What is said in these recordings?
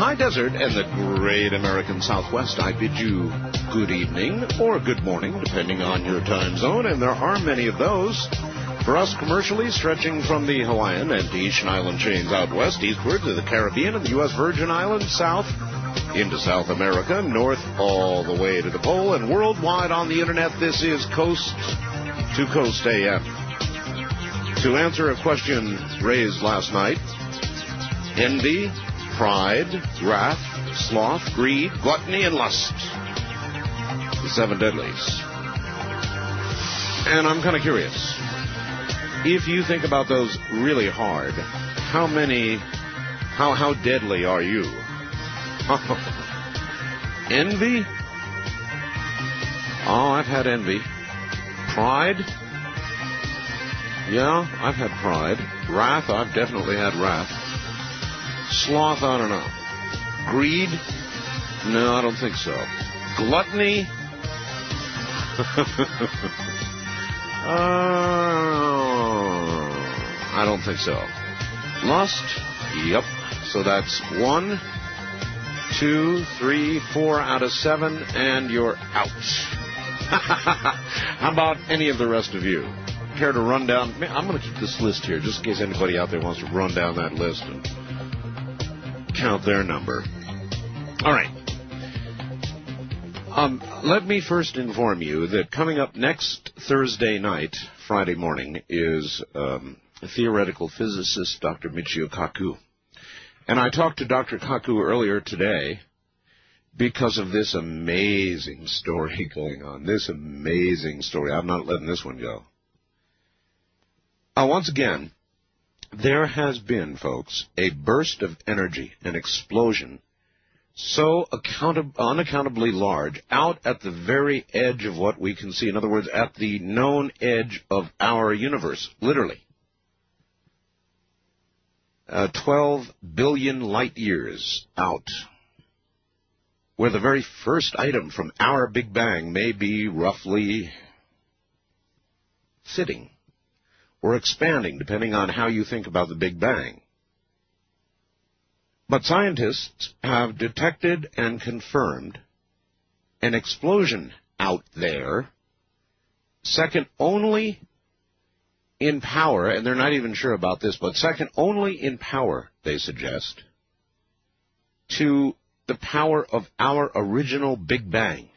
high desert and the great American Southwest, I bid you good evening or good morning, depending on your time zone, and there are many of those. For us commercially, stretching from the Hawaiian and Tahitian island chains out west, eastward to the Caribbean and the U.S. Virgin Islands, south into South America, north all the way to the pole, and worldwide on the Internet, this is Coast to Coast AM. To answer a question raised last night, envy, pride, wrath, sloth, greed, gluttony, and lust. The seven deadlies. And I'm kind of curious. If you think about those really hard, how deadly are you? Envy? Oh, I've had envy. Pride? Yeah, I've had pride. Wrath? I've definitely had wrath. Sloth? I don't know. Greed? No, I don't think so. Gluttony? I don't think so. Lust? Yep. So that's 1, 2, 3, 4 out of 7, and you're out. How about any of the rest of you? Care to run down? I'm going to keep this list here just in case anybody out there wants to run down that list and count their number. All right. Let me first inform you that coming up next Thursday night, Friday morning, is theoretical physicist Dr. Michio Kaku. And I talked to Dr. Kaku earlier today because of this amazing story going on. This amazing story. I'm not letting this one go. Once again, there has been, folks, a burst of energy, an explosion, so unaccountably large, out at the very edge of what we can see. In other words, at the known edge of our universe, literally. 12 billion light years out, where the very first item from our Big Bang may be roughly sitting or expanding, depending on how you think about the Big Bang. But scientists have detected and confirmed an explosion out there, second only in power, and they're not even sure about this, but second only in power, they suggest, to the power of our original Big Bang.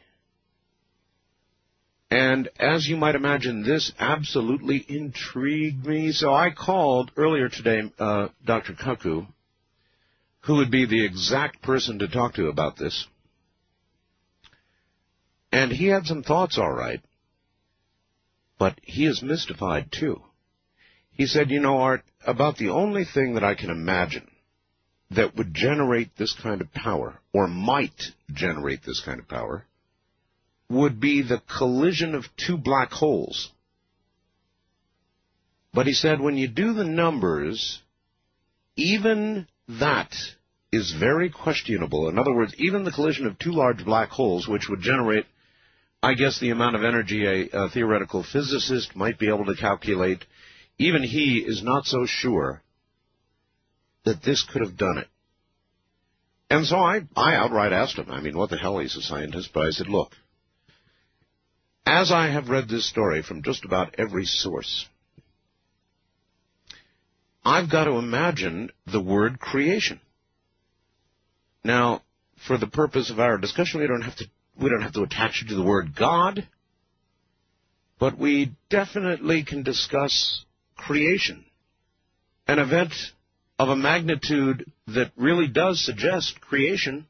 And as you might imagine, this absolutely intrigued me. So I called earlier today Dr. Kaku, who would be the exact person to talk to about this. And he had some thoughts, all right, but he is mystified, too. He said, you know, Art, about the only thing that I can imagine that would generate this kind of power, or might generate this kind of power, would be the collision of two black holes. But he said, when you do the numbers, even that is very questionable. In other words, even the collision of two large black holes, which would generate, I guess, the amount of energy a theoretical physicist might be able to calculate, even he is not so sure that this could have done it. And so I outright asked him, I mean, what the hell, he's a scientist, but I said, look, as I have read this story from just about every source, I've got to imagine the word creation. Now, for the purpose of our discussion, we don't have to attach it to the word God, but we definitely can discuss creation, an event of a magnitude that really does suggest creation.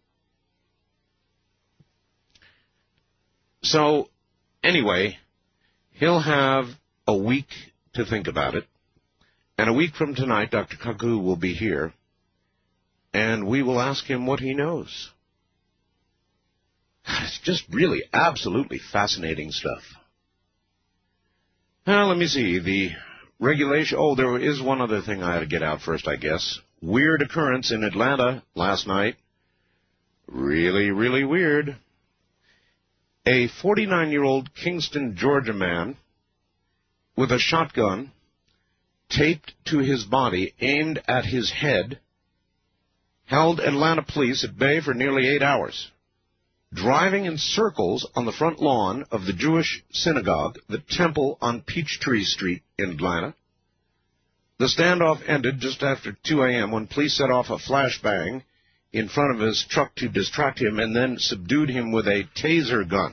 So, anyway, he'll have a week to think about it. And a week from tonight, Dr. Kaku will be here, and we will ask him what he knows. It's just really absolutely fascinating stuff. Now, let me see. The regulation... Oh, there is one other thing I had to get out first, I guess. Weird occurrence in Atlanta last night. Really, really weird. A 49-year-old Kingston, Georgia man with a shotgun taped to his body, aimed at his head, held Atlanta police at bay for nearly 8 hours, driving in circles on the front lawn of the Jewish synagogue, the Temple on Peachtree Street in Atlanta. The standoff ended just after 2 a.m. when police set off a flashbang in front of his truck to distract him and then subdued him with a taser gun.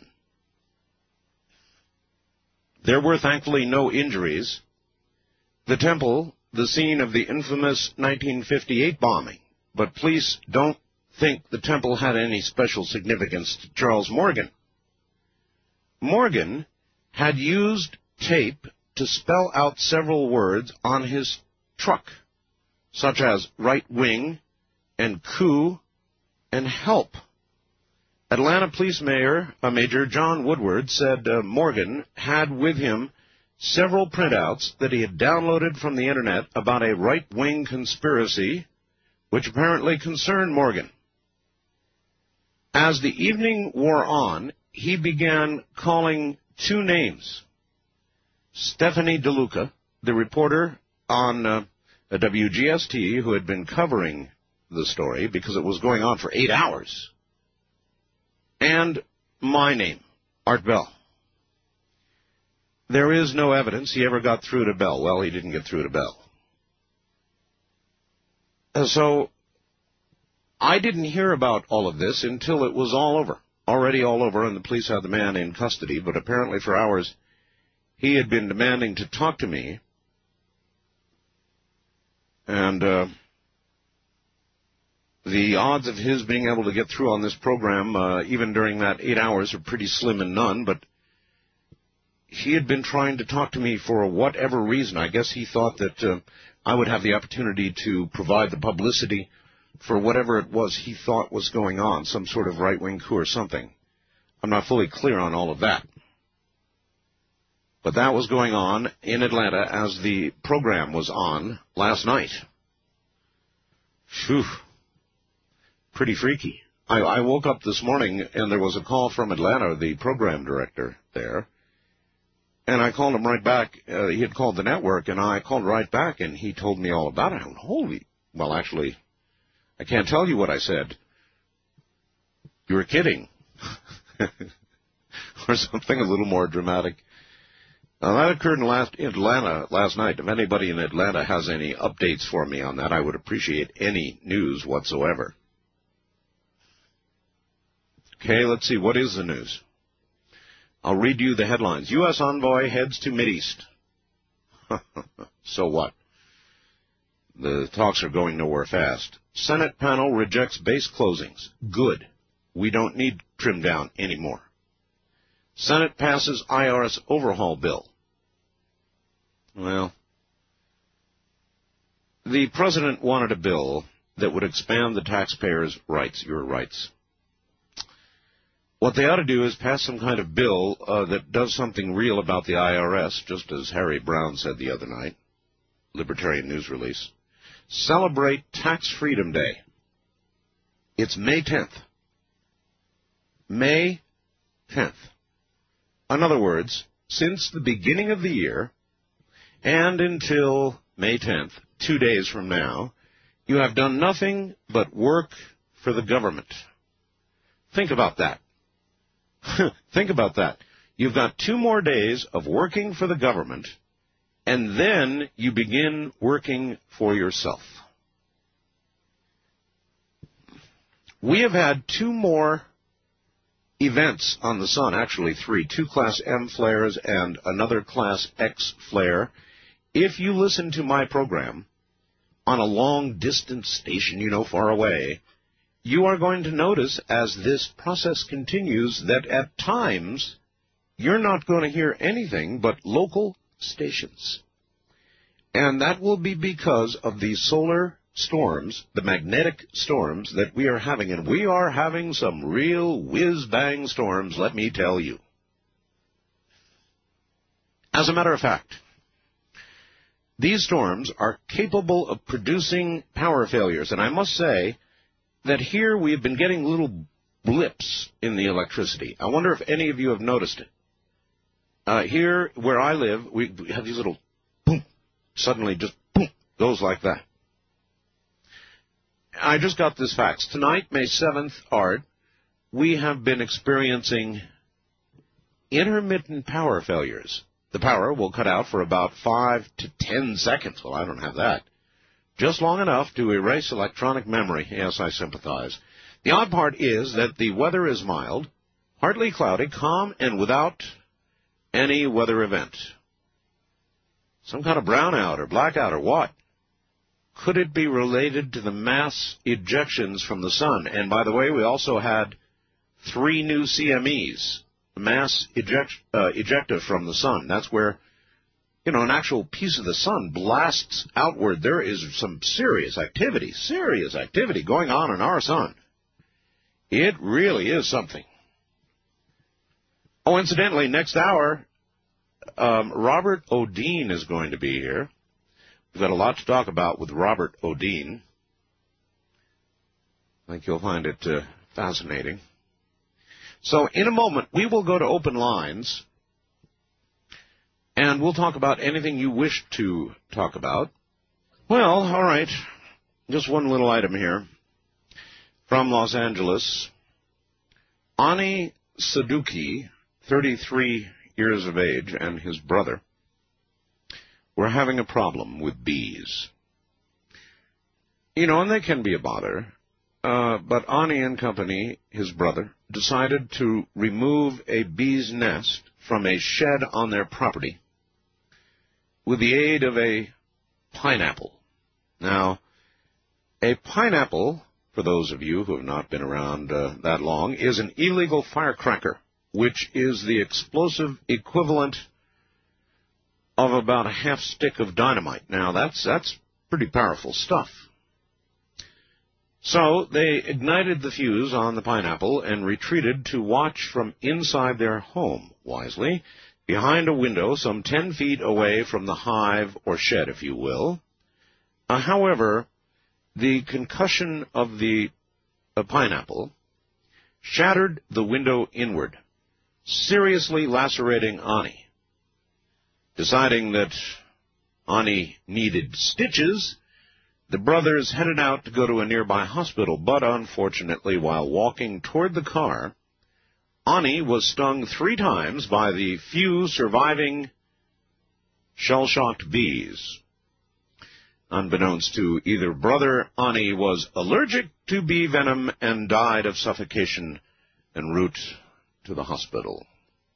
There were thankfully no injuries. The Temple, the scene of the infamous 1958 bombing, but police don't think the Temple had any special significance to Charles Morgan. Morgan had used tape to spell out several words on his truck, such as right wing and coup and help. Atlanta Police Major John Woodward said Morgan had with him several printouts that he had downloaded from the Internet about a right-wing conspiracy which apparently concerned Morgan. As the evening wore on, he began calling two names. Stephanie DeLuca, the reporter on WGST who had been covering the story because it was going on for 8 hours, and my name, Art Bell. There is no evidence he ever got through to Bell. Well, he didn't get through to Bell. So I didn't hear about all of this until it was already all over, and the police had the man in custody, but apparently for hours he had been demanding to talk to me, and the odds of his being able to get through on this program, even during that 8 hours, are pretty slim and none, but he had been trying to talk to me for whatever reason. I guess he thought that I would have the opportunity to provide the publicity for whatever it was he thought was going on, some sort of right-wing coup or something. I'm not fully clear on all of that. But that was going on in Atlanta as the program was on last night. Phew. Pretty freaky. I woke up this morning and there was a call from Atlanta, the program director there, and I called him right back. He had called the network, and I called right back, and he told me all about it. Well, actually, I can't tell you what I said. You were kidding. Or something a little more dramatic. That occurred in Atlanta last night. If anybody in Atlanta has any updates for me on that, I would appreciate any news whatsoever. Okay, let's see. What is the news? I'll read you the headlines. U.S. envoy heads to Mideast. So what? The talks are going nowhere fast. Senate panel rejects base closings. Good. We don't need trim down anymore. Senate passes IRS overhaul bill. Well, the president wanted a bill that would expand the taxpayers' rights, your rights. What they ought to do is pass some kind of bill that does something real about the IRS, just as Harry Brown said the other night, Libertarian News Release. Celebrate Tax Freedom Day. It's May 10th. May 10th. In other words, since the beginning of the year and until May 10th, 2 days from now, you have done nothing but work for the government. Think about that. Think about that. You've got 2 more days of working for the government, and then you begin working for yourself. We have had 2 more events on the sun, actually 3, 2 Class M flares and another Class X flare. If you listen to my program on a long-distance station, far away, you are going to notice as this process continues that at times you're not going to hear anything but local stations. And that will be because of the solar storms, the magnetic storms that we are having. And we are having some real whiz-bang storms, let me tell you. As a matter of fact, these storms are capable of producing power failures. And I must say that here we have been getting little blips in the electricity. I wonder if any of you have noticed it. Here where I live, we have these little boom, suddenly just boom, goes like that. I just got this fax. Tonight, May 7th, Art, we have been experiencing intermittent power failures. The power will cut out for about 5 to 10 seconds. Well, I don't have that. Just long enough to erase electronic memory. Yes, I sympathize. The odd part is that the weather is mild, partly cloudy, calm, and without any weather event. Some kind of brownout or blackout or what? Could it be related to the mass ejections from the sun? And by the way, we also had 3 new CMEs, mass ejecta from the sun. That's where, an actual piece of the sun blasts outward. There is some serious activity going on in our sun. It really is something. Oh, incidentally, next hour, Robert O'Dean is going to be here. We've got a lot to talk about with Robert O'Dean. I think you'll find it fascinating. So in a moment, we will go to open lines, and we'll talk about anything you wish to talk about. Well, all right. Just one little item here. From Los Angeles, Ani Saduki, 33 years of age, and his brother were having a problem with bees. And they can be a bother. But Ani and company, his brother, decided to remove a bee's nest from a shed on their property with the aid of a pineapple. Now, a pineapple, for those of you who have not been around that long, is an illegal firecracker, which is the explosive equivalent of about a half stick of dynamite. Now, that's pretty powerful stuff. So they ignited the fuse on the pineapple and retreated to watch from inside their home, wisely, behind a window some 10 feet away from the hive or shed, if you will. However, the concussion of the pineapple shattered the window inward, seriously lacerating Ani. Deciding that Ani needed stitches, the brothers headed out to go to a nearby hospital, but unfortunately, while walking toward the car, Ani was stung 3 times by the few surviving shell-shocked bees. Unbeknownst to either brother, Ani was allergic to bee venom and died of suffocation en route to the hospital.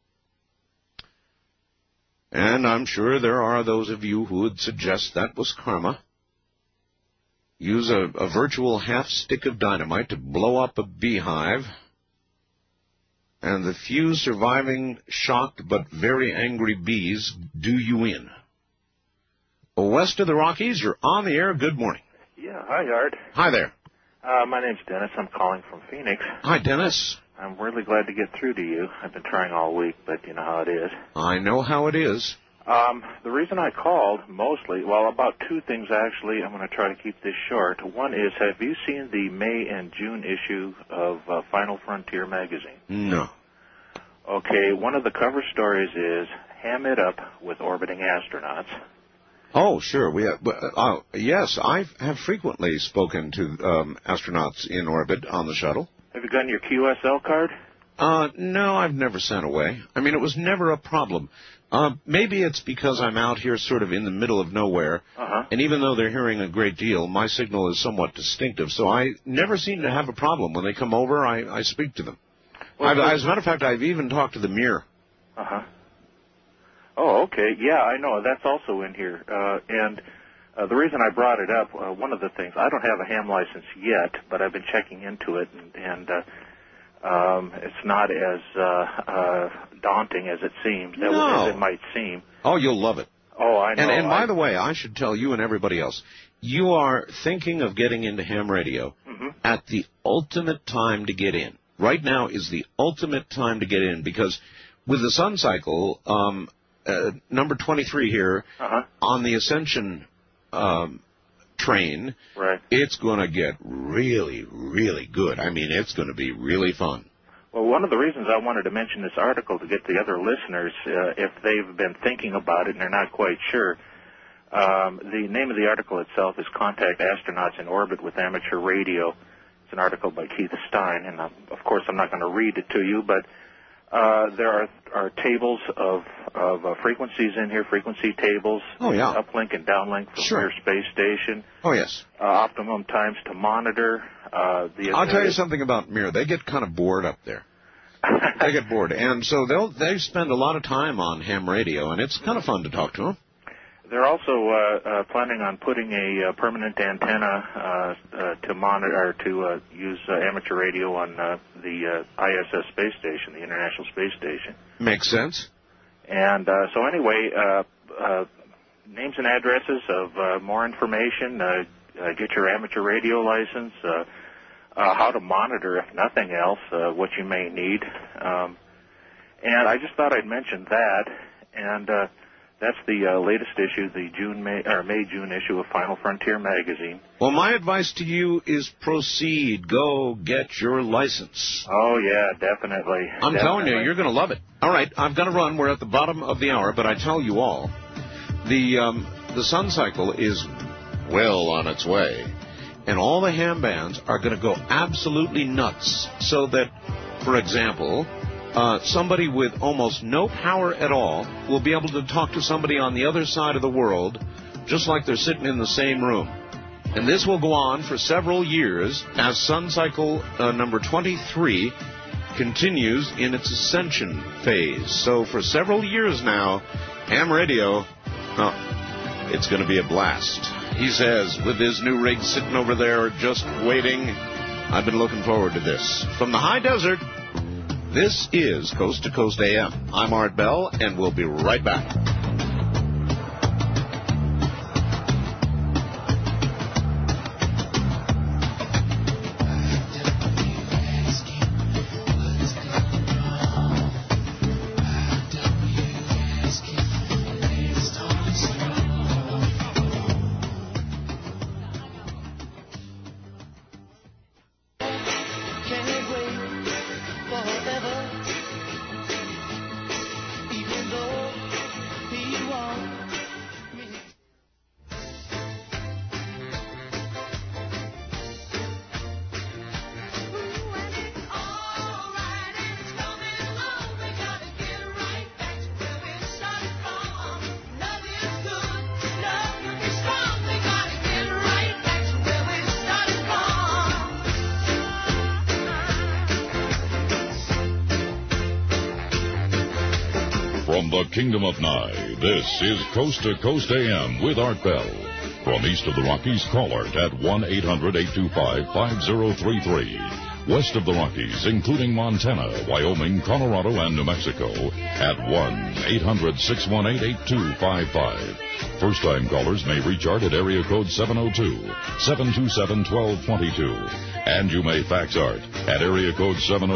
And I'm sure there are those of you who would suggest that was karma. Use a virtual half stick of dynamite to blow up a beehive, and the few surviving shocked but very angry bees do you in. West of the Rockies, you're on the air. Good morning. Yeah, hi, Art. Hi there. My name's Dennis. I'm calling from Phoenix. Hi, Dennis. I'm really glad to get through to you. I've been trying all week, but you know how it is. I know how it is. The reason I called mostly, about 2 things actually. I'm going to try to keep this short. One is, have you seen the May and June issue of Final Frontier magazine? No. Okay, one of the cover stories is Ham It Up with Orbiting Astronauts. Oh, sure. Yes, I have frequently spoken to astronauts in orbit on the shuttle. Have you gotten your QSL card? No, I've never sent away. I mean, it was never a problem. Maybe it's because I'm out here sort of in the middle of nowhere, and even though they're hearing a great deal, my signal is somewhat distinctive, so I never seem to have a problem. When they come over, I speak to them. Well, as a matter of fact, I've even talked to the Mir. Oh, okay. Yeah, I know. That's also in here. And the reason I brought it up, one of the things, I don't have a ham license yet, but I've been checking into it, and it's not as daunting as it seems, as it might seem. Oh, you'll love it. Oh, I know. And by the way, I should tell you and everybody else, you are thinking of getting into ham radio at the ultimate time to get in. Right now is the ultimate time to get in, because with the sun cycle, number 23 here, on the Ascension train, it's going to get really, really good. I mean, it's going to be really fun. Well, one of the reasons I wanted to mention this article to get the other listeners, if they've been thinking about it and they're not quite sure, The name of the article itself is Contact Astronauts in Orbit with Amateur Radio. It's an article by Keith Stein, and of course I'm not going to read it to you, but there are tables of frequencies in here, frequency tables, uplink and downlink from Mir Space Station. Oh, yes. Optimum times to monitor. I'll tell you something about Mir. They get kind of bored up there. They get bored, and so they spend a lot of time on ham radio, and it's kind of fun to talk to them. They're also planning on putting a permanent antenna to monitor or to use amateur radio on the ISS space station, the International Space Station. Makes sense. And so anyway, names and addresses of more information. Get your amateur radio license. How to monitor, if nothing else, what you may need. And I just thought I'd mention that. And that's the latest issue, the May-June issue of Final Frontier magazine. Well, my advice to you is proceed. Go get your license. Oh, yeah, definitely. I'm telling you, you're going to love it. All right, I've got to run. We're at the bottom of the hour, but I tell you all, the sun cycle is well on its way. And all the ham bands are going to go absolutely nuts. So that, for example, somebody with almost no power at all will be able to talk to somebody on the other side of the world just like they're sitting in the same room. And this will go on for several years as sun cycle number 23 continues in its ascension phase. So for several years now, ham radio, it's going to be a blast. He says, with his new rig sitting over there just waiting, I've been looking forward to this. From the high desert, this is Coast to Coast AM. I'm Art Bell, and we'll be right back. From the Kingdom of Nye, this is Coast to Coast AM with Art Bell. From east of the Rockies, call Art at 1-800-825-5033. West of the Rockies, including Montana, Wyoming, Colorado, and New Mexico, at 1-800-618-8255. First-time callers may reach Art at area code 702-727-1222. And you may fax Art at area code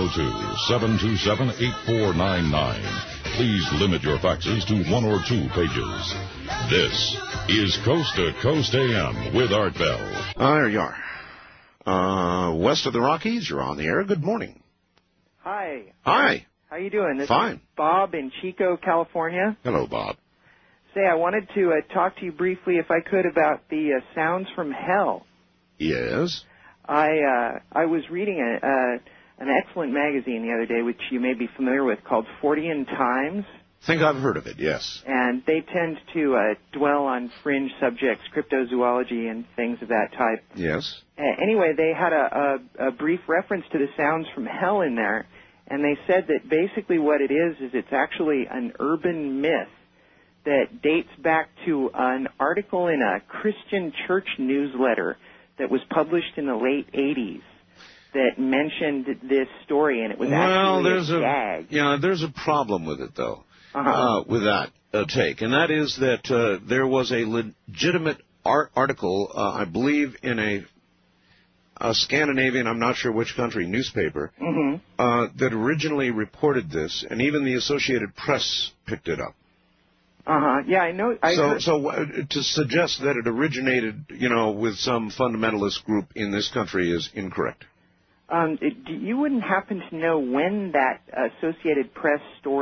702-727-8499. Please limit your faxes to 1 or 2 pages. This is Coast to Coast AM with Art Bell. There you are. West of the Rockies, you're on the air. Good morning. Hi. Hi. How you doing? This Fine. is Bob in Chico, California. Hello, Bob. Say, I wanted to talk to you briefly, if I could, about the Sounds from Hell. Yes. I was reading an excellent magazine the other day, which you may be familiar with, called Fortean Times. I think I've heard of it, yes. And they tend to dwell on fringe subjects, cryptozoology and things of that type. Yes. Anyway, they had a brief reference to the Sounds from Hell in there, and they said that basically what it is it's actually an urban myth that dates back to an article in a Christian church newsletter that was published in the late 80s. That mentioned this story, and it was actually a gag. Yeah, there's a problem with it, though, with that take, and that is that there was a legitimate article, I believe, in a Scandinavian, I'm not sure which country, newspaper, that originally reported this, and even the Associated Press picked it up. Yeah, I know. So to suggest that it originated, with some fundamentalist group in this country is incorrect. You wouldn't happen to know when that Associated Press story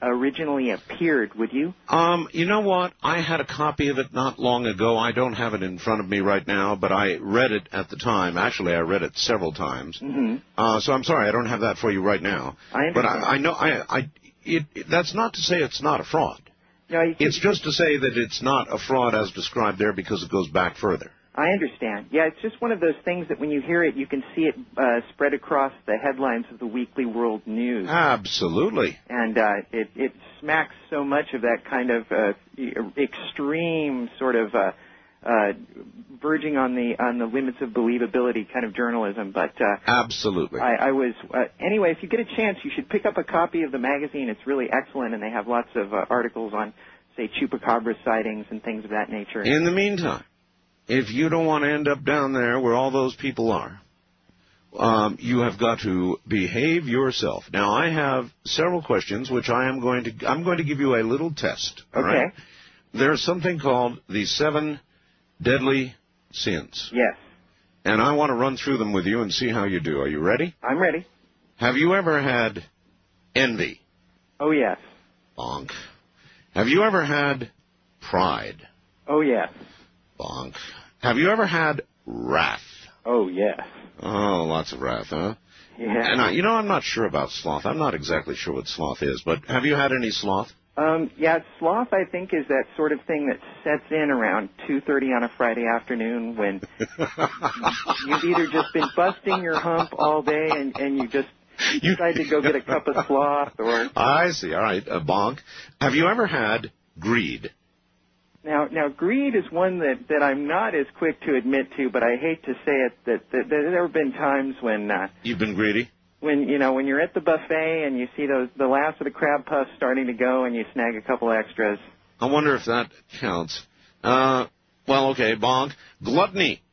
originally appeared, would you? You know what? I had a copy of it not long ago. I don't have it in front of me right now, but I read it at the time. Actually, I read it several times. Mm-hmm. So I'm sorry, I don't have that for you right now. I understand. But I know that's not to say it's not a fraud. No, it's just to say that it's not a fraud as described there because it goes back further. I understand. Yeah, it's just one of those things that when you hear it, you can see it spread across the headlines of the Weekly World News. Absolutely. And it smacks so much of that kind of extreme sort of verging on the limits of believability kind of journalism. But absolutely. I was anyway. If you get a chance, you should pick up a copy of the magazine. It's really excellent, and they have lots of articles on, say, chupacabra sightings and things of that nature. In the meantime, if you don't want to end up down there where all those people are, you have got to behave yourself. Now, I have several questions, which I'm going to give you a little test. Okay. Right? There's something called the 7 deadly sins. Yes. And I want to run through them with you and see how you do. Are you ready? I'm ready. Have you ever had envy? Oh, yes. Bonk. Have you ever had pride? Oh, yes. Bonk. Have you ever had wrath? Oh, yes. Oh, lots of wrath, huh? Yeah. And I'm not sure about sloth. I'm not exactly sure what sloth is, but have you had any sloth? Yeah, sloth, I think, is that sort of thing that sets in around 2:30 on a Friday afternoon when you've either just been busting your hump all day and you just decide to go get a cup of sloth or... I see. All right. Bonk. Have you ever had greed? Now, greed is one that I'm not as quick to admit to, but I hate to say it, that there have been times when... You've been greedy? When you're at the buffet and you see the last of the crab puffs starting to go and you snag a couple extras. I wonder if that counts. Well, okay, bonk. Gluttony.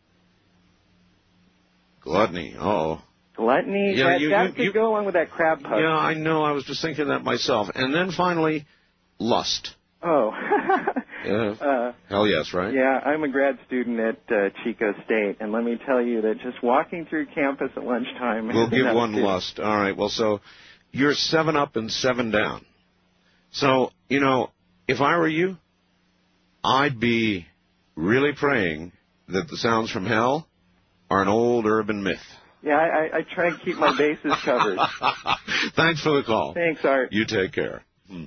Gluttony, uh-oh. Gluttony? Yeah, that could go along with that crab puff. Yeah, I know. I was just thinking that myself. And then finally, lust. Oh. Hell yes, right? Yeah, I'm a grad student at Chico State, and let me tell you that just walking through campus at lunchtime... We'll give one lust. All right, well, so you're 7 up and 7 down. So, if I were you, I'd be really praying that the sounds from hell are an old urban myth. Yeah, I try and keep my bases covered. Thanks for the call. Thanks, Art. You take care.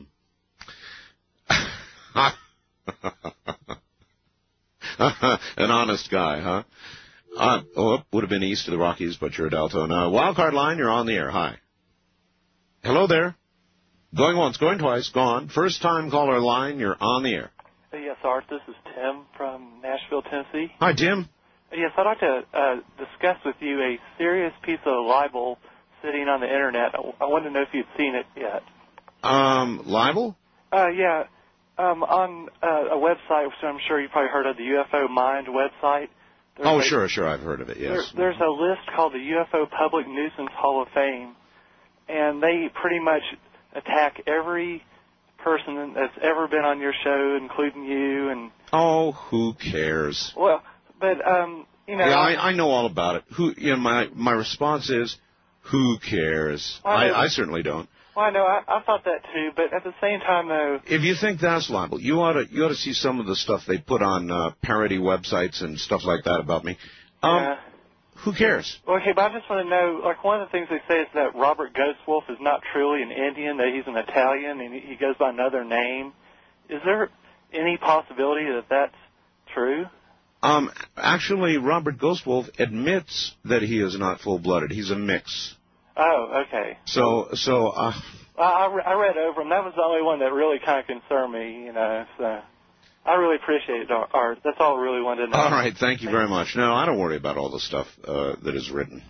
An honest guy, huh? Would have been east of the Rockies, but you're a Delta. Now, Wildcard line, you're on the air. Hi. Hello there. Going once, going twice, gone. First time caller line, you're on the air. Yes, Art, this is Tim from Nashville, Tennessee. Hi, Tim. Yes, I'd like to discuss with you a serious piece of libel sitting on the Internet. I wanted to know if you'd seen it yet. Libel? Yeah. On a website, which I'm sure you've probably heard of, the UFO Mind website. Sure, I've heard of it, yes. There's a list called the UFO Public Nuisance Hall of Fame, and they pretty much attack every person that's ever been on your show, including you. And oh, who cares? Well, but, Yeah, I know all about it. My response is, who cares? I certainly don't. Well, I know. I thought that too, but at the same time, though, if you think that's libel, you ought to see some of the stuff they put on parody websites and stuff like that about me. Who cares? Okay, but I just want to know, like, one of the things they say is that Robert Ghostwolf is not truly an Indian, that he's an Italian, and he goes by another name. Is there any possibility that that's true? Actually, Robert Ghostwolf admits that he is not full-blooded. He's a mix. Oh, okay. So I read over him. That was the only one that really kind of concerned me, so I really appreciate it, Art. That's all I really wanted to know. All right, thank you very much. No, I don't worry about all the stuff that is written.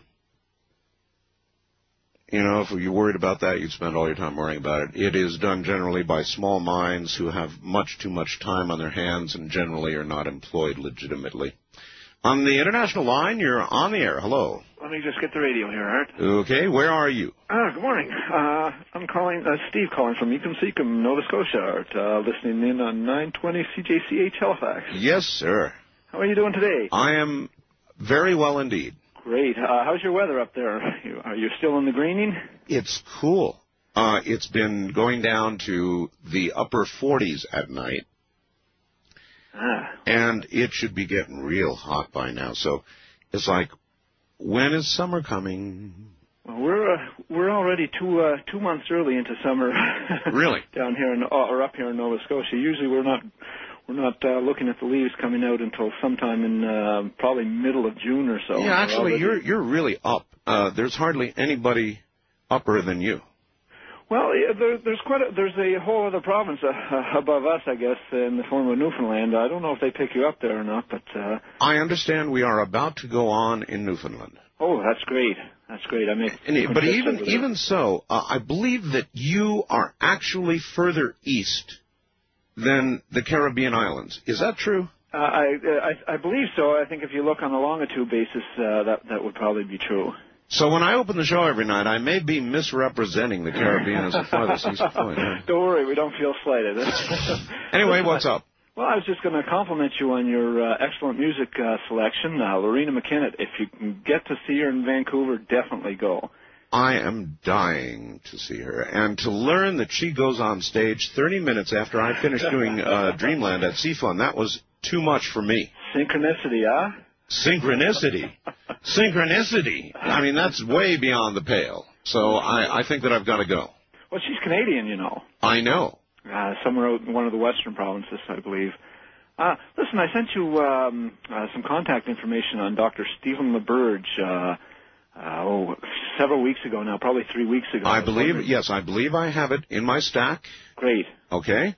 If you're worried about that, you'd spend all your time worrying about it. It is done generally by small minds who have much too much time on their hands and generally are not employed legitimately. On the international line, you're on the air. Hello. Let me just get the radio here, Art. Okay, where are you? Good morning. I'm calling, Steve calling from Ecum, Nova Scotia, Art, listening in on 920 CJCH Halifax. Yes, sir. How are you doing today? I am very well indeed. Great. How's your weather up there? Are you still in the greening? It's cool. It's been going down to the upper 40s at night. And it should be getting real hot by now. So it's like, when is summer coming? Well, we're already two months early into summer. Really? Down here or up here in Nova Scotia. Usually we're not looking at the leaves coming out until sometime in probably middle of June or so. Yeah, actually, you're really up. There's hardly anybody upper than you. Well, there's a whole other province above us, I guess, in the form of Newfoundland. I don't know if they pick you up there or not, but I understand we are about to go on in Newfoundland. Oh, that's great. That's great. I mean, but even so, I believe that you are actually further east than the Caribbean islands. Is that true? I believe so. I think if you look on a longitude basis, that would probably be true. So when I open the show every night, I may be misrepresenting the Caribbean as the farthest east point. Don't worry, we don't feel slighted. Anyway, what's up? Well, I was just going to compliment you on your excellent music selection, Lorena McKennitt. If you can get to see her in Vancouver, definitely go. I am dying to see her, and to learn that she goes on stage 30 minutes after I finished doing Dreamland at Seafun, that was too much for me. Synchronicity, huh? Synchronicity. Synchronicity. I mean, that's way beyond the pale. So I think that I've got to go. Well, she's Canadian, you know. I know. Somewhere out in one of the western provinces, I believe. Listen, I sent you some contact information on Dr. Stephen LaBerge several weeks ago now, probably 3 weeks ago. I believe I have it in my stack. Great. Okay.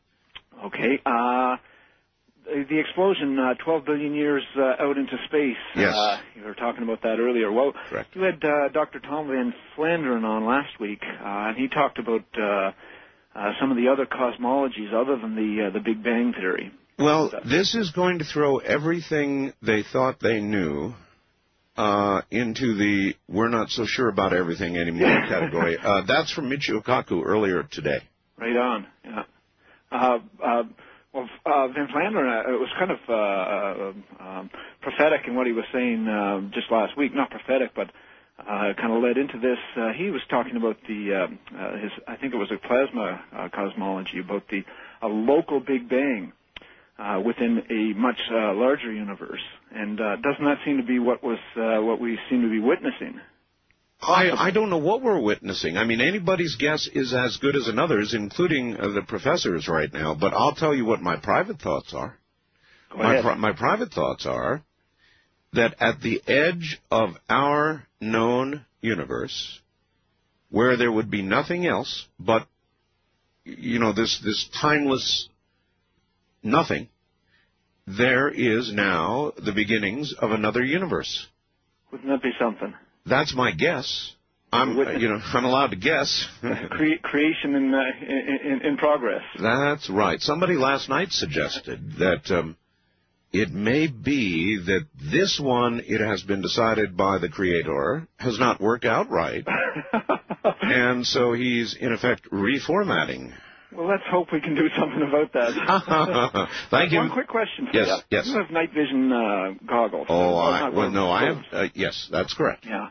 The explosion, 12 billion years out into space. Yes. You were talking about that earlier. Well, correct. You had Dr. Tom Van Flanderen on last week, and he talked about some of the other cosmologies other than the Big Bang Theory. Well, this is going to throw everything they thought they knew into the we're not so sure about everything anymore category. That's from Michio Kaku earlier today. Right on, yeah. Well, Van Flanderen, it was kind of prophetic in what he was saying just last week. Not prophetic, but kind of led into this. He was talking about I think it was a plasma cosmology, about a local Big Bang within a much larger universe. And doesn't that seem to be what we seem to be witnessing? I don't know what we're witnessing. I mean, anybody's guess is as good as another's, including the professors right now. But I'll tell you what my private thoughts are. Go ahead. My private thoughts are that at the edge of our known universe, where there would be nothing else but, this timeless nothing, there is now the beginnings of another universe. Wouldn't that be something? That's my guess. I'm allowed to guess. Creation in progress. That's right. Somebody last night suggested that it may be that this one, it has been decided by the Creator, has not worked out right. And so he's, in effect, reformatting. Well, let's hope we can do something about that. Thank you. One quick question for you. Yes. You have night vision goggles. I have. Yes, that's correct. Yeah.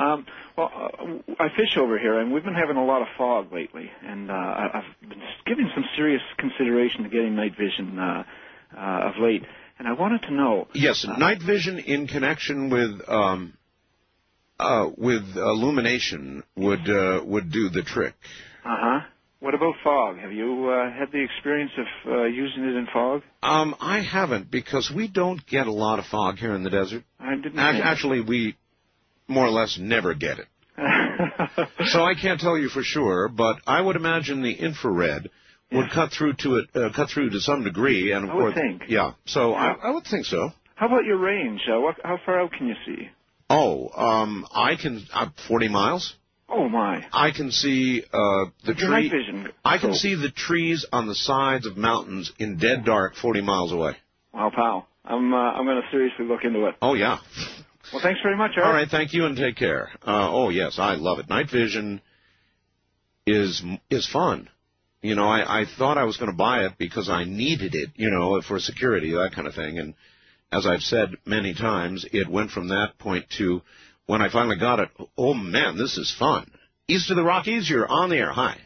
I fish over here, and we've been having a lot of fog lately, and I've been giving some serious consideration to getting night vision of late. And I wanted to know. Yes, night vision in connection with illumination would do the trick. What about fog? Have you had the experience of using it in fog? I haven't, because we don't get a lot of fog here in the desert. I didn't. Actually, we more or less never get it. So I can't tell you for sure, but I would imagine the infrared would cut through to some degree, and of course, I would think. Yeah. So yeah. I would think so. How about your range? How far out can you see? I can 40 miles. Oh my! I can see the tree. Night vision. I can see the trees on the sides of mountains in dead dark, 40 miles away. Wow, pal! I'm going to seriously look into it. Oh yeah. Well, thanks very much, Art. All right, thank you, and take care. Oh yes, I love it. Night vision is fun. I thought I was going to buy it because I needed it, for security, that kind of thing. And as I've said many times, it went from that point to when I finally got it. Oh man, this is fun. East of the Rockies, you're on the air. Hi.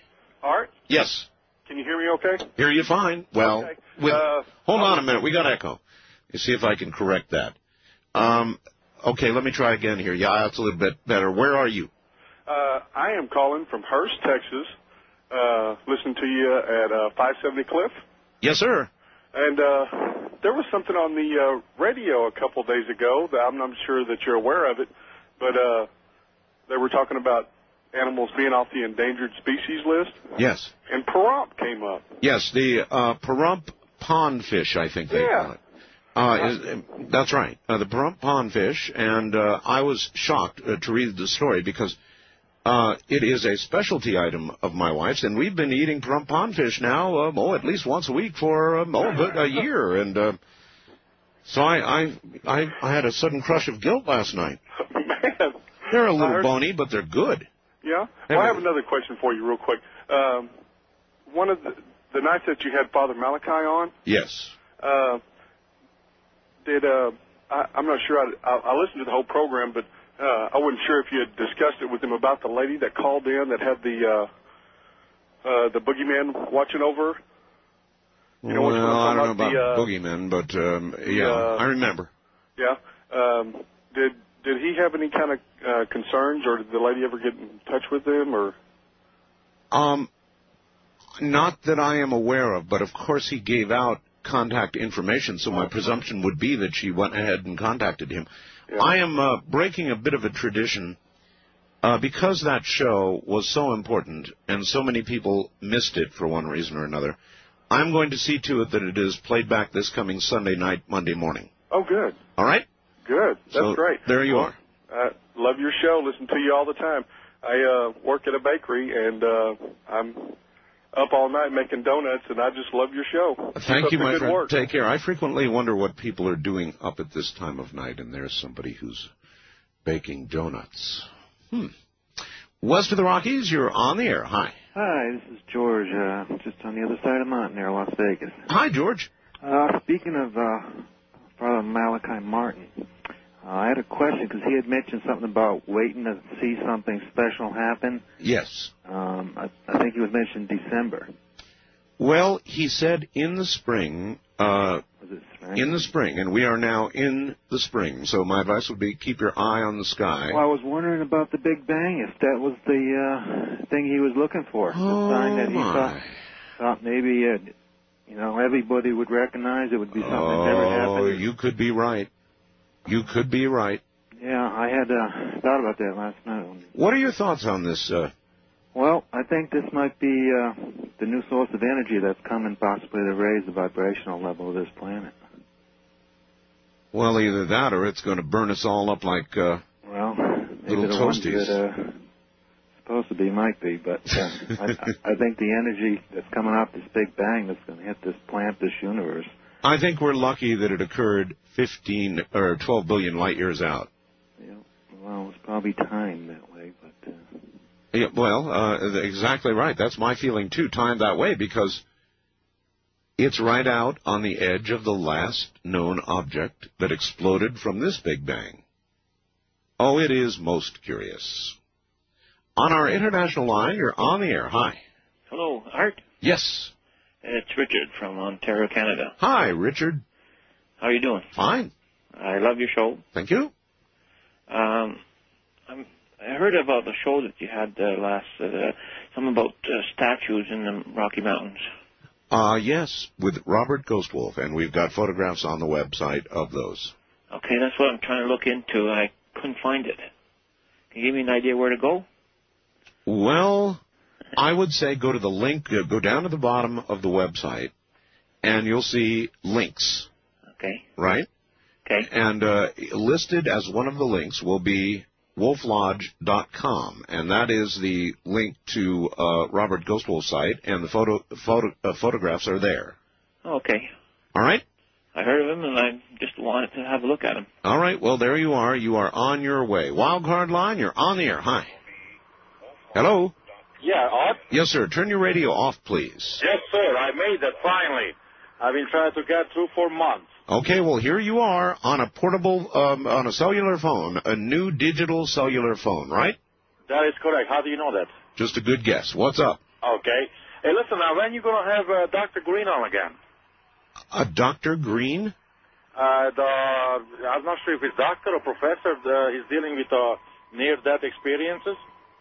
Art? Yes. Can you hear me okay? Hear you fine. Well, Okay. hold on a minute. We got echo. You see if I can correct that. Okay, let me try again here. Yeah, that's a little bit better. Where are you? I am calling from Hurst, Texas. Listening to you at 570 Cliff. Yes, sir. And there was something on the radio a couple days ago that I'm not sure that you're aware of it, but they were talking about animals being off the endangered species list. Yes. And Pahrump came up. Yes, the Pahrump pondfish, I think they call it. That's right, the Pahrump pondfish, and I was shocked to read the story because it is a specialty item of my wife's, and we've been eating Pahrump pondfish now, at least once a week for a year, and so I had a sudden crush of guilt last night. Man, they're a little bony, but they're good. Yeah. Well, I have another question for you, real quick. One of the nights that you had Father Malachi on. Yes. I'm not sure. I listened to the whole program, but I wasn't sure if you had discussed it with him about the lady that called in that had the boogeyman watching over. You know, well, I don't know about boogeyman, but I remember. Yeah. Did he have any kind of concerns, or did the lady ever get in touch with him, or? Not that I am aware of, but of course he gave out contact information, so my presumption would be that she went ahead and contacted him. Yeah. I am breaking a bit of a tradition because that show was so important and so many people missed it for one reason or another. I'm going to see to it that it is played back this coming Sunday night, Monday morning. Oh, good. All right? Good. That's great. There you are. Love your show. Listen to you all the time. I work at a bakery, and I'm up all night making donuts, and I just love your show. Thank you, my friend. Work. Take care. I frequently wonder what people are doing up at this time of night, and there's somebody who's baking donuts. West of the Rockies, you're on the air. Hi. Hi, this is George, just on the other side of the mountain there, Las Vegas. Hi, George. Speaking of Father Malachi Martin, I had a question because he had mentioned something about waiting to see something special happen. Yes. I think he was mentioning December. Well, he said in the spring. Was it spring? In the spring, and we are now in the spring. So my advice would be keep your eye on the sky. Well, I was wondering about the Big Bang, if that was the thing he was looking for. Oh, the sign that he thought maybe, everybody would recognize it would be something that never happened. Oh, you could be right. You could be right. Yeah, I had thought about that last night. What are your thoughts on this? Well, I think this might be the new source of energy that's coming possibly to raise the vibrational level of this planet. Well, either that or it's going to burn us all up like little toasties. That, supposed to be might be, but I think the energy that's coming off this Big Bang that's going to hit this planet, this universe. I think we're lucky that it occurred 15 or 12 billion light years out. Yeah, well, it's probably timed that way, but... Yeah, well, exactly right. That's my feeling, too, timed that way, because it's right out on the edge of the last known object that exploded from this Big Bang. Oh, it is most curious. On our international line, you're on the air. Hi. Hello, Art? Yes. It's Richard from Ontario, Canada. Hi, Richard. How are you doing? Fine. I love your show. Thank you. I heard about the show that you had last, something about statues in the Rocky Mountains. Yes, with Robert Ghostwolf, and we've got photographs on the website of those. Okay, that's what I'm trying to look into. I couldn't find it. Can you give me an idea where to go? Well, I would say go to the link, go down to the bottom of the website, and you'll see links. Okay. Right? Okay. And listed as one of the links will be wolflodge.com, and that is the link to Robert Ghostwolf's site, and the photographs are there. Okay. All right? I heard of him, and I just wanted to have a look at him. All right, well, there you are. You are on your way. Wildcard line, you're on the air. Hi. Hello? Yeah, Art? Yes, sir. Turn your radio off, please. Yes, sir. I made it, finally. I've been trying to get through for months. Okay, well, here you are on a portable, on a cellular phone, a new digital cellular phone, right? That is correct. How do you know that? Just a good guess. What's up? Okay. Hey, listen, now, when you going to have Dr. Green on again? Dr. Green? I'm not sure if he's doctor or professor. He's dealing with near-death experiences.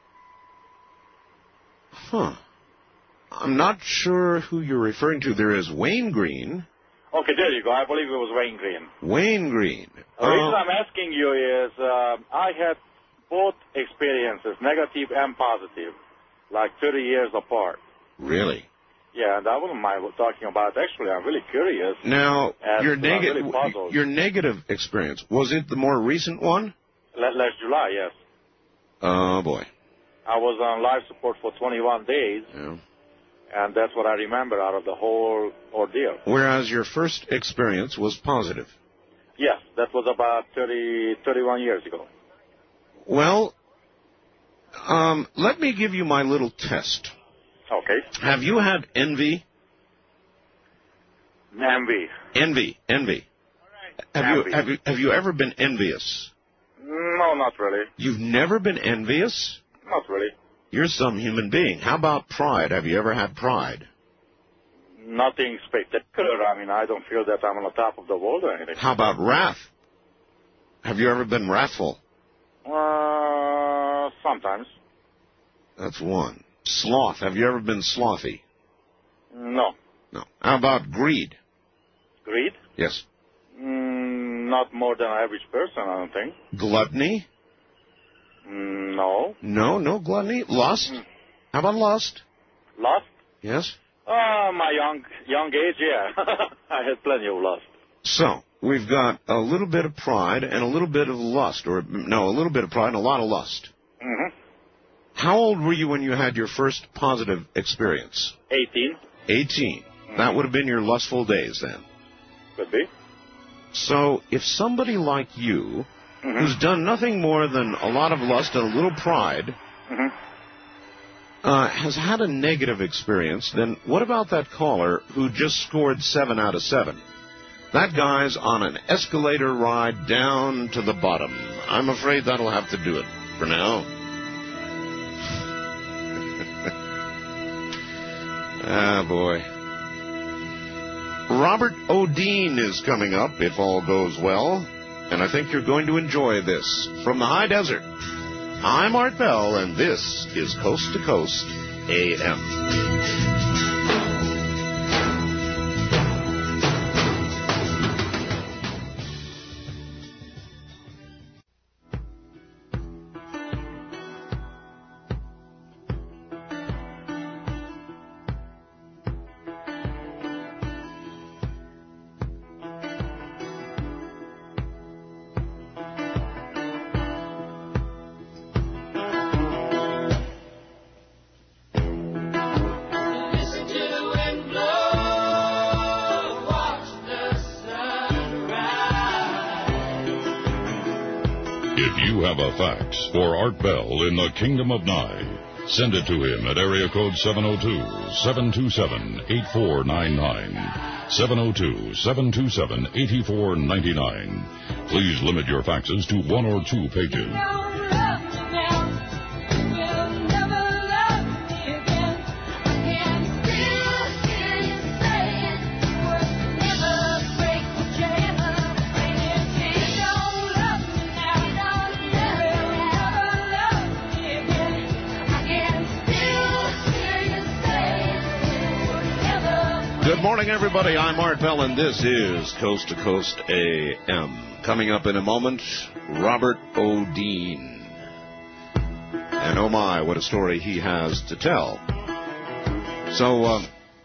Huh. I'm not sure who you're referring to. There is Wayne Green. Okay, there you go. I believe it was Wayne Green. Wayne Green. The reason I'm asking you is I had both experiences, negative and positive, like 30 years apart. Really? Yeah, and I wouldn't mind talking about it. Actually, I'm really curious. Now, your negative experience, was it the more recent one? Last July, yes. Oh, boy. I was on life support for 21 days. Yeah. And that's what I remember out of the whole ordeal. Whereas your first experience was positive. Yes, that was about 31 years ago. Well, let me give you my little test. Okay. Have you had envy? Envy. Have you ever been envious? No, not really. You've never been envious? Not really. You're some human being. How about pride? Have you ever had pride? Nothing spectacular. I mean, I don't feel that I'm on the top of the world or anything. How about wrath? Have you ever been wrathful? Sometimes. That's one. Sloth. Have you ever been slothy? No. No. How about greed? Greed? Yes. Not more than an average person, I don't think. Gluttony? No. No gluttony. Lust? How about lust? Lust? Yes. My young age, yeah. I had plenty of lust. So, we've got a little bit of pride and a little bit of lust, a little bit of pride and a lot of lust. Mm-hmm. How old were you when you had your first positive experience? 18. 18. Mm-hmm. That would have been your lustful days then. Could be. So, if somebody like you, who's done nothing more than a lot of lust and a little pride, has had a negative experience, then what about that caller who just scored 7 out of 7? That guy's on an escalator ride down to the bottom. I'm afraid that'll have to do it for now. Ah, boy. Robert O'Dean is coming up, if all goes well, and I think you're going to enjoy this. From the high desert, I'm Art Bell, and this is Coast to Coast AM. If you have a fax for Art Bell in the Kingdom of Nye, send it to him at area code 702-727-8499. 702-727-8499. Please limit your faxes to 1 or 2 pages. Good morning, everybody. I'm Art Bell, and this is Coast to Coast AM. Coming up in a moment, Robert O'Dean. And oh my, what a story he has to tell. So,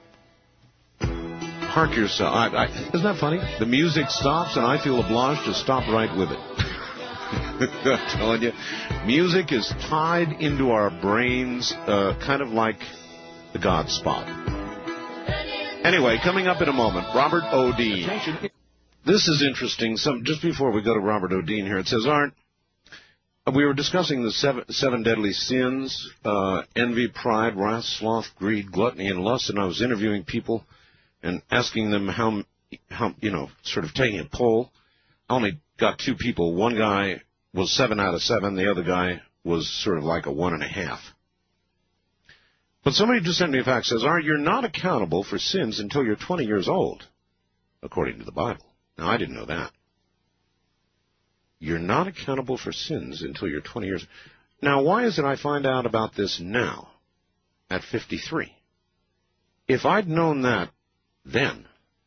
hark yourself. Isn't that funny? The music stops, and I feel obliged to stop right with it. I'm telling you, music is tied into our brains, kind of like the God spot. Anyway, coming up in a moment, Robert O'Dean. This is interesting. Just before we go to Robert O'Dean here, it says, Art, we were discussing the seven deadly sins, envy, pride, wrath, sloth, greed, gluttony, and lust, and I was interviewing people and asking them how sort of taking a poll. I only got 2 people. One guy was 7 out of 7. The other guy was sort of like a 1.5. But somebody just sent me a fax, says, Art, you're not accountable for sins until you're 20 years old, according to the Bible. Now, I didn't know that. You're not accountable for sins until you're 20 years. Now, why is it I find out about this now, at 53? If I'd known that then,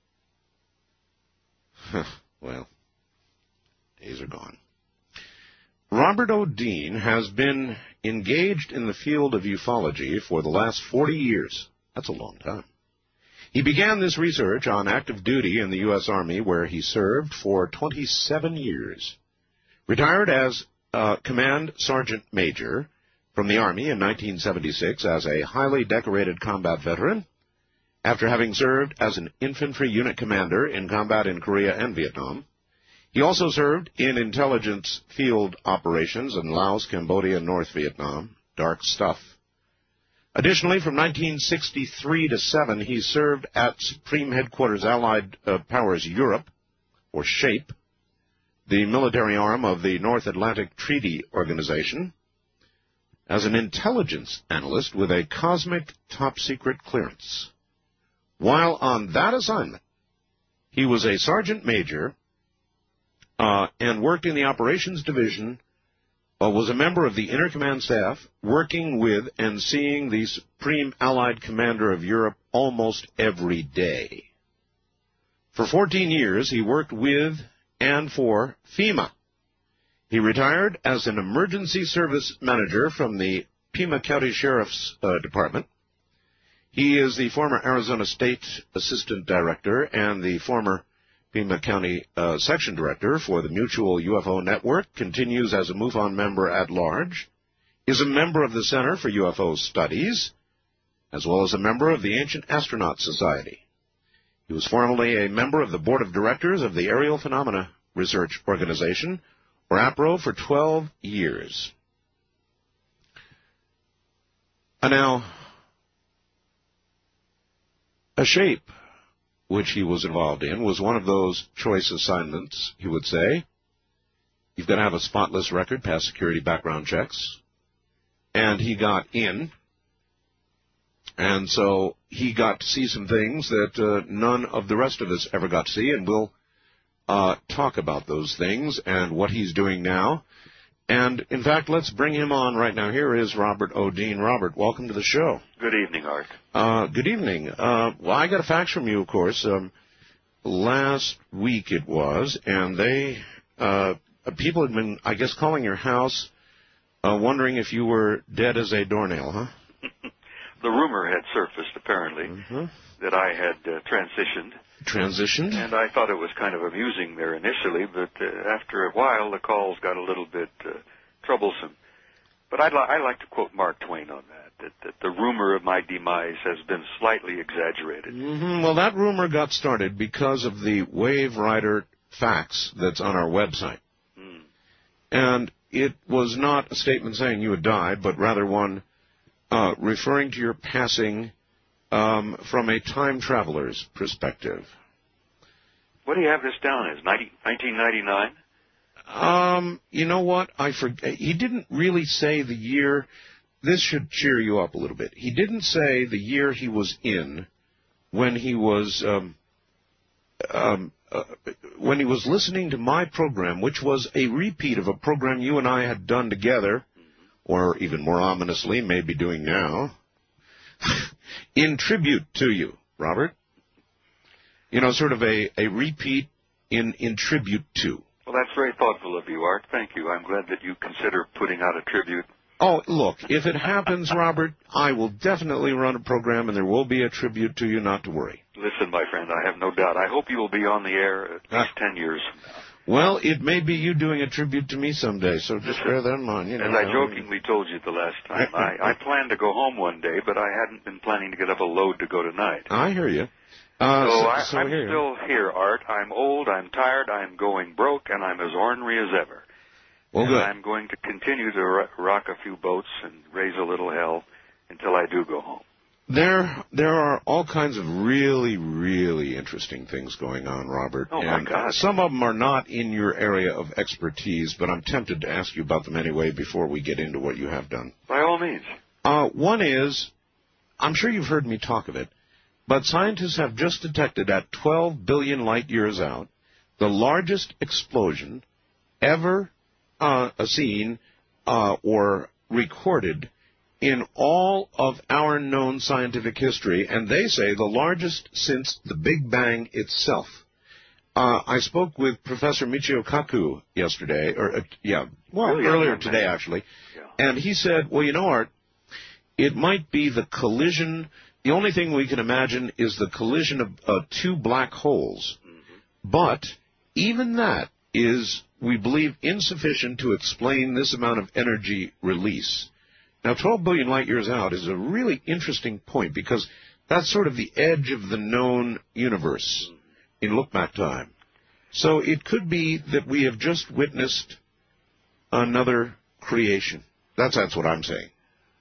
well, days are gone. Robert O. Dean has been engaged in the field of ufology for the last 40 years. That's a long time. He began this research on active duty in the U.S. Army, where he served for 27 years. Retired as Command Sergeant Major from the Army in 1976 as a highly decorated combat veteran, after having served as an infantry unit commander in combat in Korea and Vietnam. He also served in intelligence field operations in Laos, Cambodia, and North Vietnam. Dark stuff. Additionally, from 1963 to 7, he served at Supreme Headquarters Allied Powers Europe, or SHAPE, the military arm of the North Atlantic Treaty Organization, as an intelligence analyst with a cosmic top-secret clearance. While on that assignment, he was a sergeant major and worked in the operations division, was a member of the Inner Command staff, working with and seeing the Supreme Allied Commander of Europe almost every day. For 14 years, he worked with and for FEMA. He retired as an emergency service manager from the Pima County Sheriff's Department. He is the former Arizona State Assistant Director and the former Pima County Section Director for the Mutual UFO Network, continues as a MUFON member at large, is a member of the Center for UFO Studies, as well as a member of the Ancient Astronaut Society. He was formerly a member of the Board of Directors of the Aerial Phenomena Research Organization, or APRO, for 12 years. Now, a SHAPE, which he was involved in, was one of those choice assignments, he would say. You've got to have a spotless record, pass security background checks. And he got in, and so he got to see some things that none of the rest of us ever got to see, and we'll talk about those things and what he's doing now. And, in fact, let's bring him on right now. Here is Robert O. Dean. Robert, welcome to the show. Good evening, Art. Good evening. Well, I got a fax from you, of course, last week it was, and people had been, I guess, calling your house, wondering if you were dead as a doornail, huh? The rumor had surfaced, apparently, that I had transitioned. Transitioned? And I thought it was kind of amusing there initially, but after a while the calls got a little bit troublesome. But I like to quote Mark Twain on that the rumor of my demise has been slightly exaggerated. Well, that rumor got started because of the Wave Rider fax that's on our website. And it was not a statement saying you had died, but rather one referring to your passing from a time traveler's perspective. What do you have this down as, 1999? You know what? I forget. He didn't really say the year. This should cheer you up a little bit. He didn't say the year he was in when he was listening to my program, which was a repeat of a program you and I had done together, or even more ominously, maybe doing now, in tribute to you, Robert. You know, sort of a repeat in tribute to. Well, that's very thoughtful of you, Art. Thank you. I'm glad that you consider putting out a tribute. Oh, look, if it happens, Robert, I will definitely run a program, and there will be a tribute to you, not to worry. Listen, my friend, I have no doubt. I hope you will be on the air at least 10 years from now. Well, it may be you doing a tribute to me someday, so just bear that in mind. You know, as I jokingly told you the last time, I planned to go home one day, but I hadn't been planning to get up a load to go tonight. I hear you. I'm still here, Art. I'm old, I'm tired, I'm going broke, and I'm as ornery as ever. Well, good. I'm going to continue to rock a few boats and raise a little hell until I do go home. There are all kinds of really, really interesting things going on, Robert. Oh, my God. Some of them are not in your area of expertise, but I'm tempted to ask you about them anyway before we get into what you have done. By all means. One is, I'm sure you've heard me talk of it, but scientists have just detected at 12 billion light years out the largest explosion ever seen or recorded in all of our known scientific history, and they say the largest since the Big Bang itself. I spoke with Professor Michio Kaku yesterday, earlier today, actually, and he said, well, you know, Art, it might be the collision. The only thing we can imagine is the collision of two black holes. But even that is, we believe, insufficient to explain this amount of energy release. Now, 12 billion light years out is a really interesting point because that's sort of the edge of the known universe in look-back time. So it could be that we have just witnessed another creation. That's what I'm saying.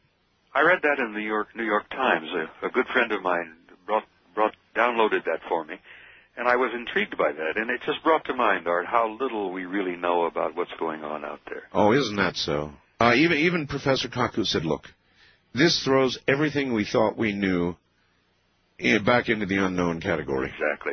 I read that in the New York Times. A good friend of mine downloaded that for me, and I was intrigued by that. And it just brought to mind, Art, how little we really know about what's going on out there. Oh, isn't that so? Even Professor Kaku said, look, this throws everything we thought we knew back into the unknown category. Exactly.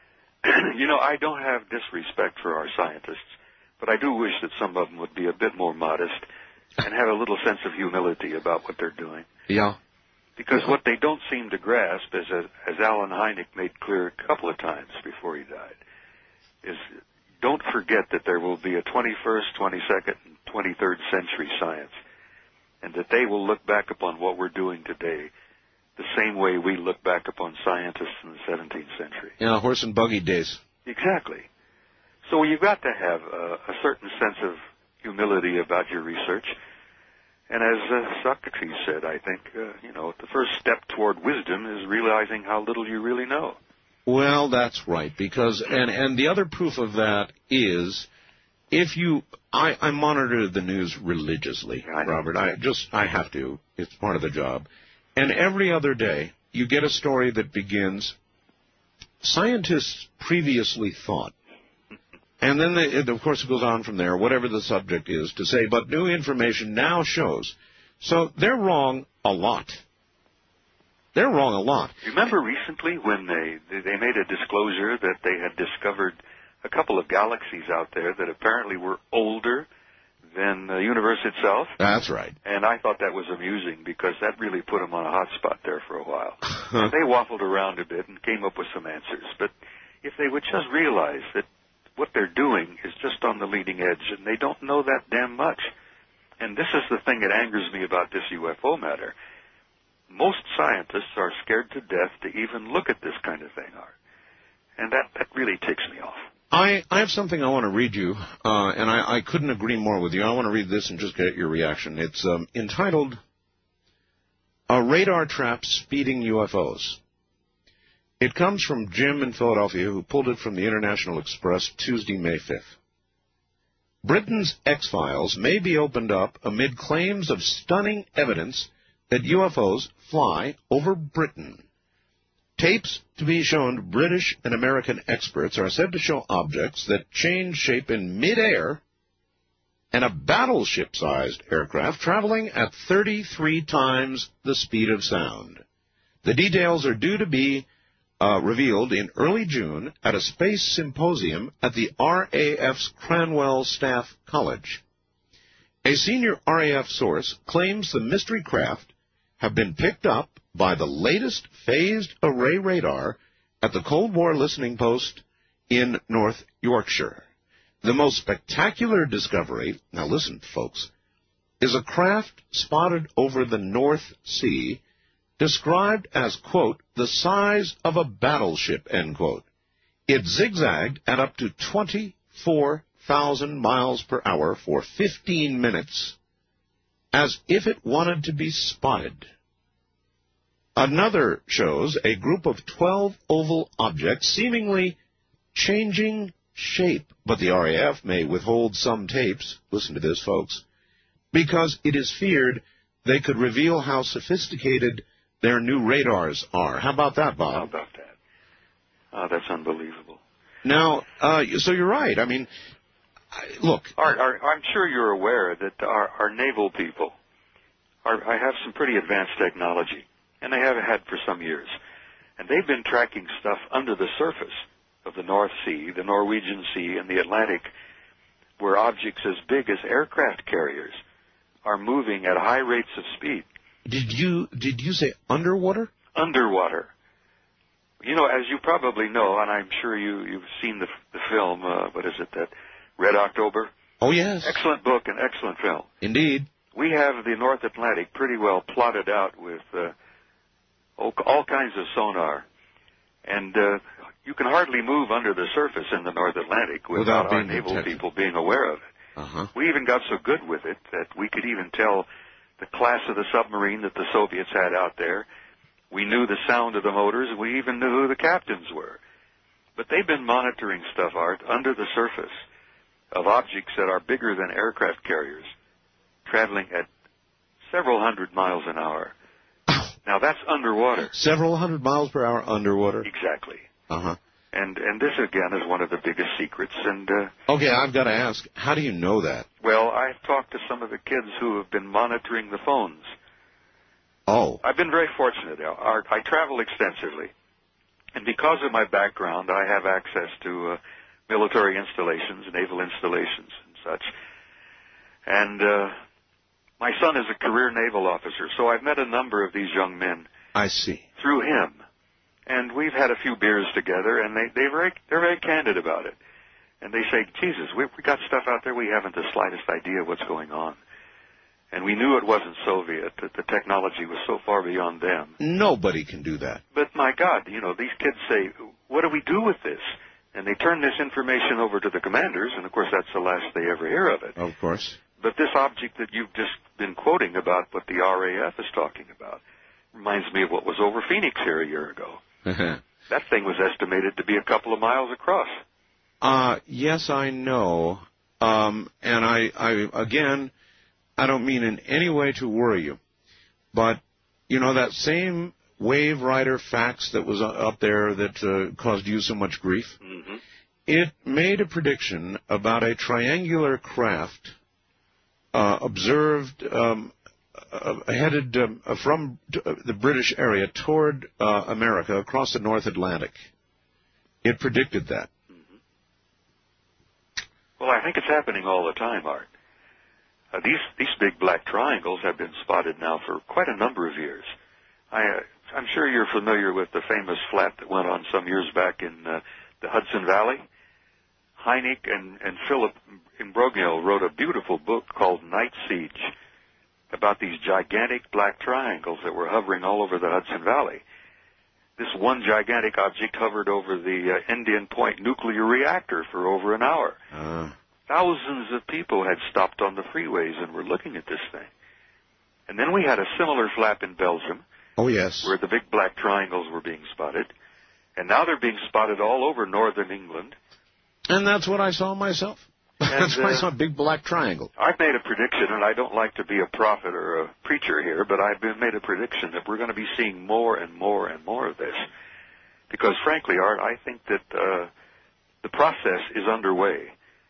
You know, I don't have disrespect for our scientists, but I do wish that some of them would be a bit more modest and have a little sense of humility about what they're doing. Yeah. Because what they don't seem to grasp, as Alan Hynek made clear a couple of times before he died, is don't forget that there will be a 21st, 22nd, and 23rd century science, and that they will look back upon what we're doing today the same way we look back upon scientists in the 17th century. Yeah, horse and buggy days. Exactly. So you've got to have a certain sense of humility about your research. And as Socrates said, I think, the first step toward wisdom is realizing how little you really know. Well, that's right, because, and the other proof of that is, I monitor the news religiously, Robert. I have to. It's part of the job. And every other day, you get a story that begins, scientists previously thought. And then, of course, it goes on from there, whatever the subject is, to say, but new information now shows. So they're wrong a lot. They're wrong a lot. Remember recently when they made a disclosure that they had discovered a couple of galaxies out there that apparently were older than the universe itself? That's right. And I thought that was amusing because that really put them on a hot spot there for a while. And they waffled around a bit and came up with some answers. But if they would just realize that what they're doing is just on the leading edge and they don't know that damn much. And this is the thing that angers me about this UFO matter. Most scientists are scared to death to even look at this kind of thing, Art. And that really ticks me off. I have something I want to read you, and I couldn't agree more with you. I want to read this and just get your reaction. It's entitled, Radar Trap Speeding UFOs. It comes from Jim in Philadelphia, who pulled it from the International Express Tuesday, May 5th. Britain's X-Files may be opened up amid claims of stunning evidence that UFOs fly over Britain. Tapes to be shown to British and American experts are said to show objects that change shape in midair and a battleship-sized aircraft traveling at 33 times the speed of sound. The details are due to be revealed in early June at a space symposium at the RAF's Cranwell Staff College. A senior RAF source claims the mystery craft have been picked up by the latest phased array radar at the Cold War listening post in North Yorkshire. The most spectacular discovery, now listen, folks, is a craft spotted over the North Sea, described as, quote, the size of a battleship, end quote. It zigzagged at up to 24,000 miles per hour for 15 minutes, as if it wanted to be spotted. Another shows a group of 12 oval objects seemingly changing shape, but the RAF may withhold some tapes, listen to this, folks, because it is feared they could reveal how sophisticated their new radars are. How about that, Bob? How about that? Oh, that's unbelievable. Now, so you're right. I mean, look. I'm sure you're aware that our naval people have some pretty advanced technology. and they have had for some years. And they've been tracking stuff under the surface of the North Sea, the Norwegian Sea, and the Atlantic, where objects as big as aircraft carriers are moving at high rates of speed. Did you say underwater? Underwater. You know, as you probably know, and I'm sure you've seen the film, what is it, that Red October? Oh, yes. Excellent book and excellent film. Indeed. We have the North Atlantic pretty well plotted out with all kinds of sonar. And you can hardly move under the surface in the North Atlantic without our naval people being aware of it. Uh-huh. We even got so good with it that we could even tell the class of the submarine that the Soviets had out there. We knew the sound of the motors. We even knew who the captains were. But they've been monitoring stuff, Art, under the surface of objects that are bigger than aircraft carriers, traveling at several hundred miles an hour. Now, that's underwater. Several hundred miles per hour underwater? Exactly. Uh-huh. And this, again, is one of the biggest secrets. And okay, I've got to ask, how do you know that? Well, I've talked to some of the kids who have been monitoring the phones. Oh. I've been very fortunate. I travel extensively. And because of my background, I have access to military installations, naval installations, and such. And my son is a career naval officer, so I've met a number of these young men. I see. Through him. And we've had a few beers together, and they're very candid about it. And they say, Jesus, we got stuff out there we haven't the slightest idea what's going on. And we knew it wasn't Soviet, that the technology was so far beyond them. Nobody can do that. But my God, you know, these kids say, what do we do with this? And they turn this information over to the commanders, and of course that's the last they ever hear of it. Of course. But this object that you've just been quoting about, what the RAF is talking about, reminds me of what was over Phoenix here a year ago. That thing was estimated to be a couple of miles across. Yes, I know. And I don't mean in any way to worry you, but, you know, that same Wave Rider fax that was up there that caused you so much grief, mm-hmm. It made a prediction about a triangular craft observed headed from the British area toward America across the North Atlantic. It predicted that. Mm-hmm. Well, I think it's happening all the time, Art. These big black triangles have been spotted now for quite a number of years. I'm sure you're familiar with the famous flap that went on some years back in the Hudson Valley. Hynek and Philip Imbrogno wrote a beautiful book called Night Siege about these gigantic black triangles that were hovering all over the Hudson Valley. This one gigantic object hovered over the Indian Point nuclear reactor for over an hour. Thousands of people had stopped on the freeways and were looking at this thing. And then we had a similar flap in Belgium. Oh, yes. Where the big black triangles were being spotted. And now they're being spotted all over northern England. And that's what I saw myself. That's why I saw a big black triangle. I've made a prediction, and I don't like to be a prophet or a preacher here, but I've made a prediction that we're going to be seeing more and more and more of this. Because, frankly, Art, I think that the process is underway.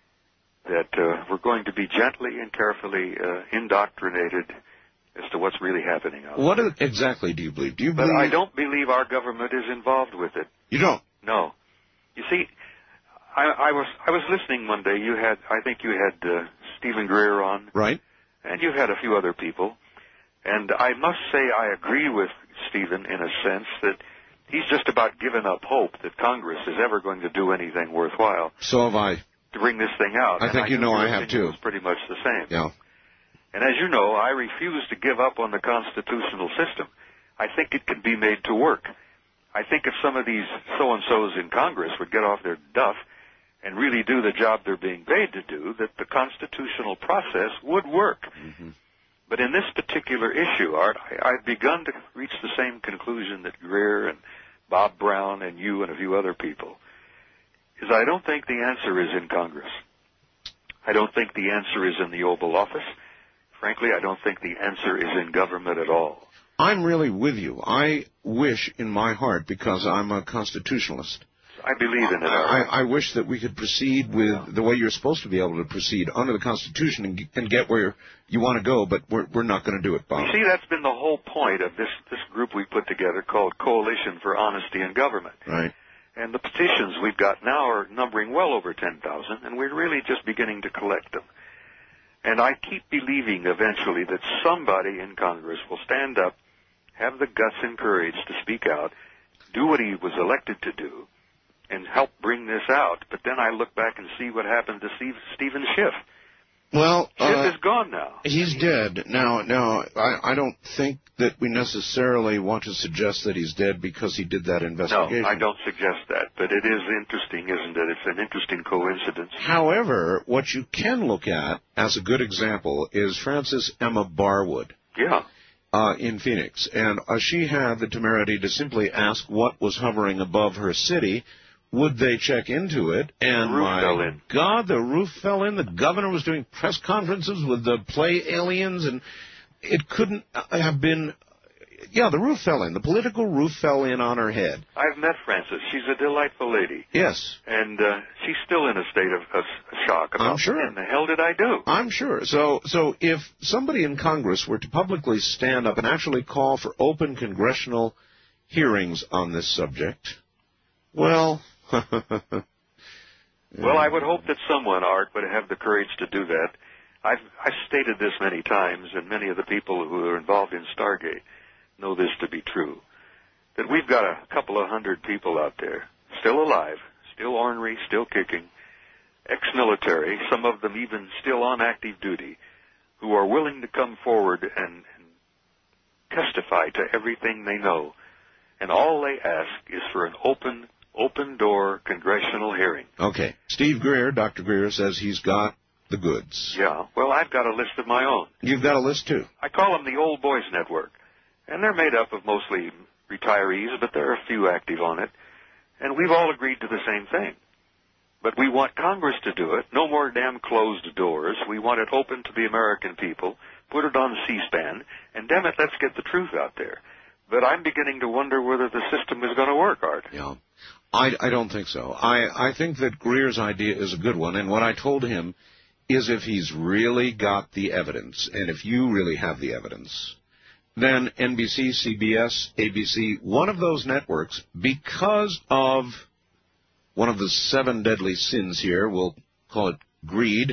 That we're going to be gently and carefully indoctrinated as to what's really happening out there. What exactly do you believe? Do you believe? But I don't believe our government is involved with it. You don't? No. You see, I was listening one day. I think you had Stephen Greer on. Right. And you had a few other people. And I must say I agree with Stephen in a sense that he's just about given up hope that Congress is ever going to do anything worthwhile. So have I. To bring this thing out. I think you know I have too. It's pretty much the same. Yeah. And as you know, I refuse to give up on the constitutional system. I think it can be made to work. I think if some of these so-and-sos in Congress would get off their duff and really do the job they're being paid to do, that the constitutional process would work. Mm-hmm. But in this particular issue, Art, I've begun to reach the same conclusion that Greer and Bob Brown and you and a few other people, is I don't think the answer is in Congress. I don't think the answer is in the Oval Office. Frankly, I don't think the answer is in government at all. I'm really with you. I wish in my heart, because I'm a constitutionalist, I believe in it, Art. I wish that we could proceed with the way you're supposed to be able to proceed under the Constitution and get where you want to go, but we're not going to do it, Bob. You see, that's been the whole point of this group we put together called Coalition for Honesty in Government. Right. And the petitions we've got now are numbering well over 10,000, and we're really just beginning to collect them. And I keep believing eventually that somebody in Congress will stand up, have the guts and courage to speak out, do what he was elected to do, and help bring this out. But then I look back and see what happened to Stephen Schiff. Well, Schiff is gone now. He's dead. Now, I don't think that we necessarily want to suggest that he's dead because he did that investigation. No, I don't suggest that. But it is interesting, isn't it? It's an interesting coincidence. However, what you can look at as a good example is Frances Emma Barwood. Yeah. In Phoenix. And she had the temerity to simply ask what was hovering above her city. Would they check into it? And my God, the roof fell in. The governor was doing press conferences with the play aliens, and it couldn't have been... Yeah, the roof fell in. The political roof fell in on her head. I've met Frances. She's a delightful lady. Yes. And she's still in a state of shock about I'm sure. what in the hell did I do? I'm sure. So if somebody in Congress were to publicly stand up and actually call for open congressional hearings on this subject, well... Well, I would hope that someone, Art, would have the courage to do that. I've stated this many times, and many of the people who are involved in Stargate know this to be true, that we've got a couple of hundred people out there, still alive, still ornery, still kicking, ex-military, some of them even still on active duty, who are willing to come forward and testify to everything they know. And all they ask is for an open-door congressional hearing. Okay. Steve Greer, Dr. Greer, says he's got the goods. Yeah. Well, I've got a list of my own. You've got a list, too? I call them the Old Boys Network. And they're made up of mostly retirees, but there are a few active on it. And we've all agreed to the same thing. But we want Congress to do it. No more damn closed doors. We want it open to the American people. Put it on C-SPAN. And damn it, let's get the truth out there. But I'm beginning to wonder whether the system is going to work, Art. Yeah. I don't think so. I think that Greer's idea is a good one. And what I told him is if he's really got the evidence, and if you really have the evidence, then NBC, CBS, ABC, one of those networks, because of one of the 7 deadly sins here, we'll call it greed,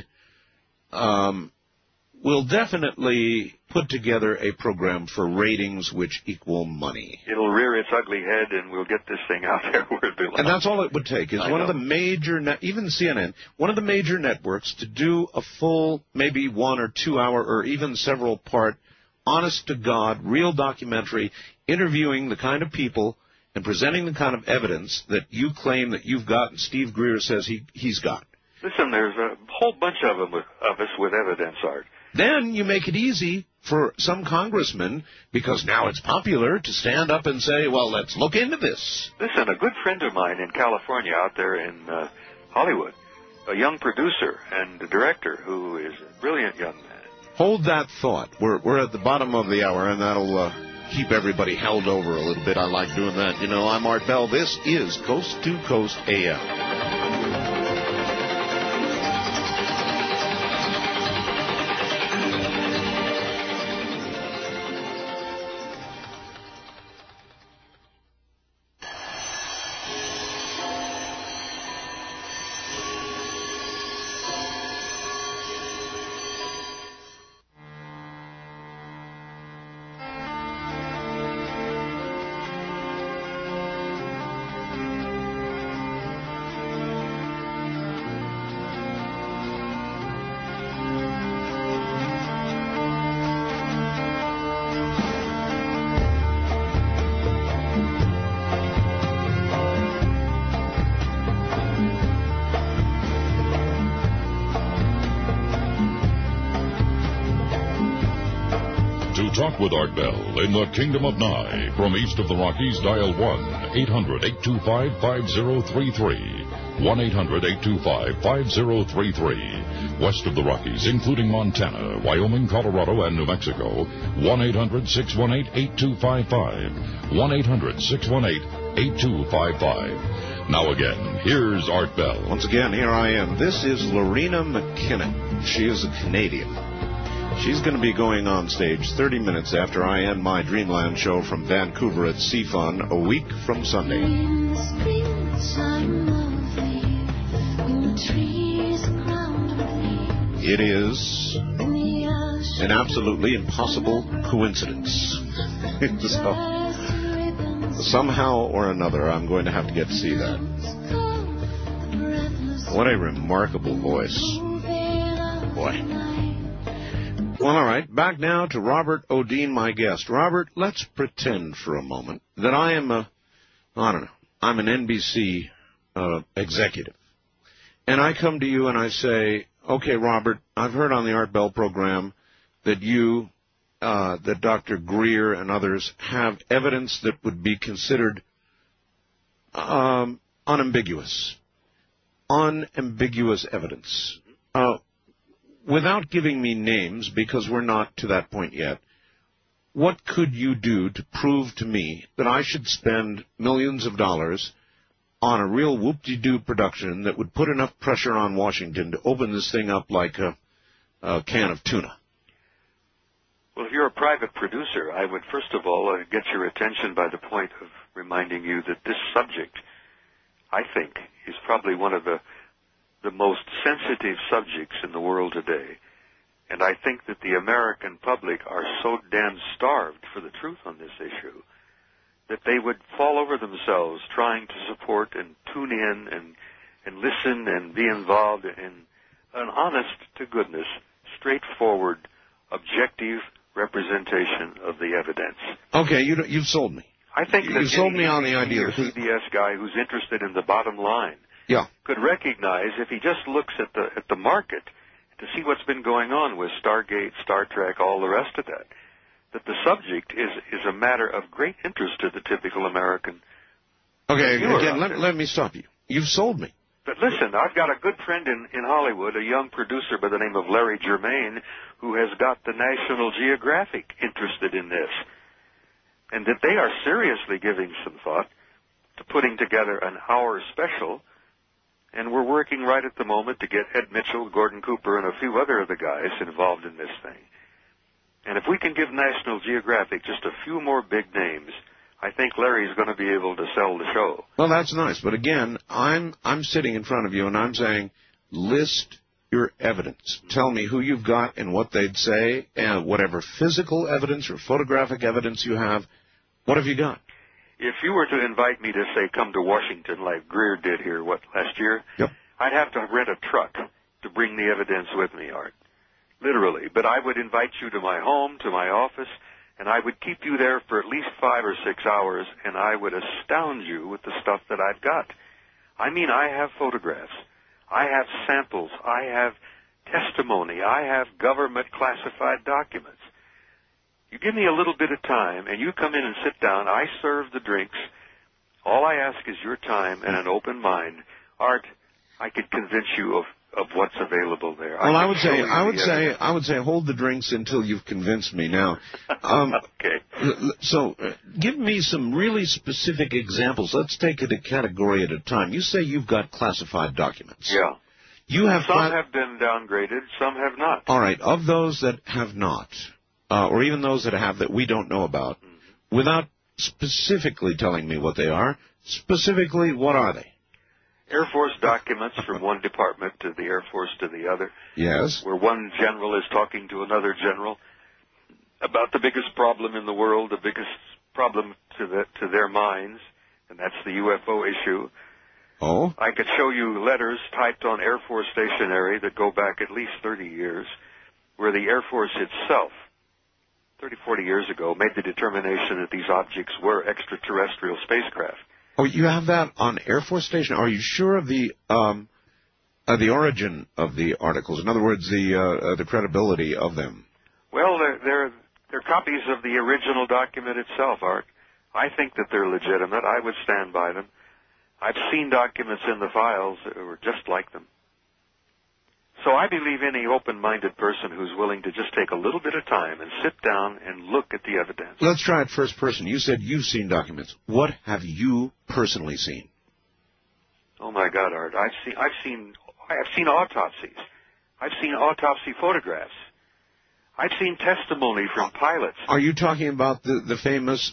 will definitely put together a program for ratings which equal money. It'll rear its ugly head, and we'll get this thing out there where it belongs. And that's all it would take, is one of the major, even CNN, one of the major networks to do a full, maybe 1 or 2 hour, or even several part, honest-to-God, real documentary, interviewing the kind of people and presenting the kind of evidence that you claim that you've got and Steve Greer says he's got. Listen, there's a whole bunch of us with evidence, Art. Then you make it easy for some congressman, because now it's popular, to stand up and say, well, let's look into this. Listen, a good friend of mine in California out there in Hollywood, a young producer and director who is a brilliant young man. Hold that thought. We're at the bottom of the hour, and that'll keep everybody held over a little bit. I like doing that. You know, I'm Art Bell. This is Coast to Coast AM. Talk with Art Bell in the Kingdom of Nye. From east of the Rockies, dial 1-800-825-5033. 1-800-825-5033. West of the Rockies, including Montana, Wyoming, Colorado, and New Mexico, 1-800-618-8255. 1-800-618-8255. Now again, here's Art Bell. Once again, here I am. This is Lorena McKinnon. She is a Canadian. She's going to be going on stage 30 minutes after I end my Dreamland show from Vancouver at CFUN a week from Sunday. It is an absolutely impossible coincidence. So, somehow or another, I'm going to have to get to see that. What a remarkable voice. Boy. Well, all right. Back now to Robert O'Dean, my guest. Robert, let's pretend for a moment that I am I'm an NBC executive. And I come to you and I say, okay, Robert, I've heard on the Art Bell program that you, that Dr. Greer and others have evidence that would be considered unambiguous. Unambiguous evidence. Without giving me names, because we're not to that point yet, what could you do to prove to me that I should spend millions of dollars on a real whoop-de-doo production that would put enough pressure on Washington to open this thing up like a can of tuna? Well, if you're a private producer, I would first of all get your attention by the point of reminding you that this subject, I think, is probably one of the most sensitive subjects in the world today. And I think that the American public are so damn starved for the truth on this issue that they would fall over themselves trying to support and tune in and listen and be involved in an honest-to-goodness, straightforward, objective representation of the evidence. Okay, you've sold me. I think that you sold me on the idea. A CBS guy who's interested in the bottom line could recognize, if he just looks at the market to see what's been going on with Stargate, Star Trek, all the rest of that the subject is a matter of great interest to the typical American. Okay, again, let me stop you. You've sold me. But listen, I've got a good friend in Hollywood, a young producer by the name of Larry Germain, who has got the National Geographic interested in this, and that they are seriously giving some thought to putting together an hour special. And we're working right at the moment to get Ed Mitchell, Gordon Cooper, and a few other of the guys involved in this thing. And if we can give National Geographic just a few more big names, I think Larry's going to be able to sell the show. Well, that's nice. But again, I'm sitting in front of you, and I'm saying, list your evidence. Tell me who you've got and what they'd say, and whatever physical evidence or photographic evidence you have, what have you got? If you were to invite me to, say, come to Washington like Greer did here, last year? Yep. I'd have to rent a truck to bring the evidence with me, Art. Literally. But I would invite you to my home, to my office, and I would keep you there for at least 5 or 6 hours, and I would astound you with the stuff that I've got. I mean, I have photographs. I have samples. I have testimony. I have government classified documents. You give me a little bit of time, and you come in and sit down. I serve the drinks. All I ask is your time and an open mind. Art, I could convince you of what's available there. Well, I would say hold the drinks until you've convinced me. Now, okay. So, give me some really specific examples. Let's take it a category at a time. You say you've got classified documents. Yeah. Some have been downgraded. Some have not. All right. Of those that have not, or even those that have that we don't know about, without specifically telling me what they are, specifically, what are they? Air Force documents from one department to the Air Force to the other. Yes. Where one general is talking to another general about the biggest problem in the world, the biggest problem to their minds, and that's the UFO issue. Oh? I could show you letters typed on Air Force stationery that go back at least 30 years, where the Air Force itself, 30, 40 years ago, made the determination that these objects were extraterrestrial spacecraft. Oh, you have that on Air Force Station? Are you sure of the origin of the articles? In other words, the credibility of them? Well, they're copies of the original document itself, Art. I think that they're legitimate. I would stand by them. I've seen documents in the files that were just like them. So I believe any open-minded person who's willing to just take a little bit of time and sit down and look at the evidence. Let's try it first person. You said you've seen documents. What have you personally seen? Oh my God, Art! I've seen autopsies. I've seen autopsy photographs. I've seen testimony from pilots. Are you talking about the famous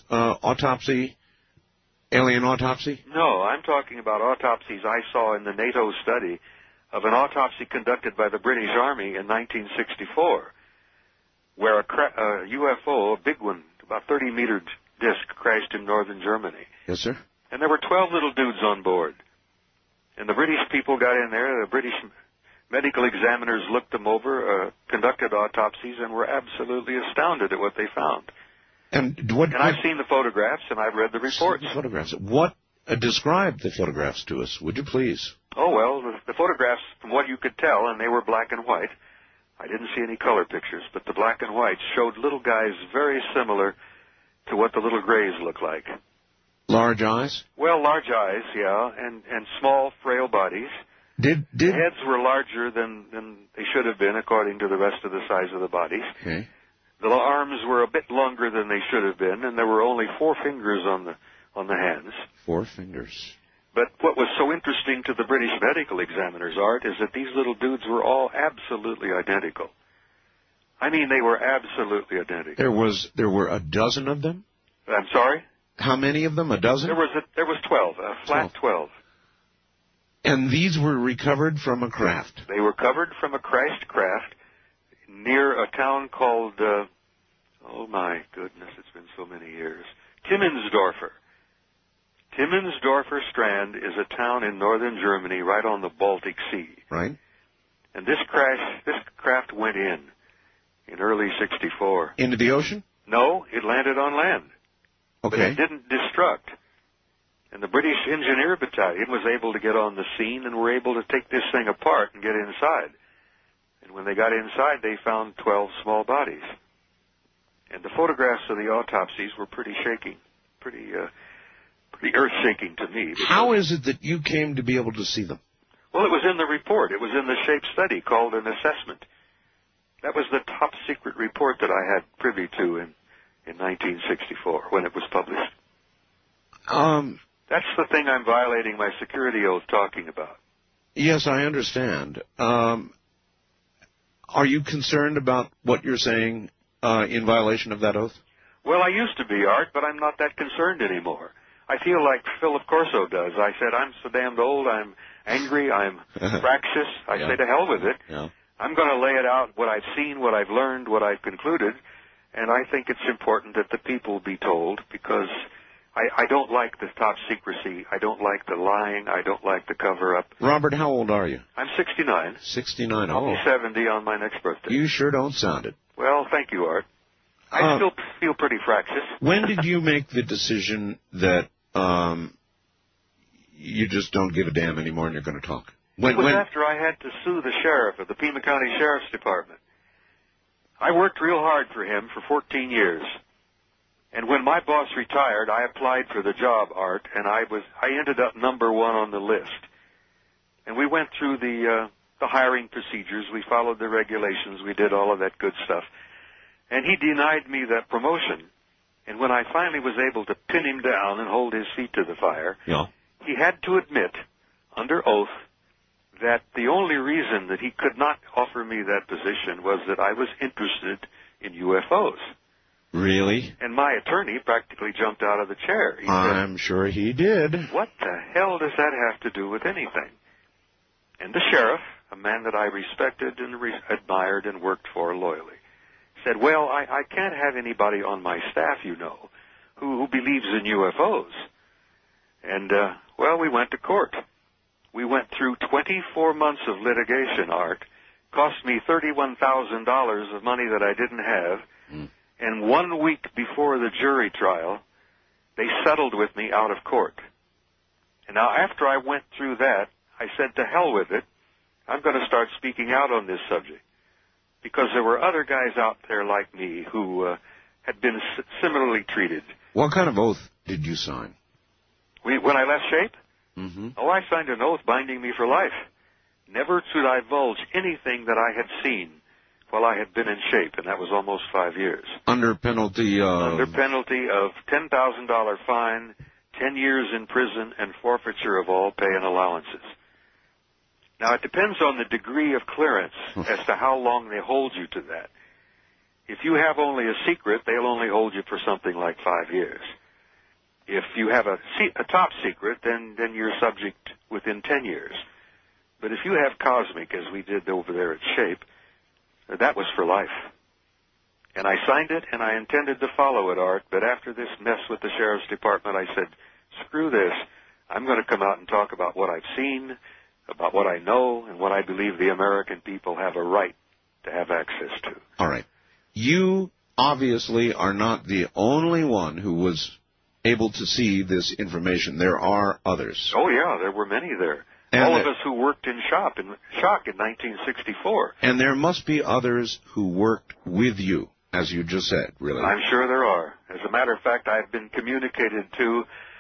alien autopsy? No, I'm talking about autopsies I saw in the NATO study of an autopsy conducted by the British Army in 1964, where a UFO, a big one, about 30-meter disc, crashed in northern Germany. Yes, sir. And there were 12 little dudes on board. And the British people got in there, the British medical examiners looked them over, conducted autopsies, and were absolutely astounded at what they found. And I've seen the photographs, and I've read the reports. What describe the photographs to us, would you please? Oh, well, the photographs, from what you could tell, and they were black and white. I didn't see any color pictures, but the black and whites showed little guys very similar to what the little grays look like. Large eyes? Well, large eyes, yeah, and small, frail bodies. The heads were larger than they should have been, according to the rest of the size of the bodies. Okay. The arms were a bit longer than they should have been, and there were only 4 fingers on the hands. 4 fingers. But what was so interesting to the British medical examiners, Art, is that these little dudes were all absolutely identical. I mean, they were absolutely identical. There were a dozen of them? I'm sorry? How many of them? A dozen? There was 12, a flat 12. And these were recovered from a craft? They were recovered from a crashed craft near a town called, oh my goodness, it's been so many years, Timmensdorfer. Timmensdorfer Strand is a town in northern Germany right on the Baltic Sea. Right. And this craft went in early 64. Into the ocean? No, it landed on land. Okay. But it didn't destruct. And the British Engineer Battalion was able to get on the scene and were able to take this thing apart and get inside. And when they got inside, they found 12 small bodies. And the photographs of the autopsies were pretty shaking, pretty earth-shaking to me. How is it that you came to be able to see them? Well, it was in the report. It was in the SHAPE study called an assessment. That was the top secret report that I had privy to in 1964 when it was published. That's the thing I'm violating my security oath talking about. Yes, I understand. Are you concerned about what you're saying in violation of that oath? Well, I used to be, Art, but I'm not that concerned anymore. I feel like Philip Corso does. I said, I'm so damned old, I'm angry, I'm fractious. I say to hell with it. Yeah. I'm going to lay it out, what I've seen, what I've learned, what I've concluded, and I think it's important that the people be told, because I don't like the top secrecy, I don't like the lying, I don't like the cover-up. Robert, how old are you? I'm 69. 69, I'll be 70 on my next birthday. You sure don't sound it. Well, thank you, Art. I still feel pretty fractious. When did you make the decision that you just don't give a damn anymore and you're going to talk? It was after I had to sue the sheriff of the Pima County Sheriff's Department. I worked real hard for him for 14 years. And when my boss retired, I applied for the job, Art, and I ended up number 1 on the list. And we went through the hiring procedures, we followed the regulations, we did all of that good stuff. And he denied me that promotion. And when I finally was able to pin him down and hold his feet to the fire, he had to admit, under oath, that the only reason that he could not offer me that position was that I was interested in UFOs. Really? And my attorney practically jumped out of the chair. He I'm sure he did. What the hell does that have to do with anything? And the sheriff, a man that I respected and admired and worked for loyally, said, well, I can't have anybody on my staff, you know, who believes in UFOs. And, well, we went to court. We went through 24 months of litigation, Art. Cost me $31,000 of money that I didn't have. And 1 week before the jury trial, they settled with me out of court. And now after I went through that, I said, to hell with it. I'm going to start speaking out on this subject. Because there were other guys out there like me who had been similarly treated. What kind of oath did you sign? When I left SHAPE? Oh, I signed an oath binding me for life. Never to divulge anything that I had seen while I had been in SHAPE, and that was almost 5 years. Under penalty of? Under penalty of $10,000 fine, 10 years in prison and forfeiture of all pay and allowances. Now, it depends on the degree of clearance as to how long they hold you to that. If you have only a secret, they'll only hold you for something like 5 years. If you have a top secret, then you're subject within 10 years. But if you have cosmic, as we did over there at SHAPE, that was for life. And I signed it, and I intended to follow it, Art, but after this mess with the Sheriff's Department, I said, screw this. I'm going to come out and talk about what I've seen, about what I know, and what I believe the American people have a right to have access to. All right. You obviously are not the only one who was able to see this information. There are others. Oh, yeah, there were many there. And all of us who worked in Shock in 1964. And there must be others who worked with you, as you just said, really. I'm sure there are. As a matter of fact, I've been communicated to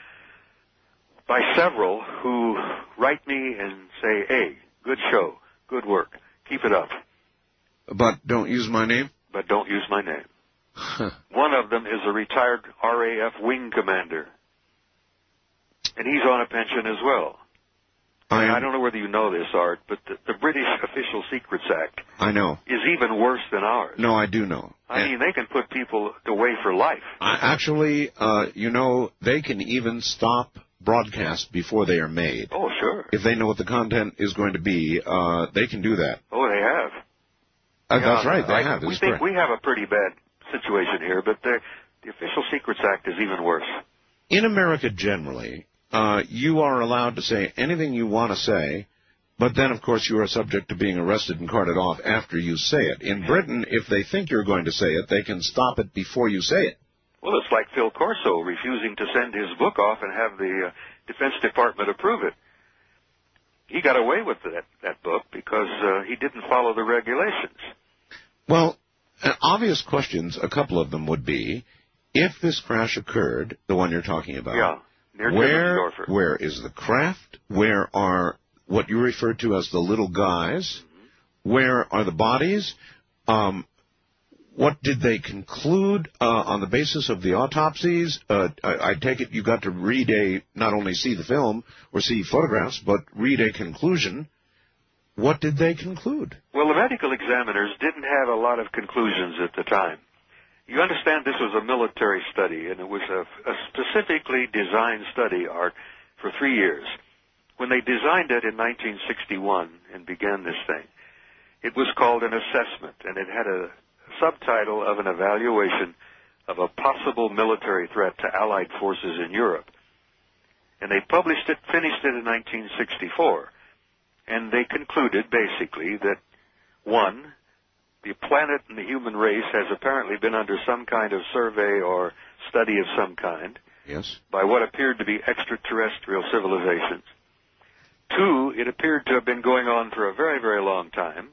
by several who write me and say, hey, good show, good work, keep it up. But don't use my name? But don't use my name. One of them is a retired RAF wing commander, and he's on a pension as well. I don't know whether you know this, Art, but the British Official Secrets Act I know. Is even worse than ours. No, I do know. I mean, they can put people away for life. Actually, they can even stop broadcasts before they are made. Oh, sure. If they know what the content is going to be, they can do that. Oh, they have. That's right, they have. We think we have a pretty bad situation here, but the Official Secrets Act is even worse. In America generally, you are allowed to say anything you want to say, but then, of course, you are subject to being arrested and carted off after you say it. In Britain, if they think you're going to say it, they can stop it before you say it. Well, it's like Phil Corso refusing to send his book off and have the Defense Department approve it. He got away with that book because he didn't follow the regulations. Well, obvious questions, a couple of them would be, if this crash occurred, the one you're talking about, yeah, near where is the craft? Where are what you refer to as the little guys? Mm-hmm. Where are the bodies? What did they conclude on the basis of the autopsies? I take it you got to not only see the film or see photographs, but read a conclusion. What did they conclude? Well, the medical examiners didn't have a lot of conclusions at the time. You understand this was a military study, and it was a specifically designed study, Art, for 3 years. When they designed it in 1961 and began this thing, it was called an assessment, and it had a subtitle of an evaluation of a possible military threat to Allied forces in Europe. And they finished it in 1964. And they concluded, basically, that, one, the planet and the human race has apparently been under some kind of survey or study of some kind. Yes. By what appeared to be extraterrestrial civilizations. Two, it appeared to have been going on for a very, very long time.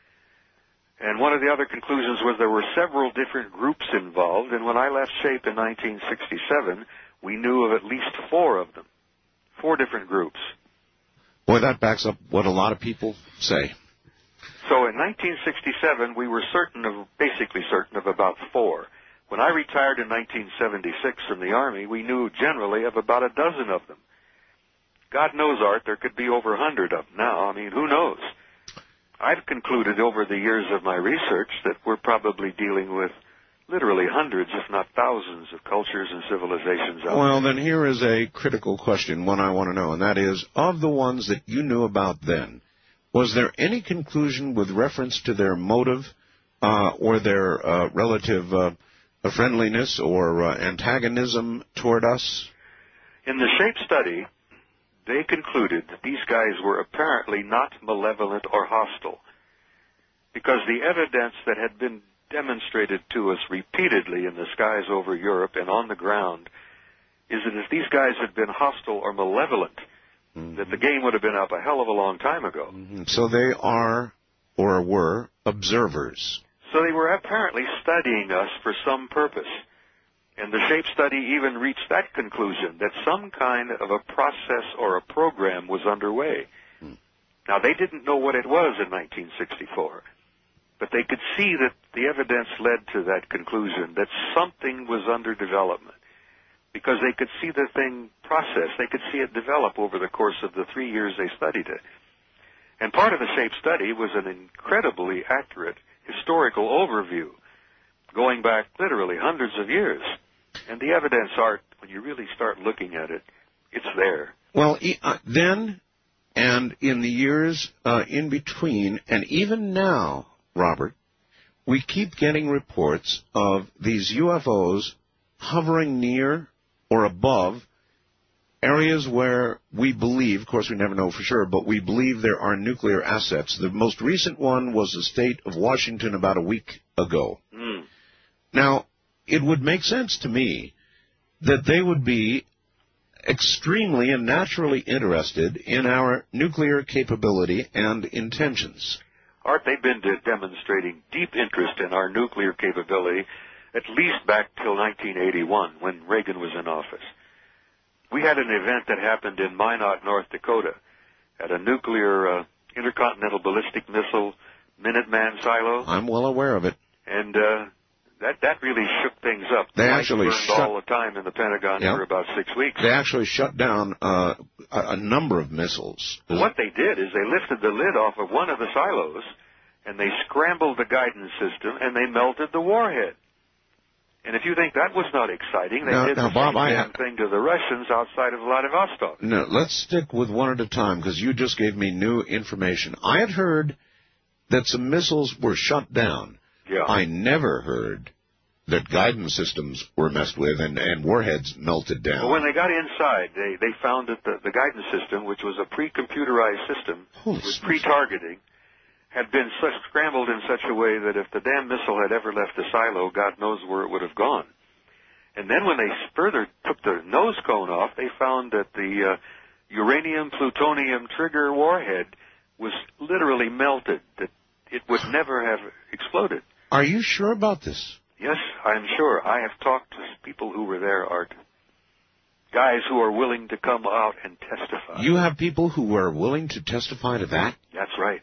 And one of the other conclusions was there were several different groups involved, and when I left SHAPE in 1967, we knew of at least 4 of them. 4 different groups. Boy, that backs up what a lot of people say. So in 1967, we were basically certain of about 4. When I retired in 1976 from the Army, we knew generally of about a dozen of them. God knows, Art, there could be over 100 of them now. I mean, who knows? I've concluded over the years of my research that we're probably dealing with literally hundreds, if not thousands, of cultures and civilizations out there. Well, then here is a critical question, one I want to know, and that is, of the ones that you knew about then, was there any conclusion with reference to their motive or their relative friendliness or antagonism toward us? In the SHAPE study, they concluded that these guys were apparently not malevolent or hostile, because the evidence that had been demonstrated to us repeatedly in the skies over Europe and on the ground is that if these guys had been hostile or malevolent, that the game would have been up a hell of a long time ago. So they are, or were, observers. So they were apparently studying us for some purpose. And the SHAPE study even reached that conclusion, that some kind of a process or a program was underway. Now, they didn't know what it was in 1964, but they could see that the evidence led to that conclusion, that something was under development, because they could see the thing process. They could see it develop over the course of the 3 years they studied it. And part of the SHAPE study was an incredibly accurate historical overview, going back literally hundreds of years. And the evidence, Art, when you really start looking at it, it's there. Well, then and in the years in between, and even now, Robert, we keep getting reports of these UFOs hovering near or above areas where we believe, of course we never know for sure, but we believe there are nuclear assets. The most recent one was the state of Washington about a week ago. Now, it would make sense to me that they would be extremely and naturally interested in our nuclear capability and intentions. Art, they've been demonstrating deep interest in our nuclear capability at least back till 1981 when Reagan was in office. We had an event that happened in Minot, North Dakota, at a nuclear intercontinental ballistic missile Minuteman silo. I'm well aware of it. And that really shook things up. They actually burned all the time in the Pentagon for about 6 weeks. They actually shut down a number of missiles. What they did is they lifted the lid off of one of the silos, and they scrambled the guidance system, and they melted the warhead. And if you think that was not exciting, they did the same thing to the Russians outside of Vladivostok. No, let's stick with one at a time, because you just gave me new information. I had heard that some missiles were shut down. Yeah. I never heard that guidance systems were messed with and warheads melted down. But when they got inside, they found that the guidance system, which was a pre-computerized system with pre-targeting, had been scrambled in such a way that if the damn missile had ever left the silo, God knows where it would have gone. And then when they further took the nose cone off, they found that the uranium-plutonium trigger warhead was literally melted, that it would never have exploded. Are you sure about this? Yes, I'm sure. I have talked to people who were there, Art. Guys who are willing to come out and testify. You have people who are willing to testify to that? That's right.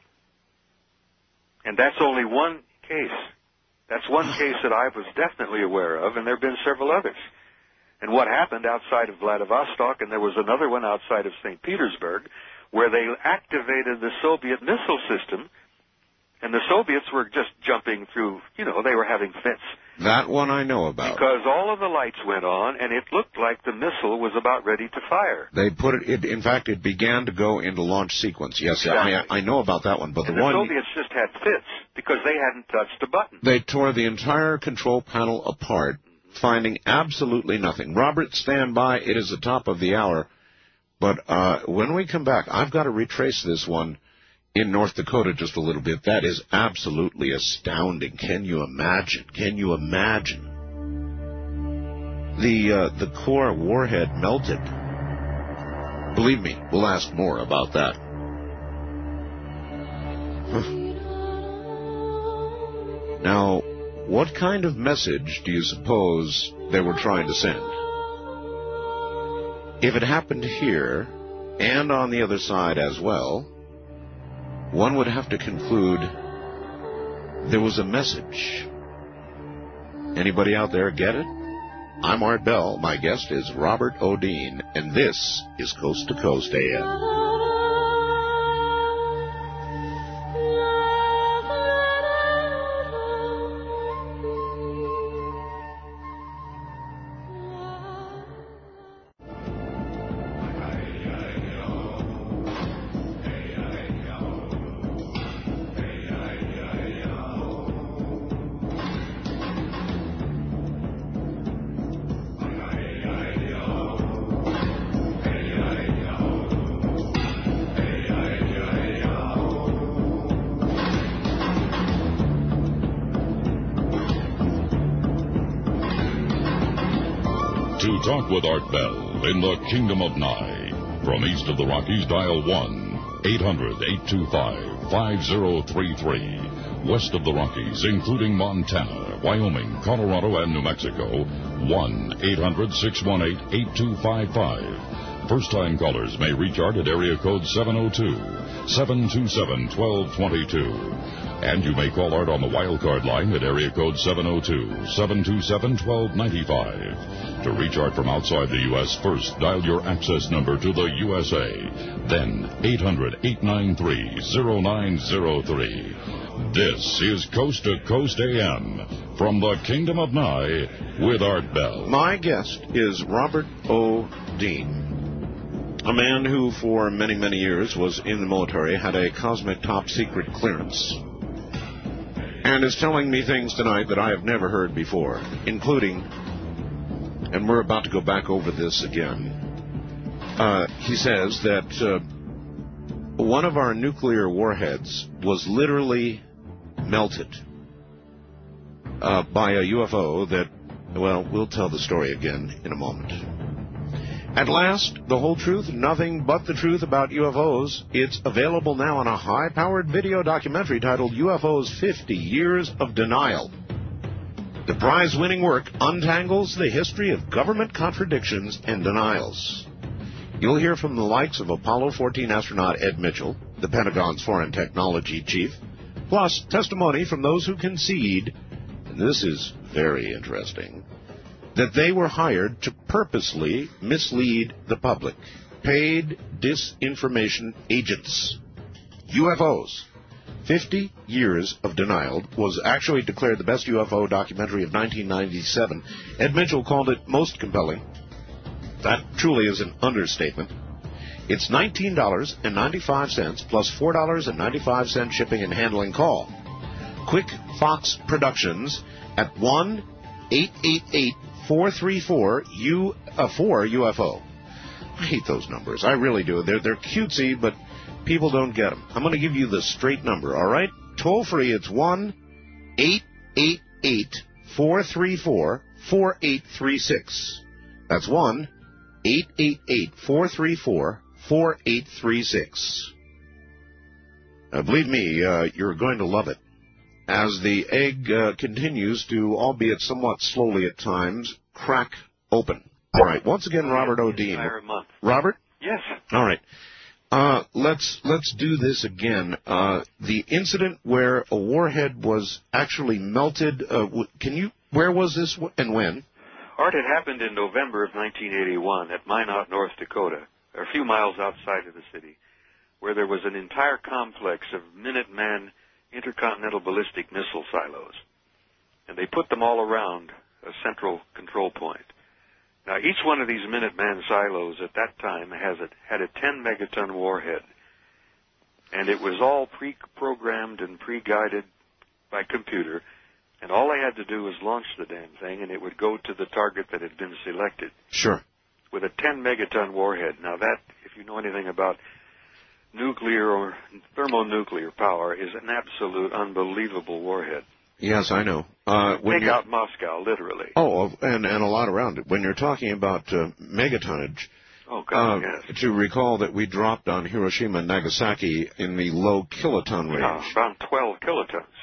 And that's only one case. That's one case that I was definitely aware of, and there have been several others. And what happened outside of Vladivostok, and there was another one outside of St. Petersburg, where they activated the Soviet missile system, and the Soviets were just jumping through, they were having fits. That one I know about. Because all of the lights went on, and it looked like the missile was about ready to fire. They put it, in fact, it began to go into launch sequence. Yes, exactly. I know about that one. But and the Soviets just had fits because they hadn't touched a button. They tore the entire control panel apart, finding absolutely nothing. Robert, stand by. It is the top of the hour. But when we come back, I've got to retrace this one in North Dakota just a little bit. That is absolutely astounding. Can you imagine? Can you imagine? The core warhead melted. Believe me, we'll ask more about that. Now, what kind of message do you suppose they were trying to send? If it happened here, and on the other side as well, one would have to conclude there was a message. Anybody out there get it? I'm Art Bell. My guest is Robert O'Dean, and this is Coast to Coast AM. Talk with Art Bell in the Kingdom of Nye. From east of the Rockies, dial 1-800-825-5033. West of the Rockies, including Montana, Wyoming, Colorado, and New Mexico, 1-800-618-8255. First-time callers may recharge at area code 702-727-1222. And you may call Art on the wildcard line at area code 702-727-1295. To reach Art from outside the U.S., first dial your access number to the USA. Then 800-893-0903. This is Coast to Coast AM from the Kingdom of Nye with Art Bell. My guest is Robert O. Dean, a man who for many, many years was in the military, had a cosmic top secret clearance, and is telling me things tonight that I have never heard before, including, and we're about to go back over this again, he says that one of our nuclear warheads was literally melted by a UFO that, well, we'll tell the story again in a moment. At last, the whole truth, nothing but the truth about UFOs. It's available now in a high-powered video documentary titled UFOs 50 Years of Denial. The prize-winning work untangles the history of government contradictions and denials. You'll hear from the likes of Apollo 14 astronaut Ed Mitchell, the Pentagon's foreign technology chief, plus testimony from those who concede, and this is very interesting, that they were hired to purposely mislead the public. Paid disinformation agents. UFOs. 50 Years of Denial was actually declared the best UFO documentary of 1997. Ed Mitchell called it most compelling. That truly is an understatement. It's $19.95 plus $4.95 shipping and handling. Call Quick Fox Productions at 1-888-434-4UFO. I hate those numbers. I really do. They're cutesy, but people don't get them. I'm going to give you the straight number, all right? Toll free, it's 1-888-434-4836. That's 1-888-434-4836. Believe me, you're going to love it. As the egg continues to, albeit somewhat slowly at times, crack open. All right. Once again, Robert O. Dean. Robert? Yes. All right. Let's do this again. The incident where a warhead was actually melted. Where was this and when? Art, had happened in November of 1981 at Minot, North Dakota, a few miles outside of the city, where there was an entire complex of Minuteman intercontinental ballistic missile silos, and they put them all around a central control point. Now, each one of these Minuteman silos at that time had a 10-megaton warhead, and it was all pre-programmed and pre-guided by computer, and all they had to do was launch the damn thing, and it would go to the target that had been selected. Sure. With a 10-megaton warhead. Now, that, if you know anything about nuclear or thermonuclear power, is an absolute unbelievable warhead. Yes, I know. Take out Moscow, literally. Oh, and a lot around it. When you're talking about megatonnage, yes. To recall that we dropped on Hiroshima and Nagasaki in the low kiloton range. Around 12 kilotons.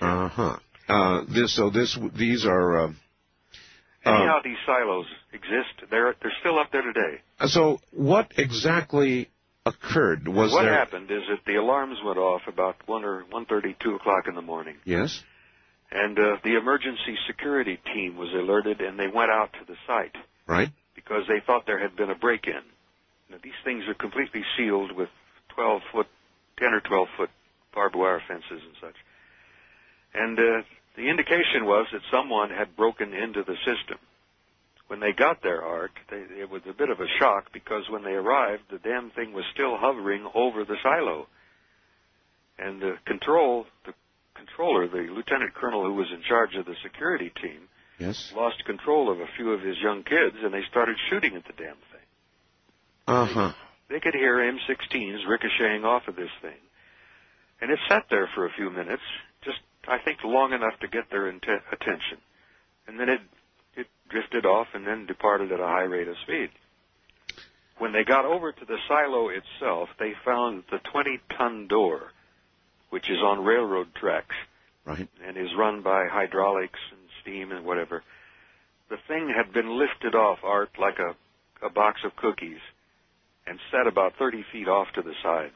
These are. Anyhow, these silos exist. They're still up there today. So, what exactly occurred? What happened is that the alarms went off about 1:30, 2 o'clock in the morning. Yes. And the emergency security team was alerted, and they went out to the site. Right. Because they thought there had been a break-in. Now, these things are completely sealed with 10 or 12-foot barbed wire fences and such. And the indication was that someone had broken into the system. When they got there, Art, it was a bit of a shock because when they arrived, the damn thing was still hovering over the silo. And the controller, the lieutenant colonel who was in charge of the security team, yes, lost control of a few of his young kids, and they started shooting at the damn thing. They could hear M16s ricocheting off of this thing. And it sat there for a few minutes, just, I think, long enough to get their attention. And then it drifted off and then departed at a high rate of speed. When they got over to the silo itself, they found the 20-ton door, which is on railroad tracks, right, and is run by hydraulics and steam and whatever. The thing had been lifted off, Art, like a box of cookies, and sat about 30 feet off to the side.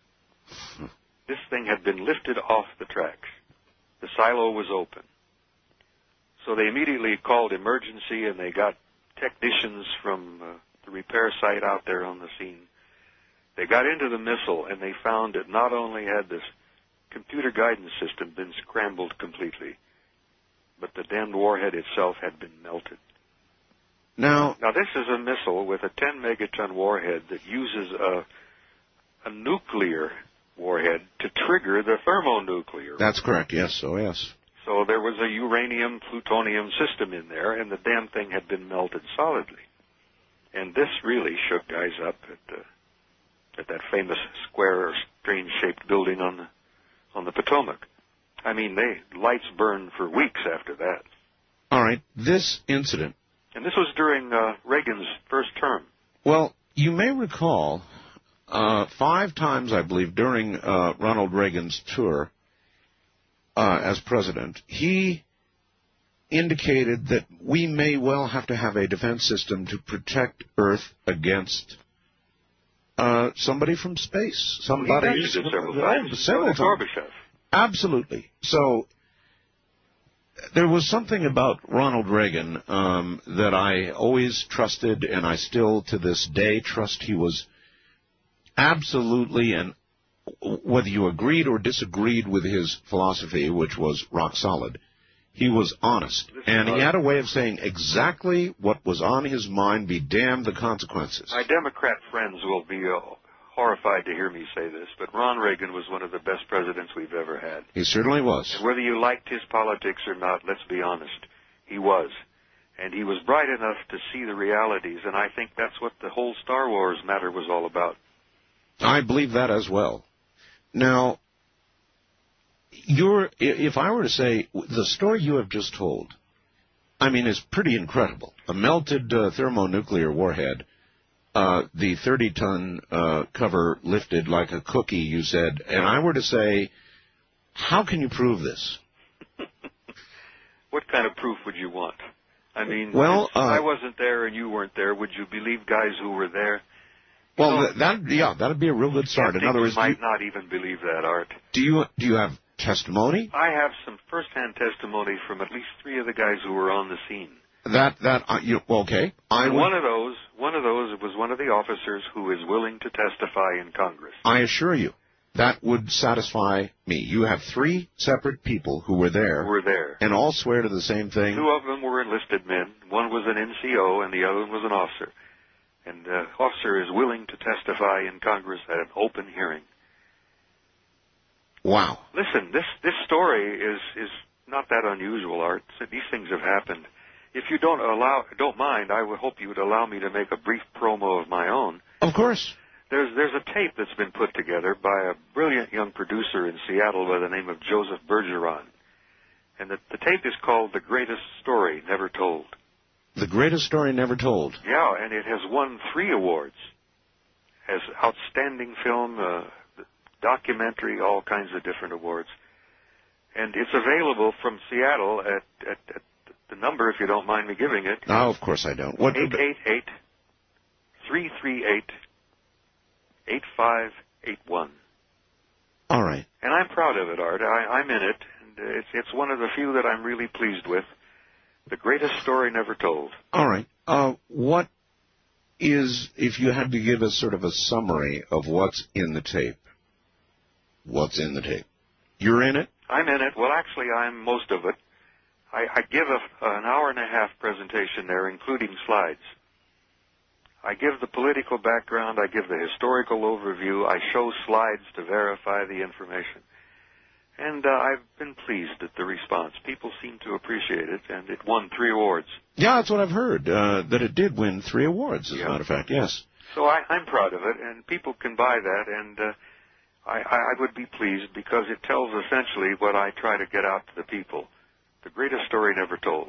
This thing had been lifted off the tracks. The silo was open. So they immediately called emergency, and they got technicians from the repair site out there on the scene. They got into the missile, and they found that not only had this computer guidance system been scrambled completely, but the damned warhead itself had been melted. Now this is a missile with a 10-megaton warhead that uses a nuclear warhead to trigger the thermonuclear. That's correct, yes, oh yes. So there was a uranium-plutonium system in there, and the damn thing had been melted solidly. And this really shook guys up at that famous square or strange-shaped building on the Potomac. I mean, lights burned for weeks after that. All right, this incident. And this was during Reagan's first term. Well, you may recall 5 times, I believe, during Ronald Reagan's tour as president, he indicated that we may well have to have a defense system to protect Earth against somebody from space. Somebody. He mentioned it several times. Gorbachev. Absolutely. So there was something about Ronald Reagan that I always trusted, and I still to this day trust. He was absolutely, and whether you agreed or disagreed with his philosophy, which was rock solid, he was honest. And he had a way of saying exactly what was on his mind, be damned the consequences. My Democrat friends will be horrified to hear me say this, but Ron Reagan was one of the best presidents we've ever had. He certainly was. And whether you liked his politics or not, let's be honest, he was. And he was bright enough to see the realities, and I think that's what the whole Star Wars matter was all about. I believe that as well. Now, if I were to say the story you have just told, I mean, is pretty incredible. A melted thermonuclear warhead, the 30-ton cover lifted like a cookie, you said, and I were to say, how can you prove this? What kind of proof would you want? I mean, well, if I wasn't there and you weren't there, would you believe guys who were there? Well, that'd be a real good start. In other words, you might not even believe that, Art. Do you have testimony? I have some first-hand testimony from at least 3 of the guys who were on the scene. Okay. One of those was one of the officers who is willing to testify in Congress. I assure you, that would satisfy me. You have 3 separate people who were there. And all swear to the same thing. 2 of them were enlisted men. One was an NCO, and the other one was an officer. And the officer is willing to testify in Congress at an open hearing. Wow. Listen, this story is not that unusual, Art. These things have happened. If you don't mind, I would hope you would allow me to make a brief promo of my own. Of course. There's a tape that's been put together by a brilliant young producer in Seattle by the name of Joseph Bergeron. And the tape is called The Greatest Story Never Told. The Greatest Story Never Told. Yeah, and it has won 3 awards. As outstanding film, documentary, all kinds of different awards. And it's available from Seattle at the number, if you don't mind me giving it. No, of course I don't. 888-338-8581. All right. And I'm proud of it, Art. I'm in it. And it's one of the few that I'm really pleased with. The Greatest Story Never Told. All right. What is, if you had to give us sort of a summary of what's in the tape? What's in the tape? You're in it? I'm in it. Well, actually, I'm most of it. I give an hour-and-a-half presentation there, including slides. I give the political background. I give the historical overview. I show slides to verify the information. And I've been pleased at the response. People seem to appreciate it, and it won 3 awards. Yeah, that's what I've heard, that it did win 3 awards, as a matter of fact, yes. So I'm proud of it, and people can buy that, and I would be pleased because it tells essentially what I try to get out to the people. The Greatest Story Never Told.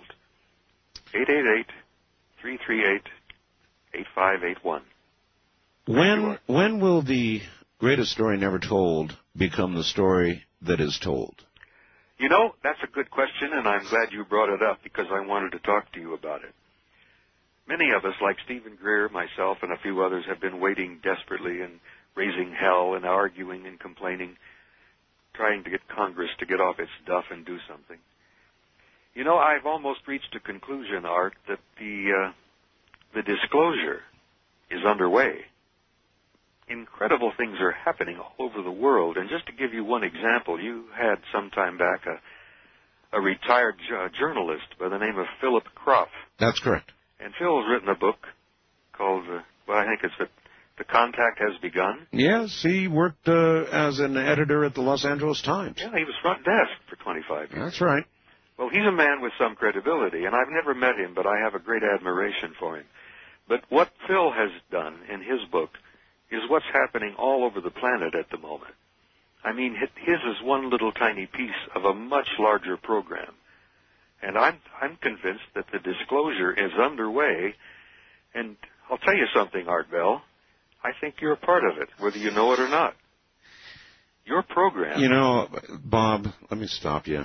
888-338-8581. When will the Greatest Story Never Told become the story that is told? You know, that's a good question, and I'm glad you brought it up because I wanted to talk to you about it. Many of us, like Stephen Greer, myself, and a few others, have been waiting desperately and raising hell and arguing and complaining, trying to get Congress to get off its duff and do something. You know, I've almost reached a conclusion, Art, that the disclosure is underway. Incredible things are happening all over the world. And just to give you one example, you had some time back a retired journalist by the name of Philip Kropf. That's correct. And Phil's written a book called, I think it's The Contact Has Begun. Yes, he worked as an editor at the Los Angeles Times. Yeah, he was front desk for 25 years. That's right. Well, he's a man with some credibility, and I've never met him, but I have a great admiration for him. But what Phil has done in his book is what's happening all over the planet at the moment. I mean, his is one little tiny piece of a much larger program. And I'm convinced that the disclosure is underway. And I'll tell you something, Art Bell. I think you're a part of it, whether you know it or not. Your program... You know, Bob, let me stop you.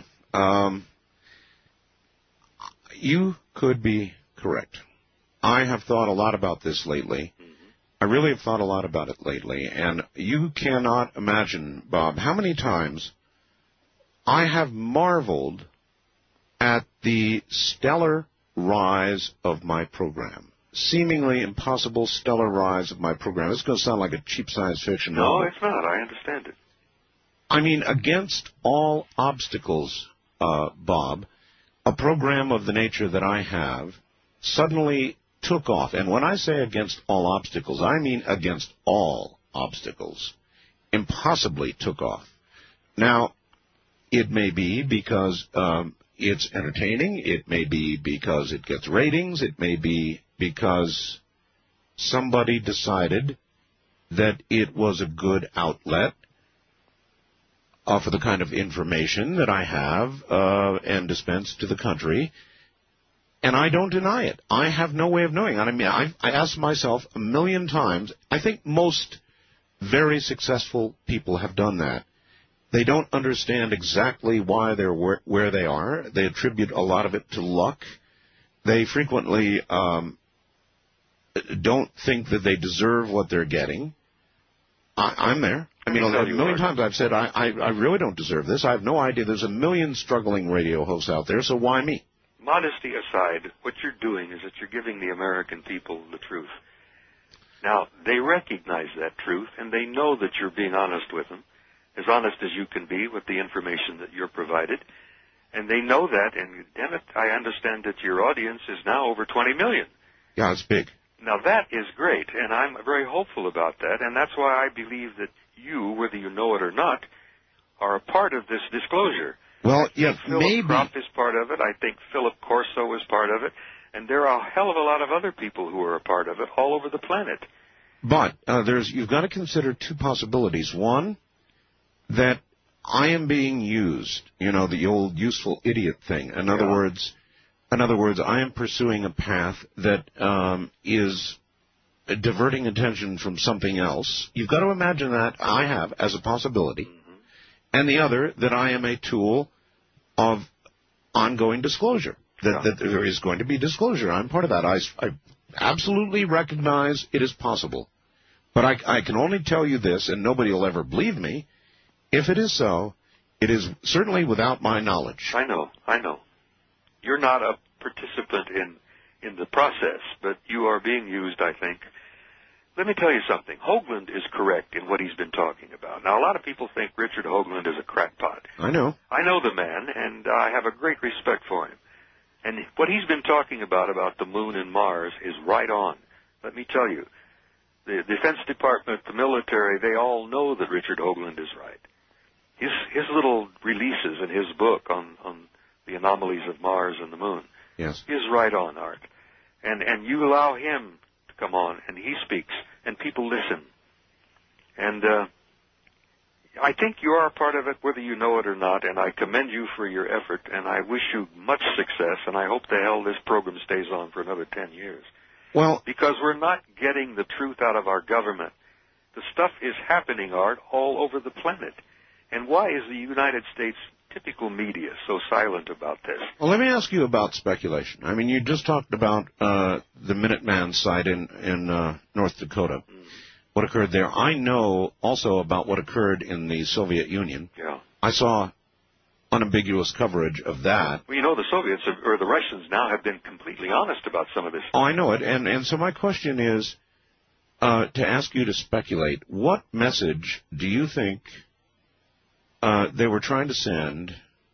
You could be correct. I have thought a lot about this lately. I really have thought a lot about it lately, and you cannot imagine, Bob, how many times I have marveled at the stellar rise of my program. Seemingly impossible stellar rise of my program. It's going to sound like a cheap science fiction novel. No, it's not. I understand it. I mean, against all obstacles, Bob, a program of the nature that I have suddenly took off. And when I say against all obstacles, I mean against all obstacles. Impossibly took off. Now, it may be because it's entertaining. It may be because it gets ratings. It may be because somebody decided that it was a good outlet for the kind of information that I have and dispense to the country. And I don't deny it. I have no way of knowing. I mean, I asked myself a million times. I think most very successful people have done that. They don't understand exactly why they're where they are. They attribute a lot of it to luck. They frequently don't think that they deserve what they're getting. I'm there. I mean, a million times I've said, I really don't deserve this. I have no idea. There's a million struggling radio hosts out there, so why me? Modesty aside, what you're doing is that you're giving the American people the truth. Now, they recognize that truth, and they know that you're being honest with them, as honest as you can be with the information that you're provided. And they know that, and damn it, I understand that your audience is now over 20 million. Yeah, it's big. Now, that is great, and I'm very hopeful about that, and that's why I believe that you, whether you know it or not, are a part of this disclosure. Well, yeah, maybe. Philip Kropf is part of it. I think Philip Corso is part of it. And there are a hell of a lot of other people who are a part of it all over the planet. But you've got to consider two possibilities. One, that I am being used, you know, the old useful idiot thing. In other words, I am pursuing a path that is diverting attention from something else. You've got to imagine that I have as a possibility. Mm-hmm. And the other, that I am a tool of ongoing disclosure, that there is going to be disclosure. I'm part of that. I absolutely recognize it is possible. But I can only tell you this, and nobody will ever believe me. If it is so, it is certainly without my knowledge. I know. You're not a participant in the process, but you are being used, I think. Let me tell you something. Hoagland is correct in what he's been talking about. Now, a lot of people think Richard Hoagland is a crackpot. I know. I know the man, and I have a great respect for him. And what he's been talking about the moon and Mars is right on. Let me tell you, the Defense Department, the military, they all know that Richard Hoagland is right. His little releases in his book on the anomalies of Mars and the moon is right on, Art. And you allow him to come on, and he speaks, and people listen. And I think you are a part of it, whether you know it or not, and I commend you for your effort, and I wish you much success, and I hope the hell this program stays on for another 10 years. Well, because we're not getting the truth out of our government. The stuff is happening, Art, all over the planet. And why is the United States typical media so silent about this? Well, let me ask you about speculation. I mean, you just talked about the Minuteman site in North Dakota. What occurred there. I know also about what occurred in the Soviet Union. Yeah. I saw unambiguous coverage of that. Well, you know, the Soviets, or the Russians now, have been completely honest about some of this. Oh, I know it. And so my question is to ask you to speculate. What message do you think they were trying to send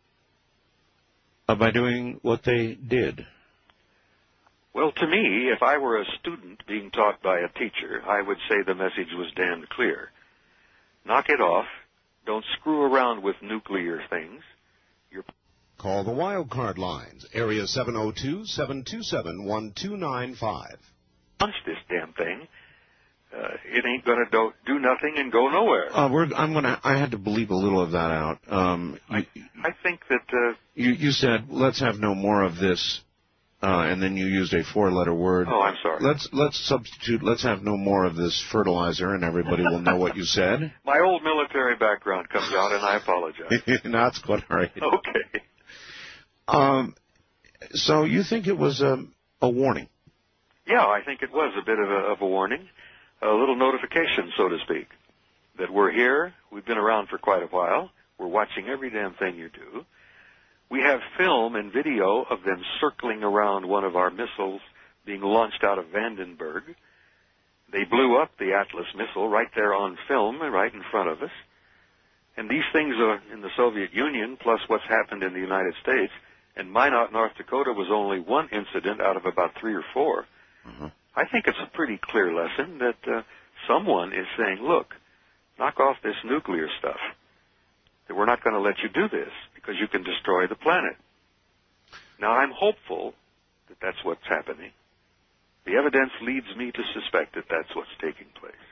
by doing what they did? Well, to me, if I were a student being taught by a teacher, I would say the message was damned clear. Knock it off. Don't screw around with nuclear things. Call the wildcard lines, area 702-727-1295. Punch this damn thing. It ain't going to do nothing and go nowhere. I had to bleep a little of that out. I think that you said let's have no more of this, and then you used a 4-letter word. Oh, I'm sorry. Let's substitute. Let's have no more of this fertilizer, and everybody will know what you said. My old military background comes out, and I apologize. No, that's quite all right. Okay. So you think it was a warning? Yeah, I think it was a bit of a warning, a little notification, so to speak, that we're here. We've been around for quite a while. We're watching every damn thing you do. We have film and video of them circling around one of our missiles being launched out of Vandenberg. They blew up the Atlas missile right there on film, right in front of us. And these things are in the Soviet Union, plus what's happened in the United States. And Minot, North Dakota was only one incident out of about 3 or 4. Mm-hmm. I think it's a pretty clear lesson that someone is saying, look, knock off this nuclear stuff. That we're not going to let you do this because you can destroy the planet. Now, I'm hopeful that that's what's happening. The evidence leads me to suspect that that's what's taking place.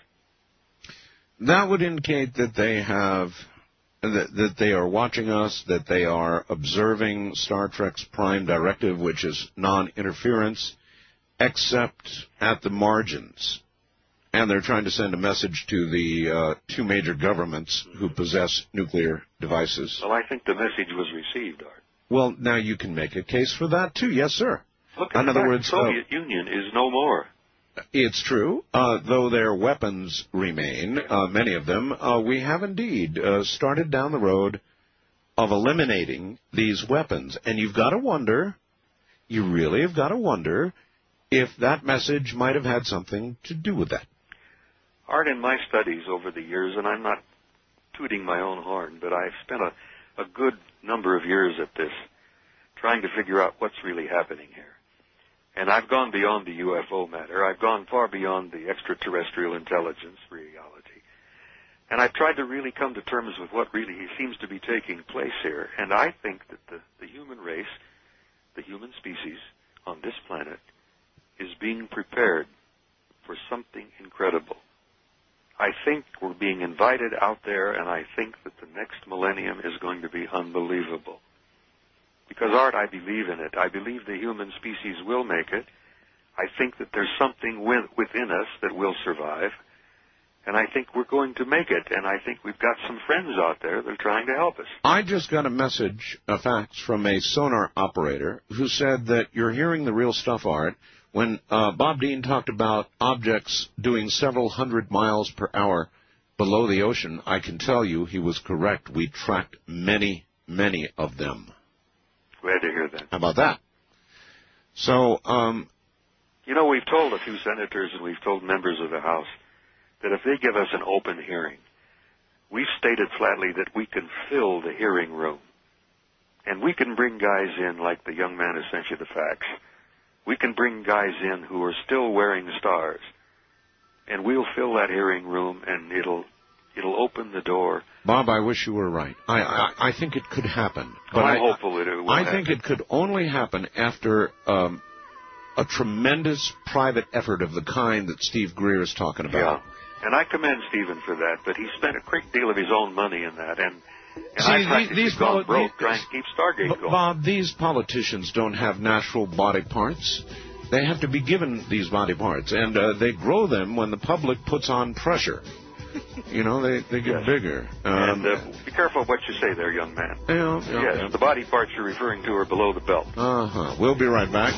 That would indicate that they have, that they are watching us, that they are observing Star Trek's Prime Directive, which is non-interference, except at the margins. And they're trying to send a message to the 2 major governments who possess nuclear devices. Well, I think the message was received, Art. Well, now you can make a case for that, too. Yes, sir. Look, in other words, the Soviet Union is no more. It's true. Though their weapons remain, many of them, we have indeed started down the road of eliminating these weapons. And you've got to wonder, you really have got to wonder, if that message might have had something to do with that. Art, in my studies over the years, and I'm not tooting my own horn, but I've spent a good number of years at this, trying to figure out what's really happening here. And I've gone beyond the UFO matter. I've gone far beyond the extraterrestrial intelligence reality. And I've tried to really come to terms with what really seems to be taking place here. And I think that the human race, the human species on this planet, is being prepared for something incredible. I think we're being invited out there, and I think that the next millennium is going to be unbelievable. Because, Art, I believe in it. I believe the human species will make it. I think that there's something within us that will survive. And I think we're going to make it. And I think we've got some friends out there that are trying to help us. I just got a fax from a sonar operator who said that you're hearing the real stuff, Art. When Bob Dean talked about objects doing several hundred miles per hour below the ocean, I can tell you he was correct. We tracked many, many of them. Glad to hear that. How about that? So, you know, we've told a few senators and we've told members of the House that if they give us an open hearing, we've stated flatly that we can fill the hearing room. And we can bring guys in like the young man who sent you the fax. We can bring guys in who are still wearing stars. And we'll fill that hearing room and it'll open the door. Bob, I wish you were right. I think it could happen. But I'm hopeful that it will happen. I think it could only happen after a tremendous private effort of the kind that Steve Greer is talking about. Yeah, and I commend Stephen for that, but he spent a great deal of his own money in that, and See, I practically gone broke trying to keep Stargate going. Bob, these politicians don't have natural body parts. They have to be given these body parts, and they grow them when the public puts on pressure. You know, they get bigger. And be careful of what you say there, young man. Yeah. The body parts you're referring to are below the belt. Uh-huh. We'll be right back.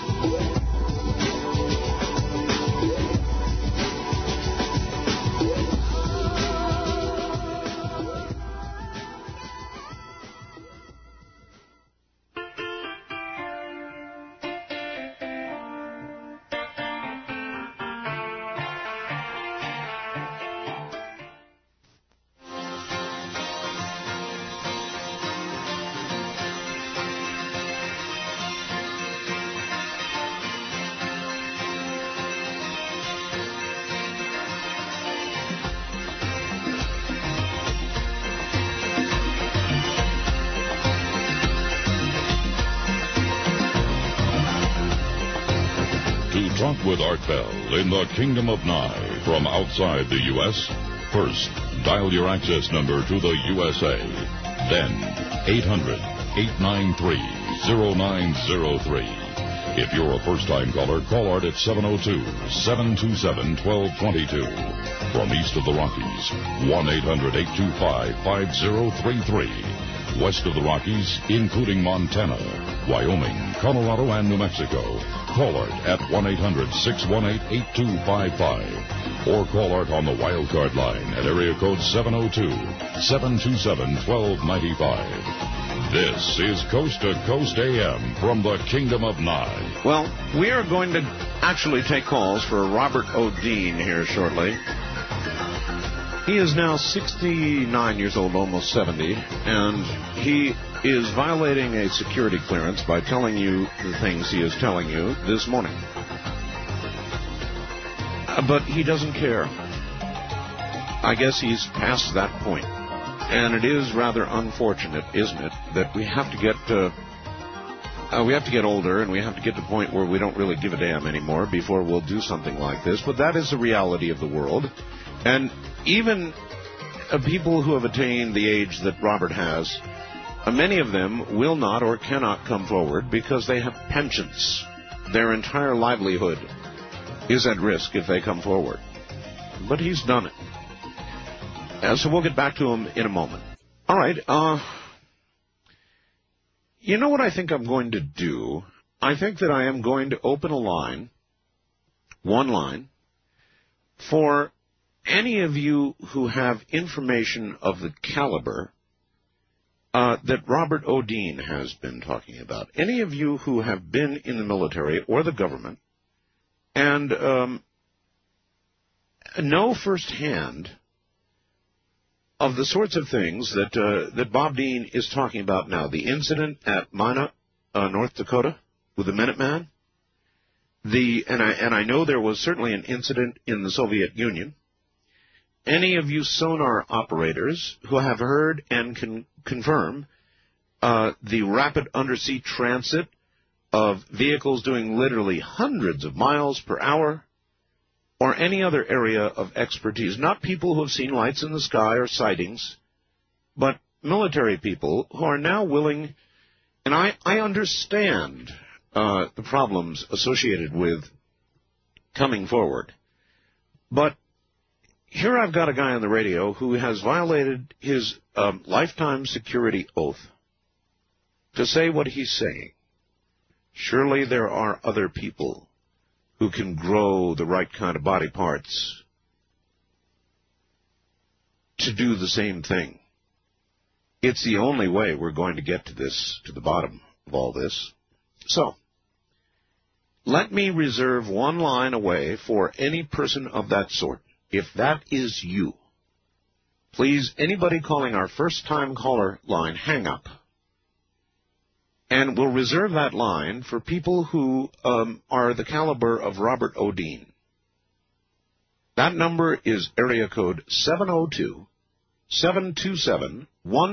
Talk with Art Bell in the Kingdom of Nye from outside the U.S. First, dial your access number to the USA. Then, 800-893-0903. If you're a first-time caller, call Art at 702-727-1222. From east of the Rockies, 1-800-825-5033. West of the Rockies, including Montana, Wyoming, Colorado, and New Mexico. Call Art at 1-800-618-8255. Or call Art on the wildcard line at area code 702-727-1295. This is Coast to Coast AM from the Kingdom of Nye. Well, we are going to actually take calls for Robert O'Dean here shortly. He is now 69 years old, almost 70, and he is violating a security clearance by telling you the things he is telling you this morning. But he doesn't care. I guess he's past that point. And it is rather unfortunate, isn't it, that we have to get older and we have to get to the point where we don't really give a damn anymore before we'll do something like this. But that is the reality of the world. And even people who have attained the age that Robert has, many of them will not or cannot come forward because they have pensions. Their entire livelihood is at risk if they come forward. But he's done it. So we'll get back to him in a moment. All right. You know what I think I'm going to do? I think that I am going to open a line, one line, for any of you who have information of the caliber that Robert O'Dean has been talking about. Any of you who have been in the military or the government and know firsthand of the sorts of things that Bob Dean is talking about now. The incident at Minot, North Dakota, with the Minuteman. And I know there was certainly an incident in the Soviet Union. Any of you sonar operators who have heard and can confirm the rapid undersea transit of vehicles doing literally hundreds of miles per hour, or any other area of expertise, not people who have seen lights in the sky or sightings, but military people who are now willing, and I understand the problems associated with coming forward, but here I've got a guy on the radio who has violated his lifetime security oath to say what he's saying. Surely there are other people who can grow the right kind of body parts to do the same thing. It's the only way we're going to get to the bottom of all this. So, let me reserve one line away for any person of that sort. If that is you, please, anybody calling our first-time caller line, hang up. And we'll reserve that line for people who are the caliber of Robert O'Dean. That number is area code 702-727-1222.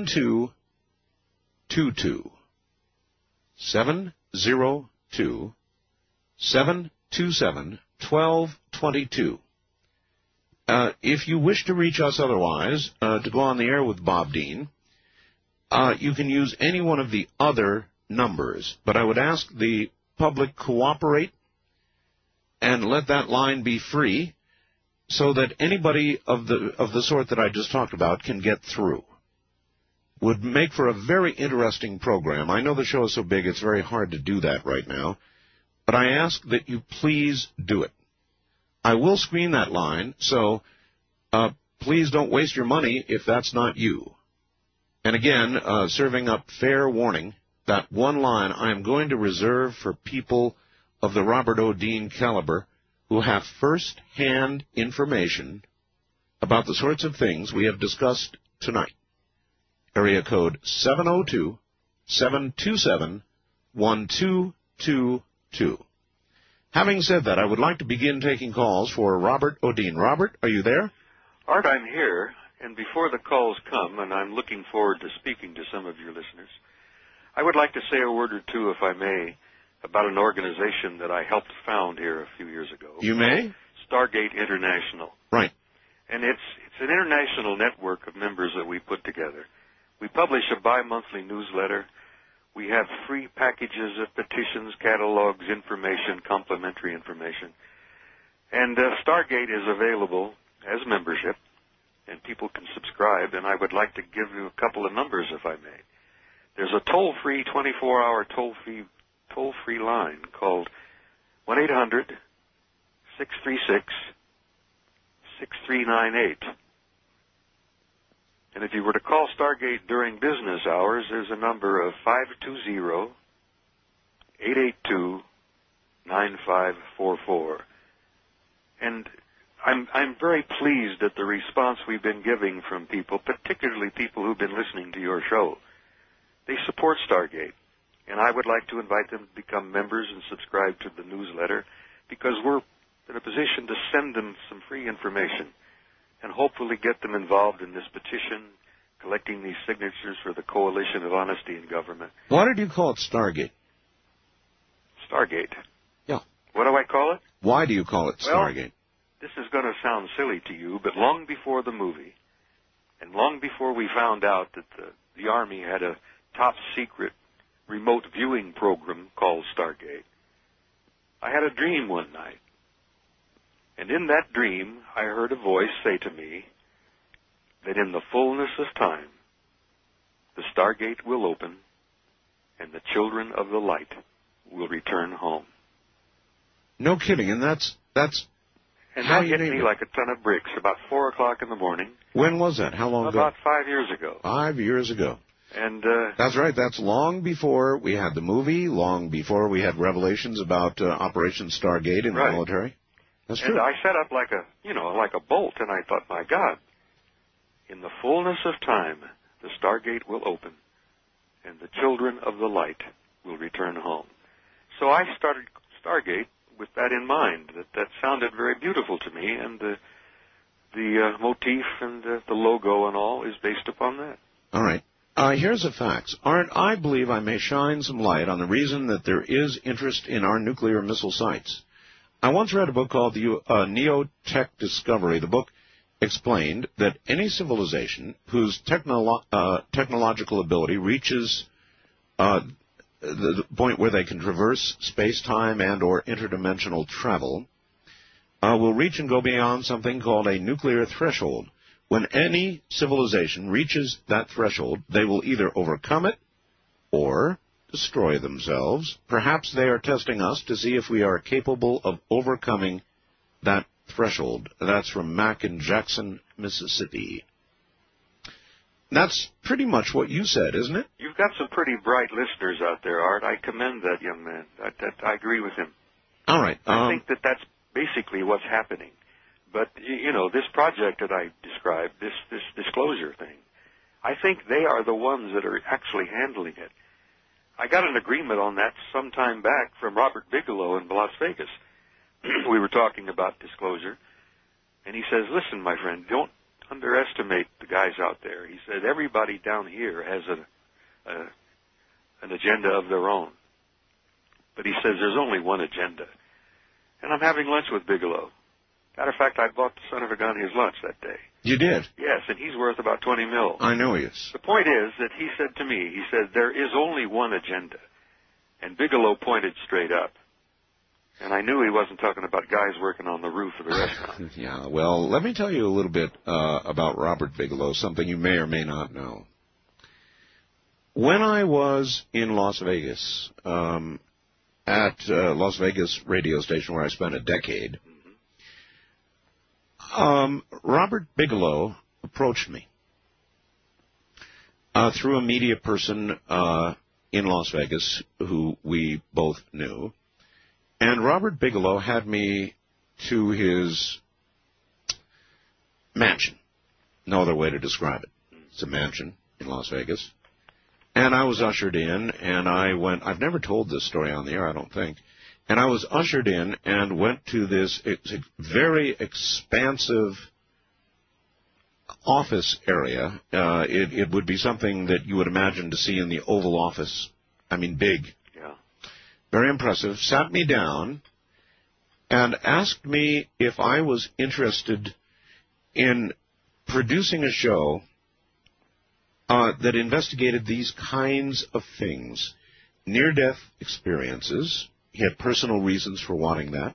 702-727-1222. If you wish to reach us otherwise, to go on the air with Bob Dean, you can use any one of the other numbers. But I would ask the public cooperate and let that line be free so that anybody of the sort that I just talked about can get through. Would make for a very interesting program. I know the show is so big it's very hard to do that right now, but I ask that you please do it. I will screen that line, so please don't waste your money if that's not you. And again, serving up fair warning, that one line I am going to reserve for people of the Robert O. Dean caliber who have first-hand information about the sorts of things we have discussed tonight. Area code 702-727-1222. Having said that, I would like to begin taking calls for Robert O. Dean. Robert, are you there? Art, I'm here, and before the calls come, and I'm looking forward to speaking to some of your listeners, I would like to say a word or two, if I may, about an organization that I helped found here a few years ago. You may? Stargate International. Right. And it's an international network of members that we put together. We publish a bi-monthly newsletter. We have free packages of petitions, catalogs, information, complimentary information. And Stargate is available as membership, and people can subscribe. And I would like to give you a couple of numbers, if I may. There's a toll-free, 24-hour toll-free line called 1-800-636-6398. And if you were to call Stargate during business hours, there's a number of 520-882-9544. And I'm very pleased at the response we've been giving from people, particularly people who've been listening to your show. They support Stargate, and I would like to invite them to become members and subscribe to the newsletter, because we're in a position to send them some free information and hopefully get them involved in this petition, collecting these signatures for the Coalition of Honesty in Government. Why did you call it Stargate? Stargate? Yeah. What do I call it? Why do you call it Stargate? Well, this is going to sound silly to you, but long before the movie, and long before we found out that the Army had a top-secret remote viewing program called Stargate, I had a dream one night. And in that dream, I heard a voice say to me that in the fullness of time, the Stargate will open and the children of the light will return home. No kidding, and that's and how that you hit me named like a ton of bricks about 4 o'clock in the morning. When was that? How long ago? About 5 years ago. 5 years ago. And that's right. That's long before we had the movie, long before we had revelations about Operation Stargate in the military. That's true. And I set up like a bolt, and I thought, my God, in the fullness of time, the Stargate will open, and the children of the light will return home. So I started Stargate with that in mind. That sounded very beautiful to me, and the motif and the logo and all is based upon that. All right. Here's the facts. Art, I believe I may shine some light on the reason that there is interest in our nuclear missile sites. I once read a book called Neotech Discovery. The book explained that any civilization whose technological ability reaches the point where they can traverse space-time and or interdimensional travel will reach and go beyond something called a nuclear threshold. When any civilization reaches that threshold, they will either overcome it or destroy themselves. Perhaps they are testing us to see if we are capable of overcoming that threshold. That's from Mack in Jackson, Mississippi. That's pretty much what you said, isn't it? You've got some pretty bright listeners out there, Art. I commend that young man. I agree with him. All right. I think that's basically what's happening. But, this project that I described, this disclosure thing, I think they are the ones that are actually handling it. I got an agreement on that some time back from Robert Bigelow in Las Vegas. We were talking about disclosure, and he says, listen, my friend, don't underestimate the guys out there. He said, everybody down here has an agenda of their own. But he says, there's only one agenda. And I'm having lunch with Bigelow. Matter of fact, I bought the son of a gun his lunch that day. You did? Yes, and he's worth about $20 million. I know he is. The point is that he said to me, he said, there is only one agenda. And Bigelow pointed straight up. And I knew he wasn't talking about guys working on the roof of the restaurant. Yeah, well, let me tell you a little bit about Robert Bigelow, something you may or may not know. When I was in Las Vegas, at Las Vegas radio station where I spent a decade, Robert Bigelow approached me through a media person in Las Vegas who we both knew. And Robert Bigelow had me to his mansion. No other way to describe it. It's a mansion in Las Vegas. And I was ushered in, and I went, I've never told this story on the air, I don't think. And I was ushered in and went to this very expansive office area. It would be something that you would imagine to see in the Oval Office. I mean, big. Yeah. Very impressive. Sat me down and asked me if I was interested in producing a show that investigated these kinds of things. Near-death experiences. He had personal reasons for wanting that.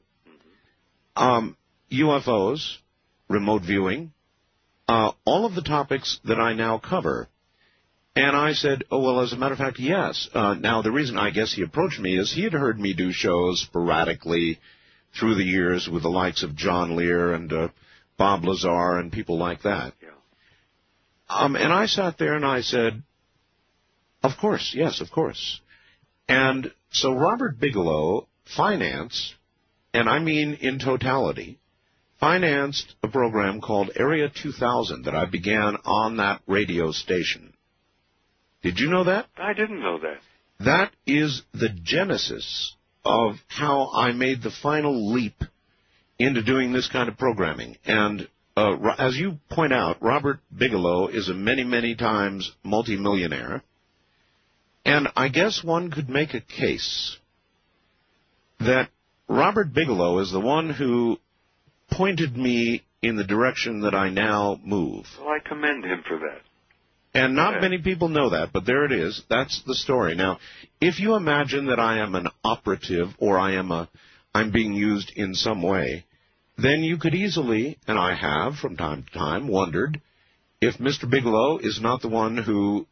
UFOs, remote viewing, all of the topics that I now cover. And I said, oh, well, as a matter of fact, yes. Now, the reason I guess he approached me is he had heard me do shows sporadically through the years with the likes of John Lear and Bob Lazar and people like that. Yeah. And I sat there and I said, of course, yes, of course. And so Robert Bigelow financed, and I mean in totality, financed a program called Area 2000 that I began on that radio station. Did you know that? I didn't know that. That is the genesis of how I made the final leap into doing this kind of programming. And as you point out, Robert Bigelow is a many, many times multimillionaire. And I guess one could make a case that Robert Bigelow is the one who pointed me in the direction that I now move. Well, I commend him for that. And not many people know that, but there it is. That's the story. Now, if you imagine that I am an operative or I'm being used in some way, then you could easily, and I have from time to time, wondered if Mr. Bigelow is not the one who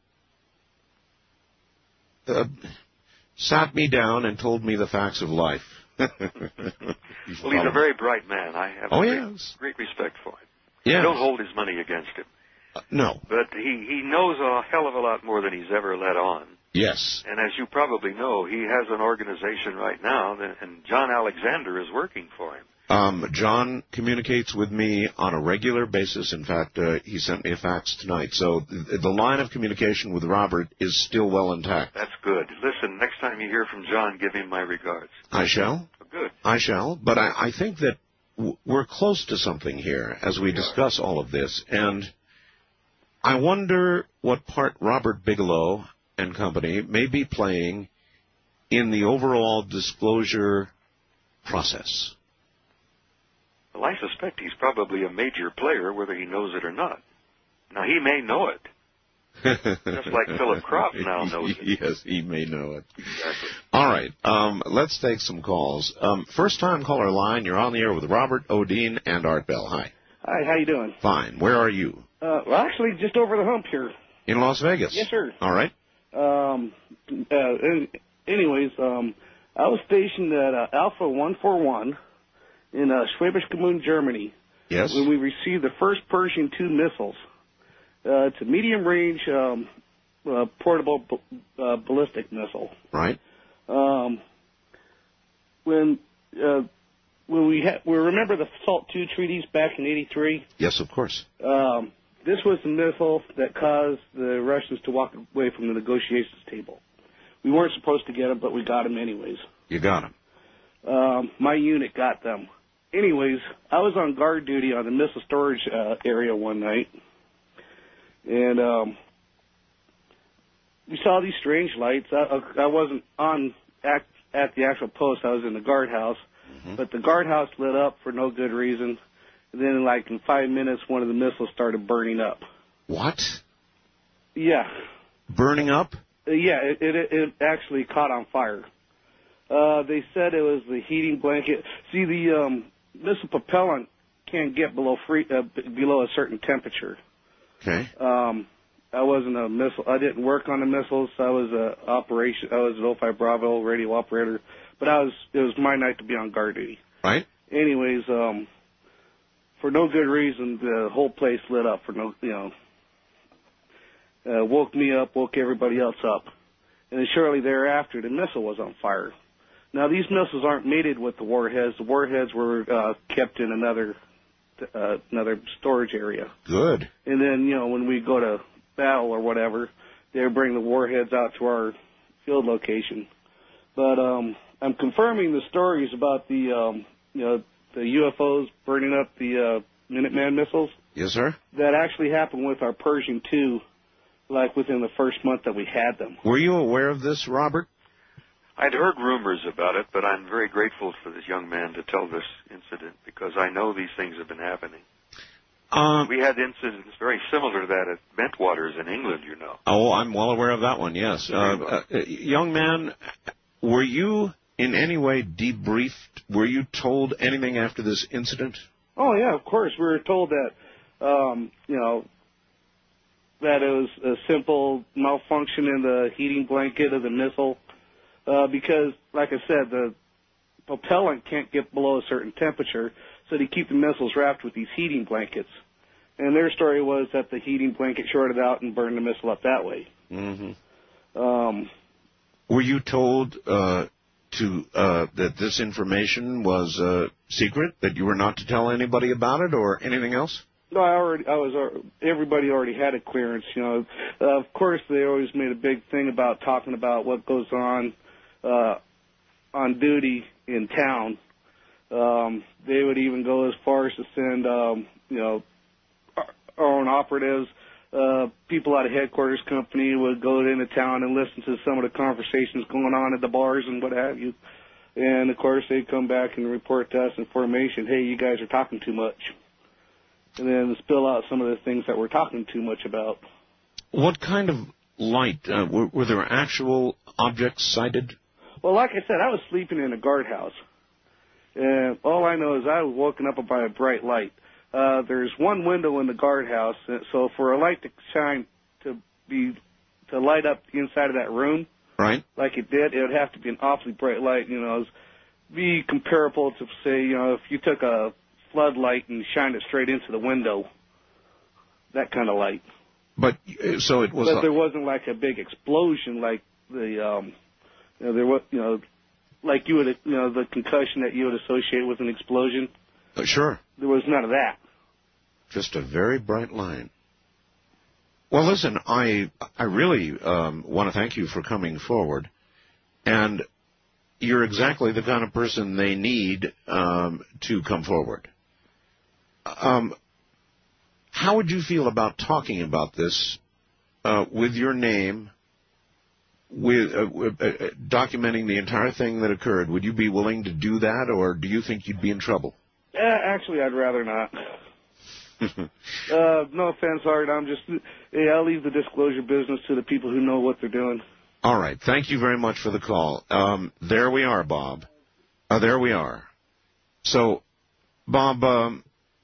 sat me down and told me the facts of life. Well, he's a very bright man. I have great respect for him. Yes. I don't hold his money against him. No. But he knows a hell of a lot more than he's ever let on. Yes. And as you probably know, he has an organization right now, and John Alexander is working for him. John communicates with me on a regular basis. In fact, he sent me a fax tonight. So the line of communication with Robert is still well intact. That's good. Listen, next time you hear from John, give him my regards. I shall. Good. I shall. But I think that we're close to something here as we discuss all of this. And I wonder what part Robert Bigelow and company may be playing in the overall disclosure process. Well, I suspect he's probably a major player, whether he knows it or not. Now, he may know it. Just like Philip Croft now knows it. Yes, he may know it. Exactly. All right, let's take some calls. First-time caller line, you're on the air with Robert Odine and Art Bell. Hi. Hi, how you doing? Fine. Where are you? Well, actually, just over the hump here. In Las Vegas? Yes, sir. All right. Anyways, I was stationed at Alpha 141 in Schwäbisch Gmünd, Germany. Yes. When we received the first Pershing II missiles. It's a medium-range portable ballistic missile. Right. When we remember the SALT II treaties back in '83. Yes, of course. This was the missile that caused the Russians to walk away from the negotiations table. We weren't supposed to get them, but we got them anyways. You got them. My unit got them. Anyways, I was on guard duty on the missile storage area one night, and we saw these strange lights. I wasn't at the actual post. I was in the guardhouse, but the guardhouse lit up for no good reason. And then, like, in 5 minutes, one of the missiles started burning up. What? Yeah. Burning up? Yeah, it actually caught on fire. They said it was the heating blanket. See, the missile propellant can't get below a certain temperature. Okay. I wasn't a missile. I didn't work on the missiles. I was an 05 Bravo radio operator, but it was my night to be on guard duty. Right. Anyways, for no good reason, the whole place lit up. Woke me up, woke everybody else up, and then shortly thereafter, the missile was on fire. Now, these missiles aren't mated with the warheads. The warheads were kept in another storage area. Good. And then, when we go to battle or whatever, they bring the warheads out to our field location. But I'm confirming the stories about the UFOs burning up the Minuteman missiles. Yes, sir. That actually happened with our Pershing II, like within the first month that we had them. Were you aware of this, Robert? I'd heard rumors about it, but I'm very grateful for this young man to tell this incident because I know these things have been happening. We had incidents very similar to that at Bentwaters in England, you know. Oh, I'm well aware of that one, yes. Young man, were you in any way debriefed? Were you told anything after this incident? Oh, yeah, of course. We were told that, that it was a simple malfunction in the heating blanket of the missile. Because, like I said, the propellant can't get below a certain temperature, so they keep the missiles wrapped with these heating blankets. And their story was that the heating blanket shorted out and burned the missile up that way. Mm-hmm. Were you told that this information was secret, that you were not to tell anybody about it, or anything else? No, everybody already had a clearance, Of course, they always made a big thing about talking about what goes on duty in town. They would even go as far as to send, our own operatives, people out of headquarters company would go into town and listen to some of the conversations going on at the bars and what have you. And, of course, they'd come back and report to us information, hey, you guys are talking too much. And then spill out some of the things that we're talking too much about. What kind of light? Were there actual objects sighted? Well, like I said, I was sleeping in a guardhouse. And all I know is I was woken up by a bright light. There's one window in the guardhouse, so for a light to shine to light up the inside of that room, right? Like it did, it would have to be an awfully bright light. Be comparable to say, if you took a floodlight and shined it straight into the window, that kind of light. But so it was. But there wasn't like a big explosion like the there was like you would the concussion that you would associate with an explosion. Sure. There was none of that. Just a very bright line. Well, listen, I really want to thank you for coming forward, and you're exactly the kind of person they need to come forward. How would you feel about talking about this with your name, with documenting the entire thing that occurred? Would you be willing to do that, or do you think you'd be in trouble? Actually, I'd rather not. No offense, Art. I'll leave the disclosure business to the people who know what they're doing. All right. Thank you very much for the call. There we are, Bob. There we are. So, Bob,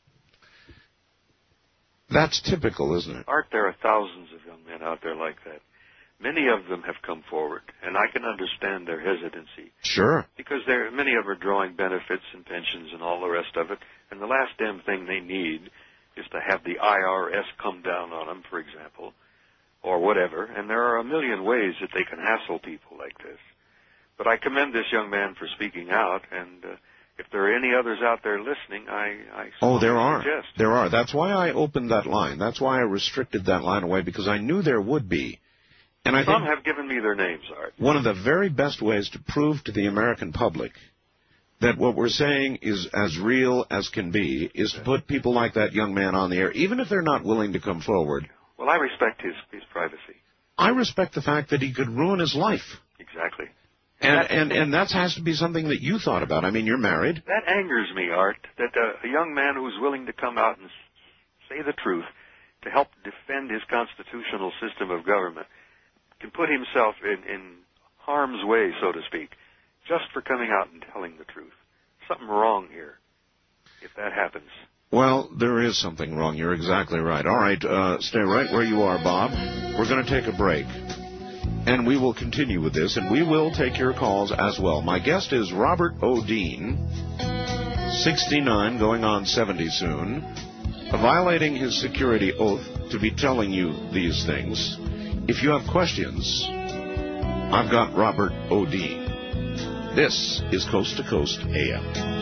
that's typical, isn't it? Art, there are thousands of young men out there like that. Many of them have come forward, and I can understand their hesitancy. Sure. Because many of them are drawing benefits and pensions and all the rest of it, and the last damn thing they need is to have the IRS come down on them, for example, or whatever, and there are a million ways that they can hassle people like this. But I commend this young man for speaking out, and if there are any others out there listening, I there are. suggest. There are. That's why I opened that line. That's why I restricted that line away, because I knew there would be. And I Some think have given me their names, Art. One of the very best ways to prove to the American public that what we're saying is as real as can be is to put people like that young man on the air, even if they're not willing to come forward. Well, I respect his privacy. I respect the fact that he could ruin his life. Exactly. And that has to be something that you thought about. I mean, you're married. That angers me, Art, that a young man who's willing to come out and say the truth to help defend his constitutional system of government can put himself in harm's way, so to speak, just for coming out and telling the truth. Something wrong here if that happens. Well, there is something wrong. You're exactly right. All right, stay right where you are, Bob. We're going to take a break. And we will continue with this, and we will take your calls as well. My guest is Robert O'Dean, 69, going on 70 soon, violating his security oath to be telling you these things. If you have questions, I've got Robert O'Dean. This is Coast to Coast AM.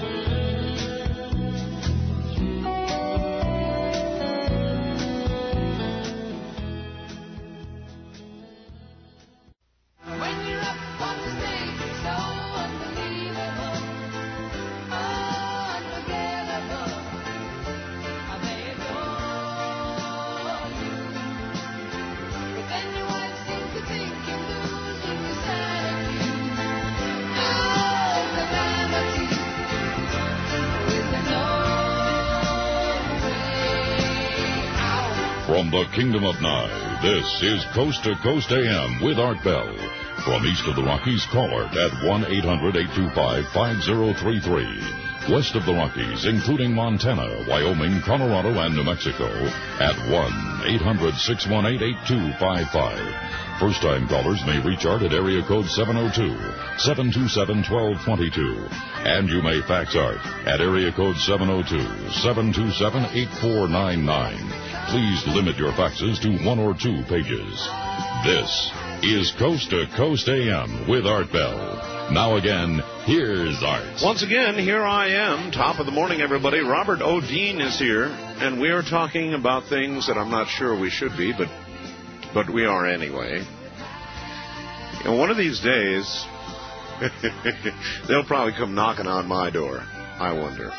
From the Kingdom of Nye, this is Coast to Coast AM with Art Bell. From east of the Rockies, call Art at 1-800-825-5033. West of the Rockies, including Montana, Wyoming, Colorado, and New Mexico, at 1-800-618-8255. First-time callers may reach Art at area code 702-727-1222. And you may fax Art at area code 702-727-8499. Please limit your faxes to 1 or 2 pages. This is Coast to Coast AM with Art Bell. Now again, here's Art. Once again, here I am. Top of the morning, everybody. Robert O'Dean is here, and we are talking about things that I'm not sure we should be, but we are anyway. You know, one of these days, they'll probably come knocking on my door. I wonder.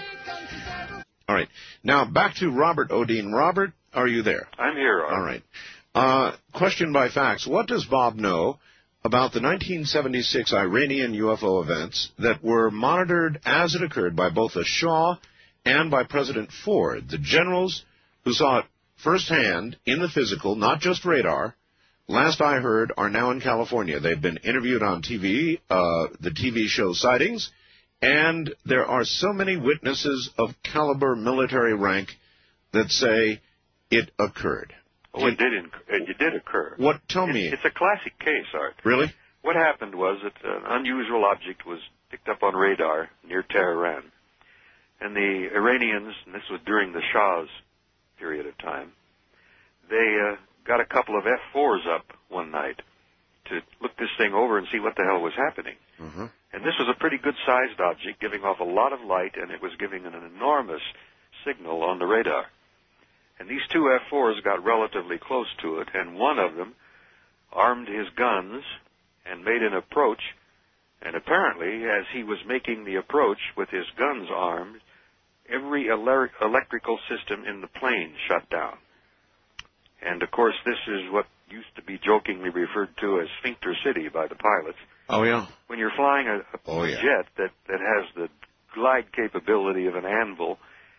All right. Now, back to Robert O'Dean. Robert, are you there? I'm here, Art. All right. Question by fax. What does Bob know about the 1976 Iranian UFO events that were monitored as it occurred by both the Shah and by President Ford, the generals who saw it firsthand in the physical, not just radar? Last I heard, are now in California. They've been interviewed on TV, the TV show Sightings, and there are so many witnesses of caliber military rank that say it occurred. Oh, it did occur. What? Tell me. It's a classic case, Art. Really? What happened was that an unusual object was picked up on radar near Tehran. And the Iranians, and this was during the Shah's period of time, they got a couple of F-4s up one night to look this thing over and see what the hell was happening. Mm-hmm. And this was a pretty good-sized object, giving off a lot of light, and it was giving an enormous signal on the radar. And these two F-4s got relatively close to it, and one of them armed his guns and made an approach. And apparently, as he was making the approach with his guns armed, every electrical system in the plane shut down. And, of course, this is what used to be jokingly referred to as Sphincter City by the pilots. Oh, yeah. When you're flying a jet that has the glide capability of an anvil,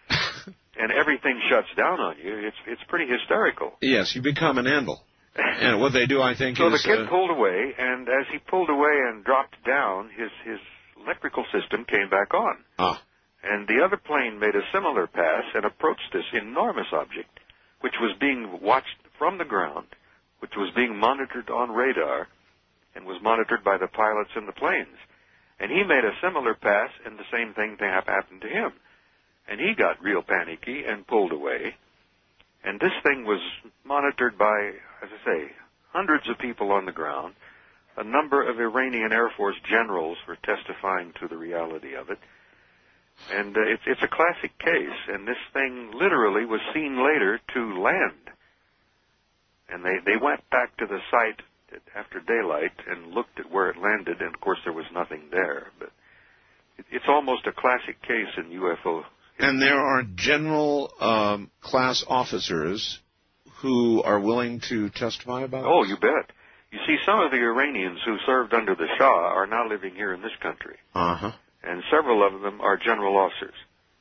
and everything shuts down on you, it's pretty hysterical. Yes, you become an anvil. And what they do, I think, so is... So the kid pulled away, and as he pulled away and dropped down, his electrical system came back on. Ah. And the other plane made a similar pass and approached this enormous object, which was being watched from the ground, which was being monitored on radar, and was monitored by the pilots in the planes. And he made a similar pass, and the same thing happened to him. And he got real panicky and pulled away. And this thing was monitored by, as I say, hundreds of people on the ground. A number of Iranian Air Force generals were testifying to the reality of it. And it's a classic case, and this thing literally was seen later to land. And they went back to the site after daylight and looked at where it landed, and of course there was nothing there. But it's almost a classic case in UFO. And there are general class officers who are willing to testify about Oh, this? you bet. You see, some of the Iranians who served under the Shah are now living here in this country. Uh-huh. And several of them are general officers.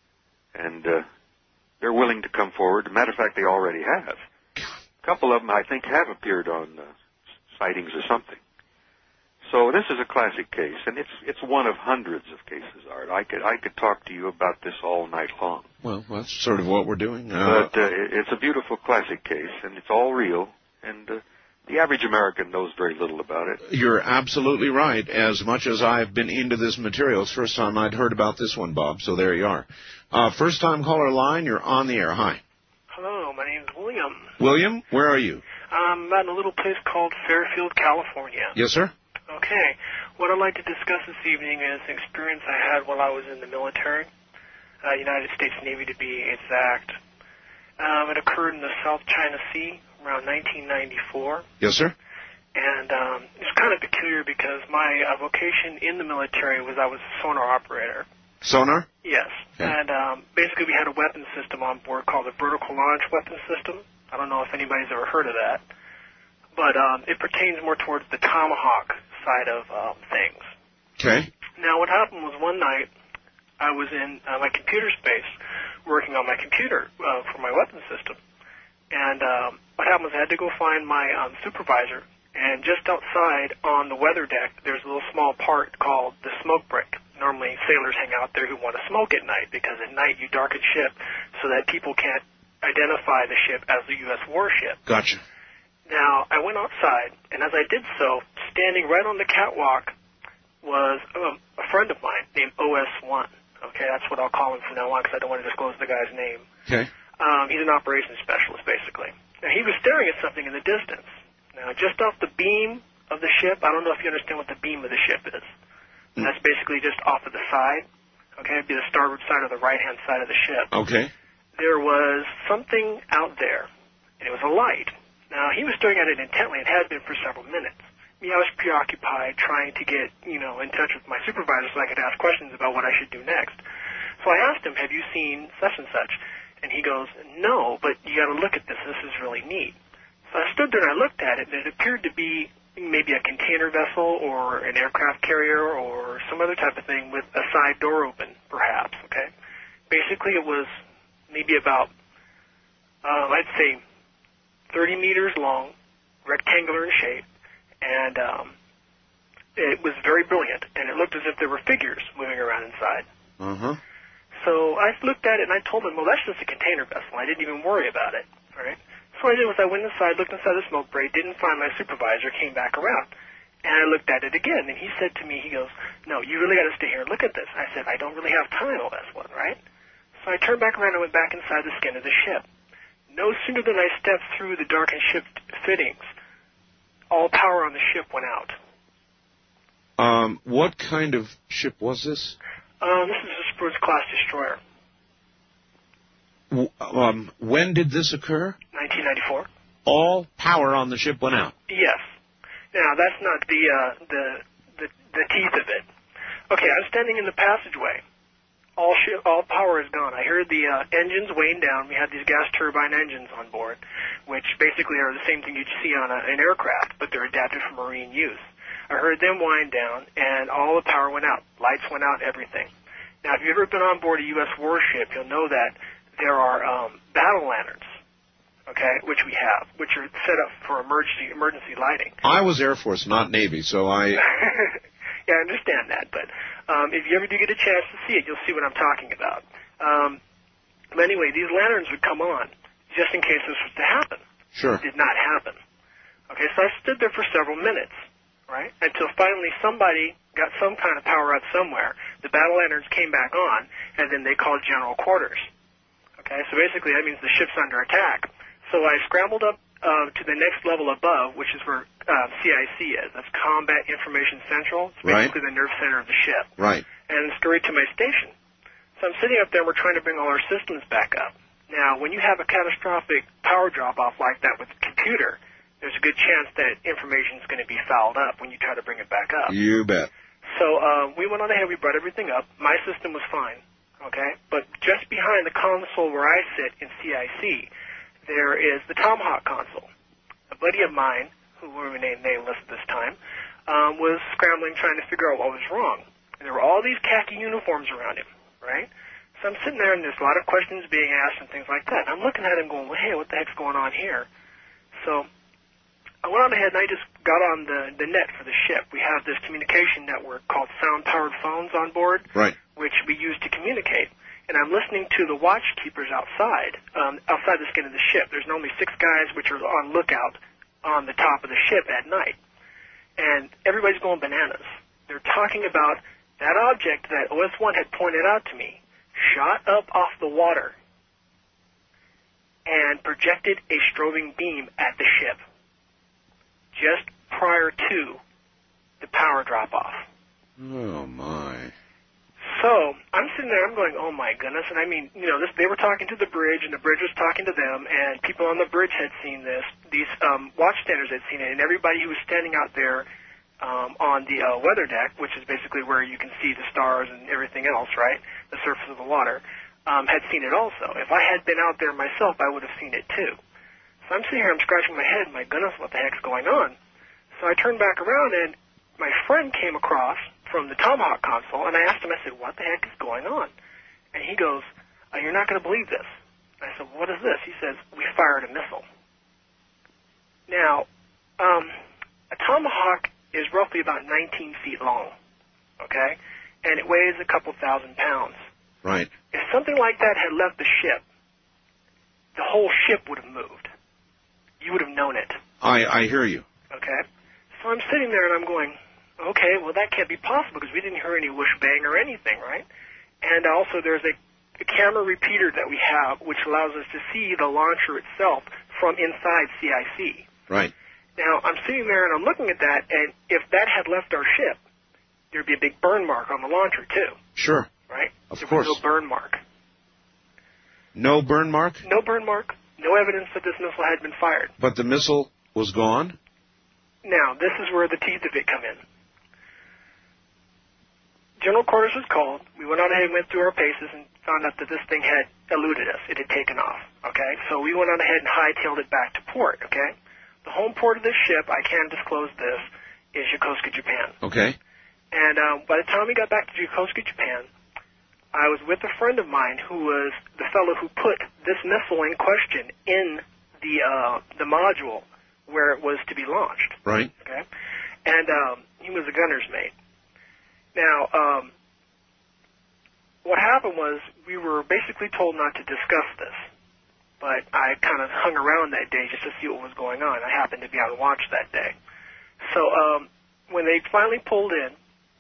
And they're willing to come forward. As a matter of fact, they already have. A couple of them, I think, have appeared on Sightings or something. So this is a classic case, and it's one of hundreds of cases, Art. I could talk to you about this all night long. Well, that's sort of what we're doing. But it's a beautiful classic case, and it's all real, and the average American knows very little about it. You're absolutely right. As much as I've been into this material, it's the first time I'd heard about this one, Bob, so there you are. First-time caller line, you're on the air. Hi. Hello, my name's William. William, where are you? I'm at a little place called Fairfield, California. Yes, sir? Okay. What I'd like to discuss this evening is an experience I had while I was in the military, United States Navy to be exact. It occurred in the South China Sea around 1994. Yes, sir? And it's kind of peculiar because my vocation in the military was I was a sonar operator. Sonar? Yes. Okay. And basically we had a weapon system on board called the vertical launch weapon system. I don't know if anybody's ever heard of that. But it pertains more towards the Tomahawk side of things. Okay. Now, what happened was one night I was in my computer space working on my computer for my weapon system. And what happened was I had to go find my supervisor. And just outside on the weather deck, there's a little small part called the smoke break. Normally, sailors hang out there who want to smoke at night because at night you darken ship so that people can't identify the ship as a U.S. warship. Gotcha. Now, I went outside, and as I did so, standing right on the catwalk was a friend of mine named OS1. Okay, that's what I'll call him from now on because I don't want to disclose the guy's name. Okay. He's an operations specialist, basically. Now, he was staring at something in the distance. Now, just off the beam of the ship, I don't know if you understand what the beam of the ship is. That's basically just off of the side. Okay, it'd be the starboard side or the right-hand side of the ship. Okay. There was something out there, and it was a light. Now, he was staring at it intently and had been for several minutes. Me, I was preoccupied trying to get, in touch with my supervisor so I could ask questions about what I should do next. So I asked him, have you seen such and such? And he goes, no, but you got to look at this. This is really neat. So I stood there and I looked at it, and it appeared to be maybe a container vessel or an aircraft carrier or some other type of thing with a side door open, perhaps, okay? Basically, it was maybe about, I'd say, 30 meters long, rectangular in shape, and it was very brilliant, and it looked as if there were figures moving around inside. Uh-huh. So I looked at it, and I told him, well, that's just a container vessel. I didn't even worry about it, all right? So what I did was I went inside, looked inside the smoke break, didn't find my supervisor, came back around, and I looked at it again, and he said to me, he goes, no, you really got to stay here and look at this. I said, I don't really have time, OS1, right? So I turned back around and went back inside the skin of the ship. No sooner than I stepped through the darkened ship fittings, all power on the ship went out. What kind of ship was this? This is a Spruce-class destroyer. When did this occur? 1994. All power on the ship went out? Yes. Now, that's not the teeth of it. Okay, I'm standing in the passageway. All power is gone. I heard the engines weighing down. We had these gas turbine engines on board, which basically are the same thing you'd see on an aircraft, but they're adapted for marine use. I heard them wind down, and all the power went out. Lights went out, everything. Now, if you've ever been on board a U.S. warship, you'll know that there are battle lanterns, okay, which we have, which are set up for emergency lighting. I was Air Force, not Navy, so I... Yeah, I understand that, but if you ever do get a chance to see it, you'll see what I'm talking about. But anyway, these lanterns would come on just in case this was to happen. Sure. It did not happen. Okay, so I stood there for several minutes, right, until finally somebody got some kind of power out somewhere. The battle lanterns came back on, and then they called general quarters. Okay, so basically that means the ship's under attack. So I scrambled up to the next level above, which is where CIC is. That's Combat Information Central. It's basically the nerve center of the ship. Right. And scurried to my station. So I'm sitting up there, and we're trying to bring all our systems back up. Now, when you have a catastrophic power drop-off like that with a computer, there's a good chance that information is going to be fouled up when you try to bring it back up. You bet. So we went on ahead, we brought everything up. My system was fine, okay? But just behind the console where I sit in CIC, there is the Tomahawk console. A buddy of mine, who will remain nameless at this time, was scrambling trying to figure out what was wrong. And there were all these khaki uniforms around him, right? So I'm sitting there, and there's a lot of questions being asked and things like that. And I'm looking at him going, well, hey, what the heck's going on here? So I went on ahead, and I just got on the net for the ship. We have this communication network called sound-powered phones on board, right, which we use to communicate. And I'm listening to the watchkeepers outside the skin of the ship. There's normally 6 guys which are on lookout on the top of the ship at night. And everybody's going bananas. They're talking about that object that OS1 had pointed out to me shot up off the water and projected a strobing beam at the ship just prior to the power drop-off. Oh, my. So I'm sitting there, I'm going, oh, my goodness. And I mean, they were talking to the bridge, and the bridge was talking to them, and people on the bridge had seen this. These watchstanders had seen it, and everybody who was standing out there on the weather deck, which is basically where you can see the stars and everything else, right, the surface of the water, had seen it also. If I had been out there myself, I would have seen it too. So I'm sitting here, I'm scratching my head, my goodness, what the heck's going on? So I turned back around, and my friend came across from the Tomahawk console, and I asked him, I said, what the heck is going on? And he goes, you're not going to believe this. I said, what is this? He says, we fired a missile. Now, a Tomahawk is roughly about 19 feet long, okay? And it weighs a couple thousand pounds. Right. If something like that had left the ship, the whole ship would have moved. You would have known it. I hear you. Okay? So I'm sitting there and I'm going, okay, well, that can't be possible because we didn't hear any whoosh bang or anything, right? And also there's a camera repeater that we have which allows us to see the launcher itself from inside CIC. Right. Now, I'm sitting there and I'm looking at that, and if that had left our ship, there'd be a big burn mark on the launcher, too. Sure. Right? Of there course. was no burn mark. No burn mark? No burn mark. No evidence that this missile had been fired. But the missile was gone? Now, this is where the teeth of it come in. General quarters was called. We went on ahead and went through our paces and found out that this thing had eluded us. It had taken off, okay? So we went on ahead and hightailed it back to port, okay? The home port of this ship, I can disclose this, is Yokosuka, Japan. Okay. And by the time we got back to Yokosuka, Japan, I was with a friend of mine who was the fellow who put this missile in question in the module where it was to be launched. Right. Okay. And he was a gunner's mate. Now, what happened was we were basically told not to discuss this, but I kind of hung around that day just to see what was going on. I happened to be on watch that day. So when they finally pulled in,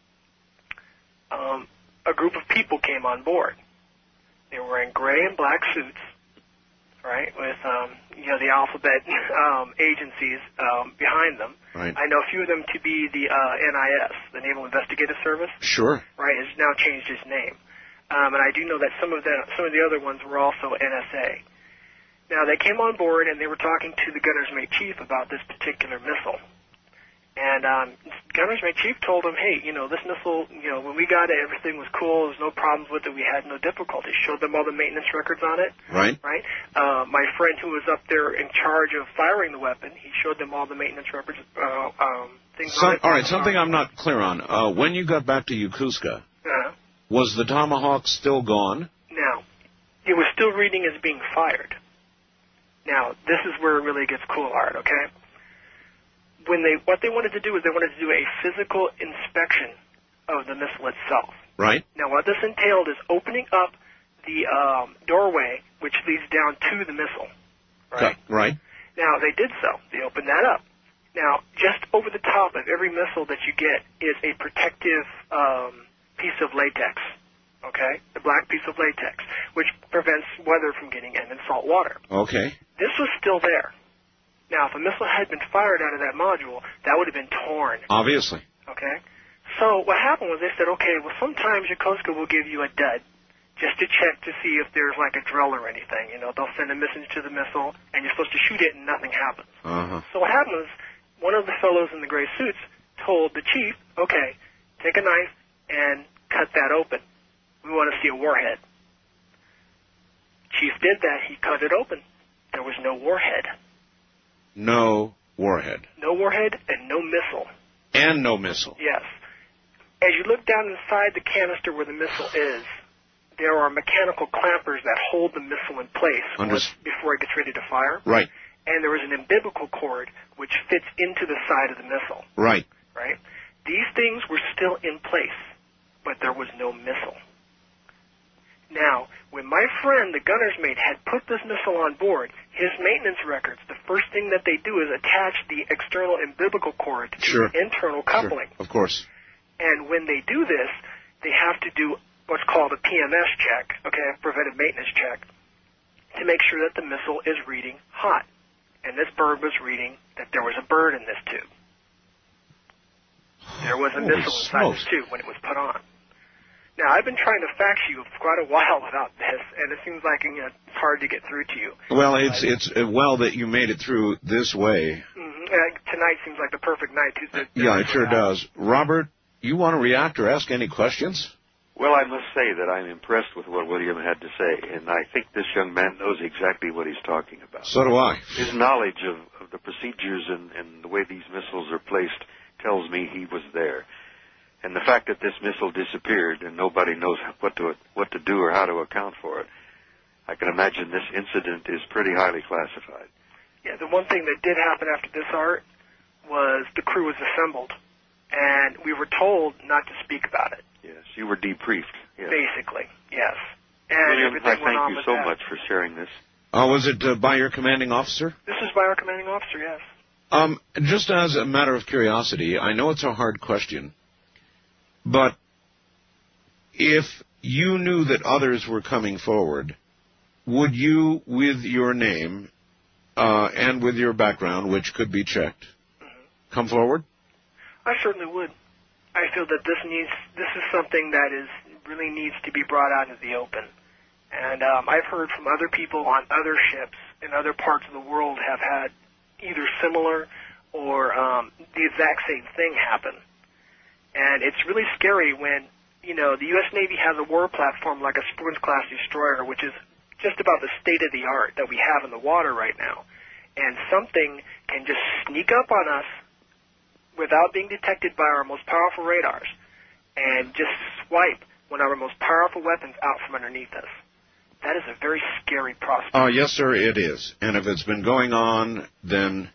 a group of people came on board. They were wearing gray and black suits, right, with the alphabet agencies behind them. Right. I know a few of them to be the NIS, the Naval Investigative Service. Sure. Right, it's now changed its name. And I do know that some of the other ones were also NSA. Now, they came on board, and they were talking to the gunner's mate chief about this particular missile. And gunner's mate chief told him, hey, this missile, when we got it, everything was cool. There was no problems with it. We had no difficulties. Showed them all the maintenance records on it. Right. Right. My friend who was up there in charge of firing the weapon, he showed them all the maintenance records, things on it. All right, something I'm not clear on. When you got back to Yokosuka, was the Tomahawk still gone? No. It was still reading as being fired. Now, this is where it really gets cool, Art, okay? What they wanted to do is they wanted to do a physical inspection of the missile itself. Right. Now, what this entailed is opening up the doorway which leads down to the missile. Right. Right. Now, they did so. They opened that up. Now, just over the top of every missile that you get is a protective piece of latex. Okay, the black piece of latex, which prevents weather from getting in and salt water. Okay. This was still there. Now, if a missile had been fired out of that module, that would have been torn. Obviously. Okay? So what happened was they said, okay, well, sometimes Yokosuka will give you a dud just to check to see if there's like a drill or anything. They'll send a message to the missile, and you're supposed to shoot it, and nothing happens. Uh-huh. So what happened was one of the fellows in the gray suits told the chief, okay, take a knife and cut that open. We want to see a warhead. Chief did that. He cut it open. There was no warhead. No warhead. No warhead and no missile. And no missile. Yes. As you look down inside the canister where the missile is, there are mechanical clampers that hold the missile in place before it gets ready to fire. Right. and there was an umbilical cord which fits into the side of the missile. Right. Right? These things were still in place, but there was no missile. Now, when my friend, the gunner's mate, had put this missile on board, his maintenance records, the first thing that they do is attach the external umbilical cord to Sure. the internal coupling. Sure. Of course. And when they do this, they have to do what's called a PMS check, okay, a preventive maintenance check, to make sure that the missile is reading hot. And this bird was reading that there was a bird in this tube. There was a missile inside this tube when it was put on. Now, I've been trying to fax you for quite a while about this, and it seems like it's hard to get through to you. Well, it's well that you made it through this way. Tonight seems like the perfect night to Yeah, it sure does. Robert, you want to react or ask any questions? Well, I must say that I'm impressed with what William had to say, and I think this young man knows exactly what he's talking about. So do I. His knowledge of the procedures and the way these missiles are placed tells me he was there. And the fact that this missile disappeared and nobody knows what to do or how to account for it, I can imagine this incident is pretty highly classified. Yeah, the one thing that did happen after this, Art, was the crew was assembled, and we were told not to speak about it. Yes, you were debriefed. Yes. Basically, yes. And William, everything I went on thank you with so that. much for sharing this. Was it by your commanding officer? This is by our commanding officer, yes. Just as a matter of curiosity, I know it's a hard question, but if you knew that others were coming forward, would you, with your name and with your background, which could be checked, come forward? I certainly would. I feel that this is something that really needs to be brought out into the open. And I've heard from other people on other ships in other parts of the world have had either similar or the exact same thing happen. And it's really scary when, the U.S. Navy has a war platform like a Sporns-class destroyer, which is just about the state-of-the-art that we have in the water right now. And something can just sneak up on us without being detected by our most powerful radars and just swipe one of our most powerful weapons out from underneath us. That is a very scary prospect. Yes, sir, it is. And if it's been going on, then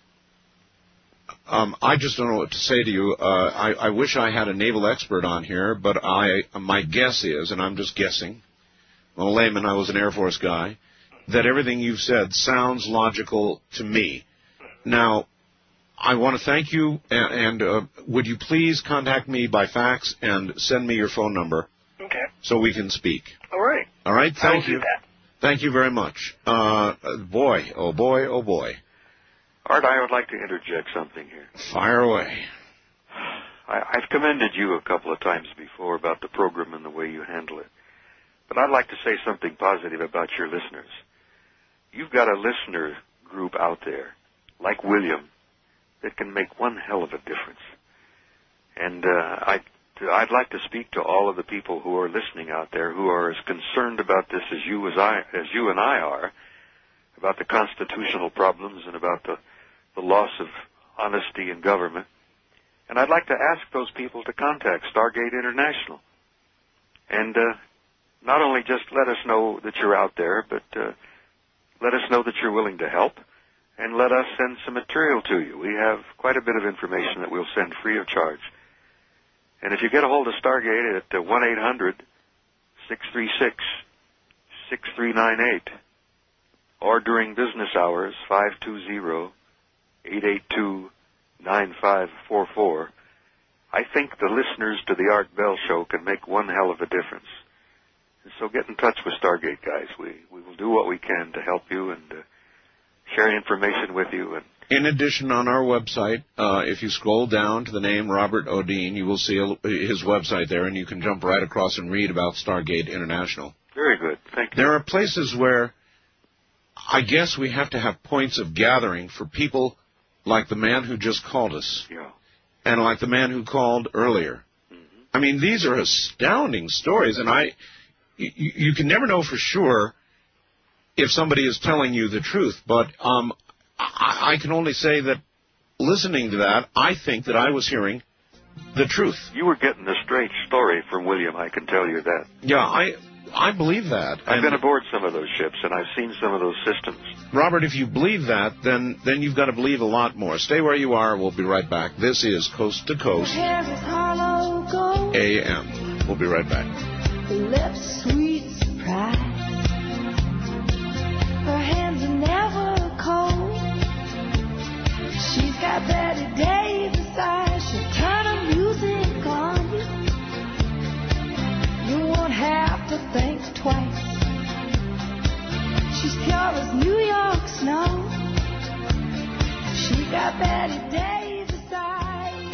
I just don't know what to say to you. I wish I had a naval expert on here, but my guess is, and I'm just guessing, I'm a layman, I was an Air Force guy, that everything you've said sounds logical to me. Now, I want to thank you, and would you please contact me by fax and send me your phone number so we can speak. All right. All right, thank you. I will do that. Thank you very much. Boy, oh boy, oh boy. Art, I would like to interject something here. Fire away. I've commended you a couple of times before about the program and the way you handle it. But I'd like to say something positive about your listeners. You've got a listener group out there, like William, that can make one hell of a difference. And I'd like to speak to all of the people who are listening out there who are as concerned about this as you and I are, about the constitutional problems and about the loss of honesty in government. And I'd like to ask those people to contact Stargate International. And not only just let us know that you're out there, but let us know that you're willing to help. And let us send some material to you. We have quite a bit of information that we'll send free of charge. And if you get a hold of Stargate at 1-800-636-6398, or during business hours, 520-882-9544, I think the listeners to the Art Bell Show can make one hell of a difference. And so get in touch with Stargate, guys. We will do what we can to help you and share information with you. And in addition, on our website, if you scroll down to the name Robert Odeen, you will see his website there, and you can jump right across and read about Stargate International. Very good. Thank you. There are places where I guess we have to have points of gathering for people like the man who just called us, and like the man who called earlier. Mm-hmm. I mean, these are astounding stories, and you can never know for sure if somebody is telling you the truth, but I can only say that listening to that, I think that I was hearing the truth. You were getting a straight story from William, I can tell you that. Yeah, I believe that. I've been aboard some of those ships, and I've seen some of those systems. Robert, if you believe that, then you've got to believe a lot more. Stay where you are. We'll be right back. This is Coast to Coast AM. We'll be right back. Lips, sweet surprise. Her hands are never cold. She's got Betty Davis eyes. She'll turn her music on you. You won't have to think twice. She's pure as New York snow. She got Betty Davis eyes.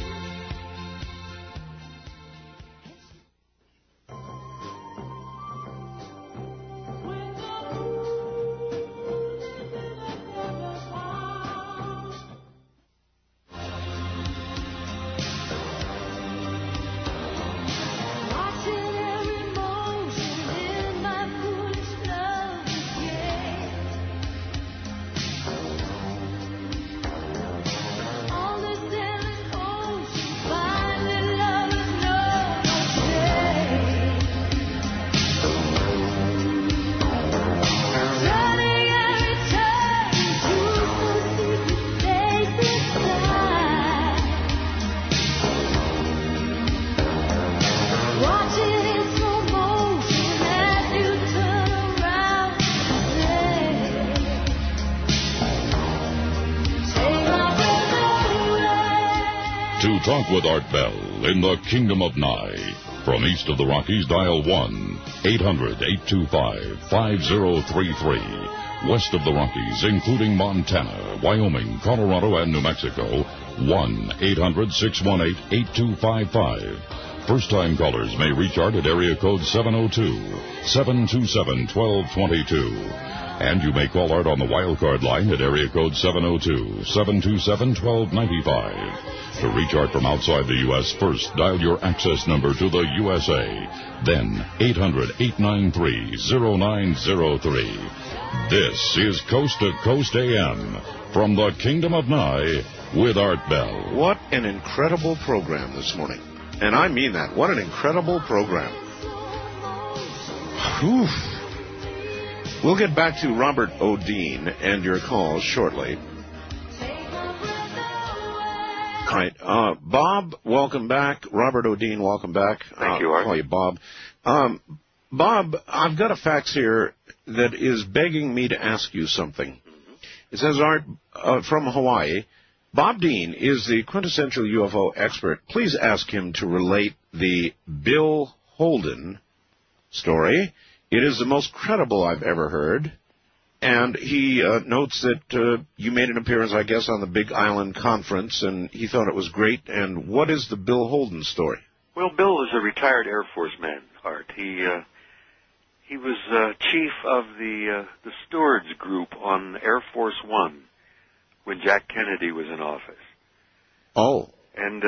Talk with Art Bell in the Kingdom of Nye. From east of the Rockies, dial 1-800-825-5033. West of the Rockies, including Montana, Wyoming, Colorado, and New Mexico, 1-800-618-8255. First-time callers may reach Art at area code 702-727-1222. And you may call Art on the wildcard line at area code 702-727-1295. To reach Art from outside the U.S., first dial your access number to the USA. Then 800-893-0903. This is Coast to Coast AM from the Kingdom of Nye with Art Bell. What an incredible program this morning. And I mean that. What an incredible program. Whew. We'll get back to Robert O'Dean and your calls shortly. All right. Bob, welcome back. Robert O'Dean, welcome back. Thank you, Art. I'll call you Bob. Bob, I've got a fax here that is begging me to ask you something. It says, Art, from Hawaii, Bob Dean is the quintessential UFO expert. Please ask him to relate the Bill Holden story. It is the most credible I've ever heard. And he notes that you made an appearance, I guess, on the Big Island Conference, and he thought it was great. And what is the Bill Holden story? Well, Bill is a retired Air Force man, Art. He was chief of the stewards group on Air Force One when Jack Kennedy was in office. Oh. And,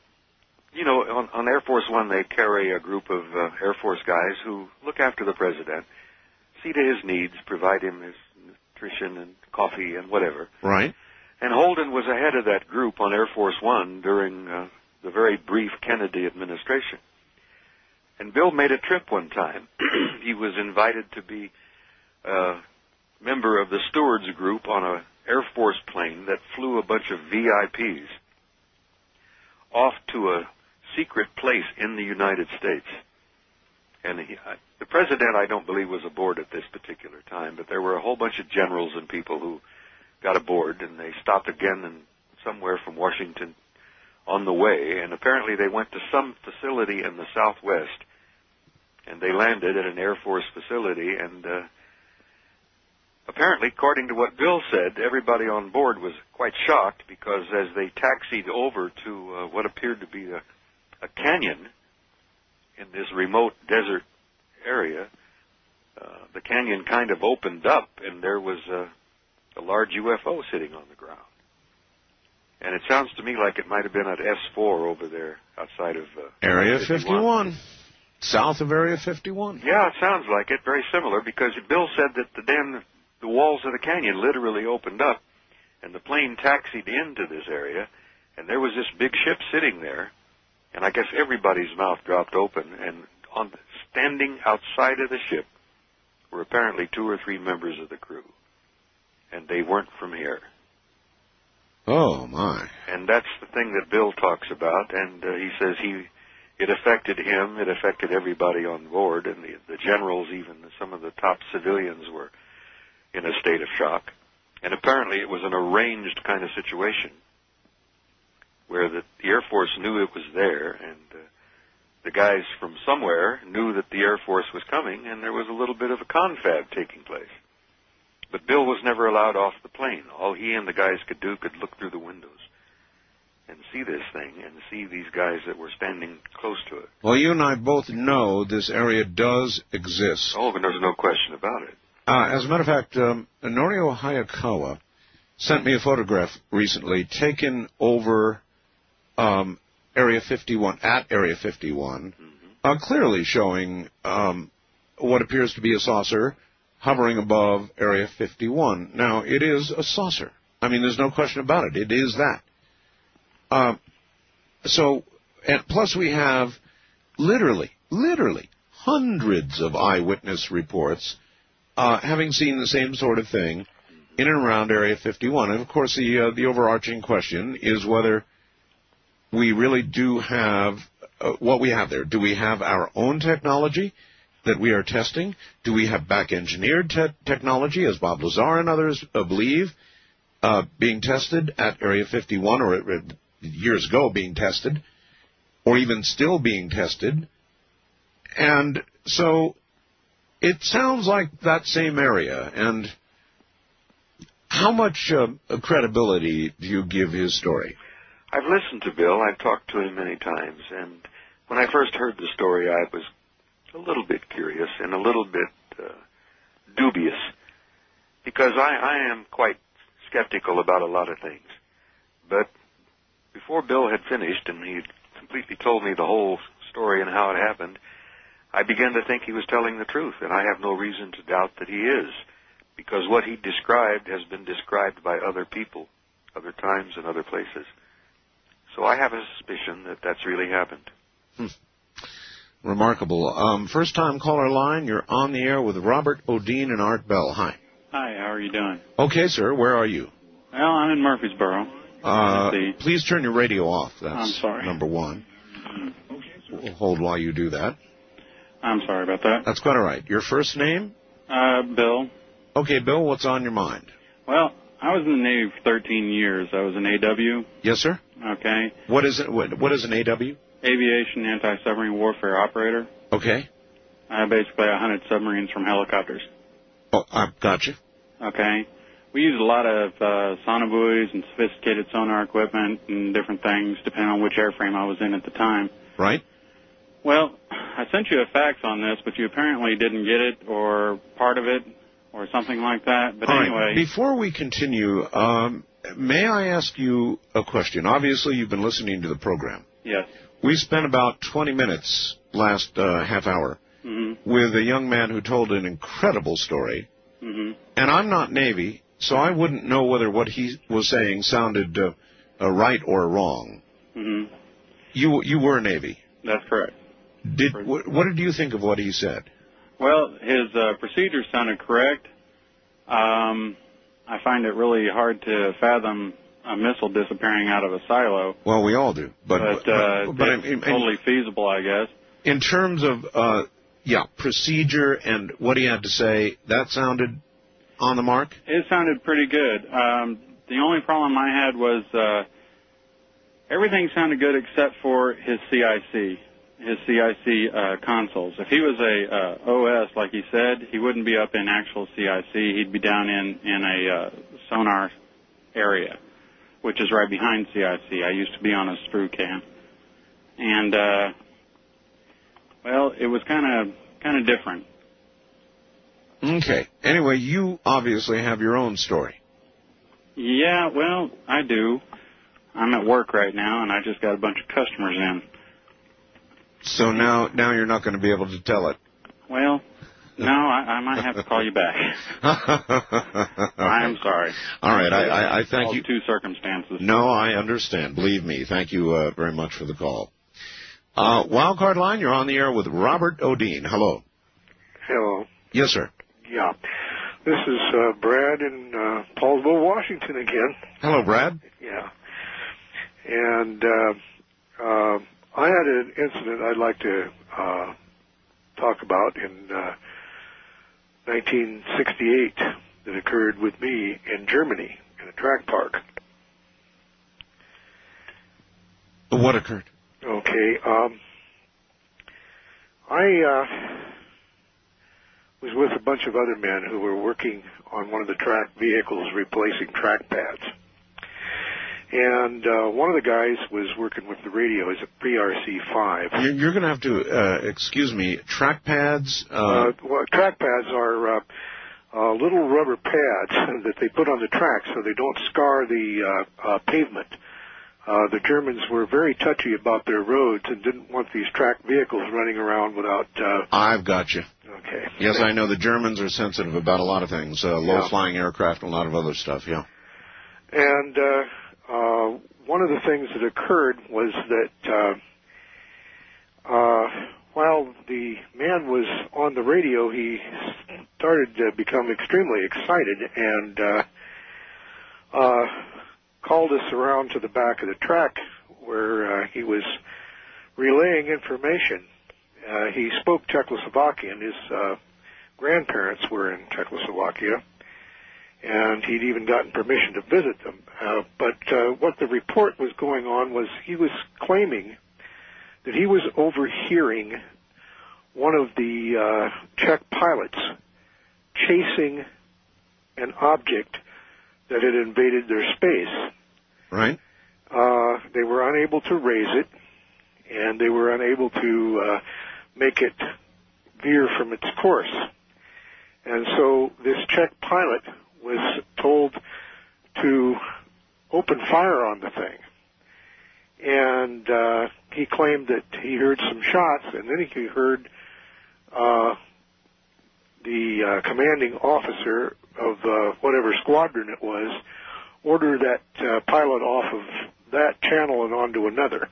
on Air Force One, they carry a group of Air Force guys who look after the president, see to his needs, provide him his nutrition and coffee and whatever. Right. And Holden was ahead of that group on Air Force One during the very brief Kennedy administration. And Bill made a trip one time. He was invited to be a member of the stewards group on an Air Force plane that flew a bunch of VIPs off to a secret place in the United States. And the president, I don't believe, was aboard at this particular time, but there were a whole bunch of generals and people who got aboard, and they stopped again somewhere from Washington on the way, and apparently they went to some facility in the Southwest, and they landed at an Air Force facility, and apparently, according to what Bill said, everybody on board was quite shocked because as they taxied over to what appeared to be a canyon in this remote desert area, the canyon kind of opened up, and there was a large UFO sitting on the ground. And it sounds to me like it might have been at S4 over there outside of Area 51. South of Area 51. Yeah, it sounds like it. Very similar, because Bill said that the walls of the canyon literally opened up, and the plane taxied into this area, and there was this big ship sitting there, and I guess everybody's mouth dropped open, and standing outside of the ship were apparently 2 or 3 members of the crew, and they weren't from here. Oh, my. And that's the thing that Bill talks about, and he says it affected him, it affected everybody on board, and the generals, even some of the top civilians were in a state of shock. And apparently it was an arranged kind of situation where the Air Force knew it was there, and the guys from somewhere knew that the Air Force was coming, and there was a little bit of a confab taking place. But Bill was never allowed off the plane. All he and the guys could do could look through the windows and see this thing and see these guys that were standing close to it. Well, you and I both know this area does exist. Oh, but there's no question about it. As a matter of fact, Norio Hayakawa sent me a photograph recently taken over Area 51, at Area 51, clearly showing what appears to be a saucer hovering above Area 51. Now, it is a saucer. I mean, there's no question about it. It is that. And plus we have literally hundreds of eyewitness reports having seen the same sort of thing in and around Area 51. And, of course, the overarching question is whether we really do have what we have there. Do we have our own technology that we are testing? Do we have back-engineered technology, as Bob Lazar and others believe, being tested at Area 51, or years ago being tested, or even still being tested? And so it sounds like that same area. And how much credibility do you give his story? I've listened to Bill. I've talked to him many times. And when I first heard the story, I was a little bit curious and a little bit dubious, because I am quite skeptical about a lot of things. But before Bill had finished and he completely told me the whole story and how it happened, I began to think he was telling the truth, and I have no reason to doubt that he is, because what he described has been described by other people, other times and other places. So I have a suspicion that that's really happened. Remarkable. First-time caller line, you're on the air with Robert Odine and Art Bell. Hi. Hi, how are you doing? Okay, sir. Where are you? Well, I'm in Murfreesboro. Please turn your radio off. That's I'm sorry. Number one. We'll hold while you do that. I'm sorry about that. That's quite all right. Your first name? Bill. Okay, Bill, what's on your mind? Well, I was in the Navy for 13 years. I was an AW. Yes, sir? Okay. What is it? What is an AW? Aviation Anti-Submarine Warfare Operator. Okay. Basically, I hunted submarines from helicopters. Oh, I've got you. Okay. We used a lot of sonobuoys and sophisticated sonar equipment and different things, depending on which airframe I was in at the time. Right. Well, I sent you a fax on this, but you apparently didn't get it, or part of it, or something like that. But all anyway. Right. Before we continue, may I ask you a question? Obviously, you've been listening to the program. Yes. We spent about 20 minutes last half hour with a young man who told an incredible story. And I'm not Navy, so I wouldn't know whether what he was saying sounded right or wrong. You were Navy. That's correct. What did you think of what he said? Well, his procedures sounded correct. I find it really hard to fathom a missile disappearing out of a silo. Well, we all do. But it's totally feasible, I guess. In terms of, procedure and what he had to say, that sounded on the mark? It sounded pretty good. The only problem I had was everything sounded good except for his CIC consoles. If he was a OS, like he said, he wouldn't be up in actual CIC. He'd be down in a sonar area, which is right behind CIC. I used to be on a screw can. And, well, it was kind of different. Okay. Anyway, you obviously have your own story. Yeah, well, I do. I'm at work right now, and I just got a bunch of customers in. So now you're not going to be able to tell it? Well, no, I might have to call you back. I'm sorry. All right, I thank you. Two circumstances. No, I understand. Believe me. Thank you very much for the call. Wildcard line, you're on the air with Robert O'Dean. Hello. Hello. Yes, sir. Yeah. This is Brad in Paulsville, Washington again. Hello, Brad. Yeah. And I had an incident I'd like to talk about in 1968 that occurred with me in Germany in a track park. What occurred? Okay. I was with a bunch of other men who were working on one of the track vehicles replacing track pads. And one of the guys was working with the radio as a pre-RC5. You're going to have to, excuse me, track pads? Well, track pads are little rubber pads that they put on the track so they don't scar the pavement. The Germans were very touchy about their roads and didn't want these track vehicles running around without... I've got you. Okay. Yes, I know the Germans are sensitive about a lot of things, low-flying aircraft and a lot of other stuff, yeah. And one of the things that occurred was that while the man was on the radio, he started to become extremely excited and called us around to the back of the track where he was relaying information. He spoke Czechoslovakian. His grandparents were in Czechoslovakia, and he'd even gotten permission to visit them. But what the report was going on was he was claiming that he was overhearing one of the Czech pilots chasing an object that had invaded their space. Right. They were unable to raise it, and they were unable to make it veer from its course. And so this Czech pilot was told to open fire on the thing. And he claimed that he heard some shots, and then he heard the commanding officer of whatever squadron it was order that pilot off of that channel and onto another.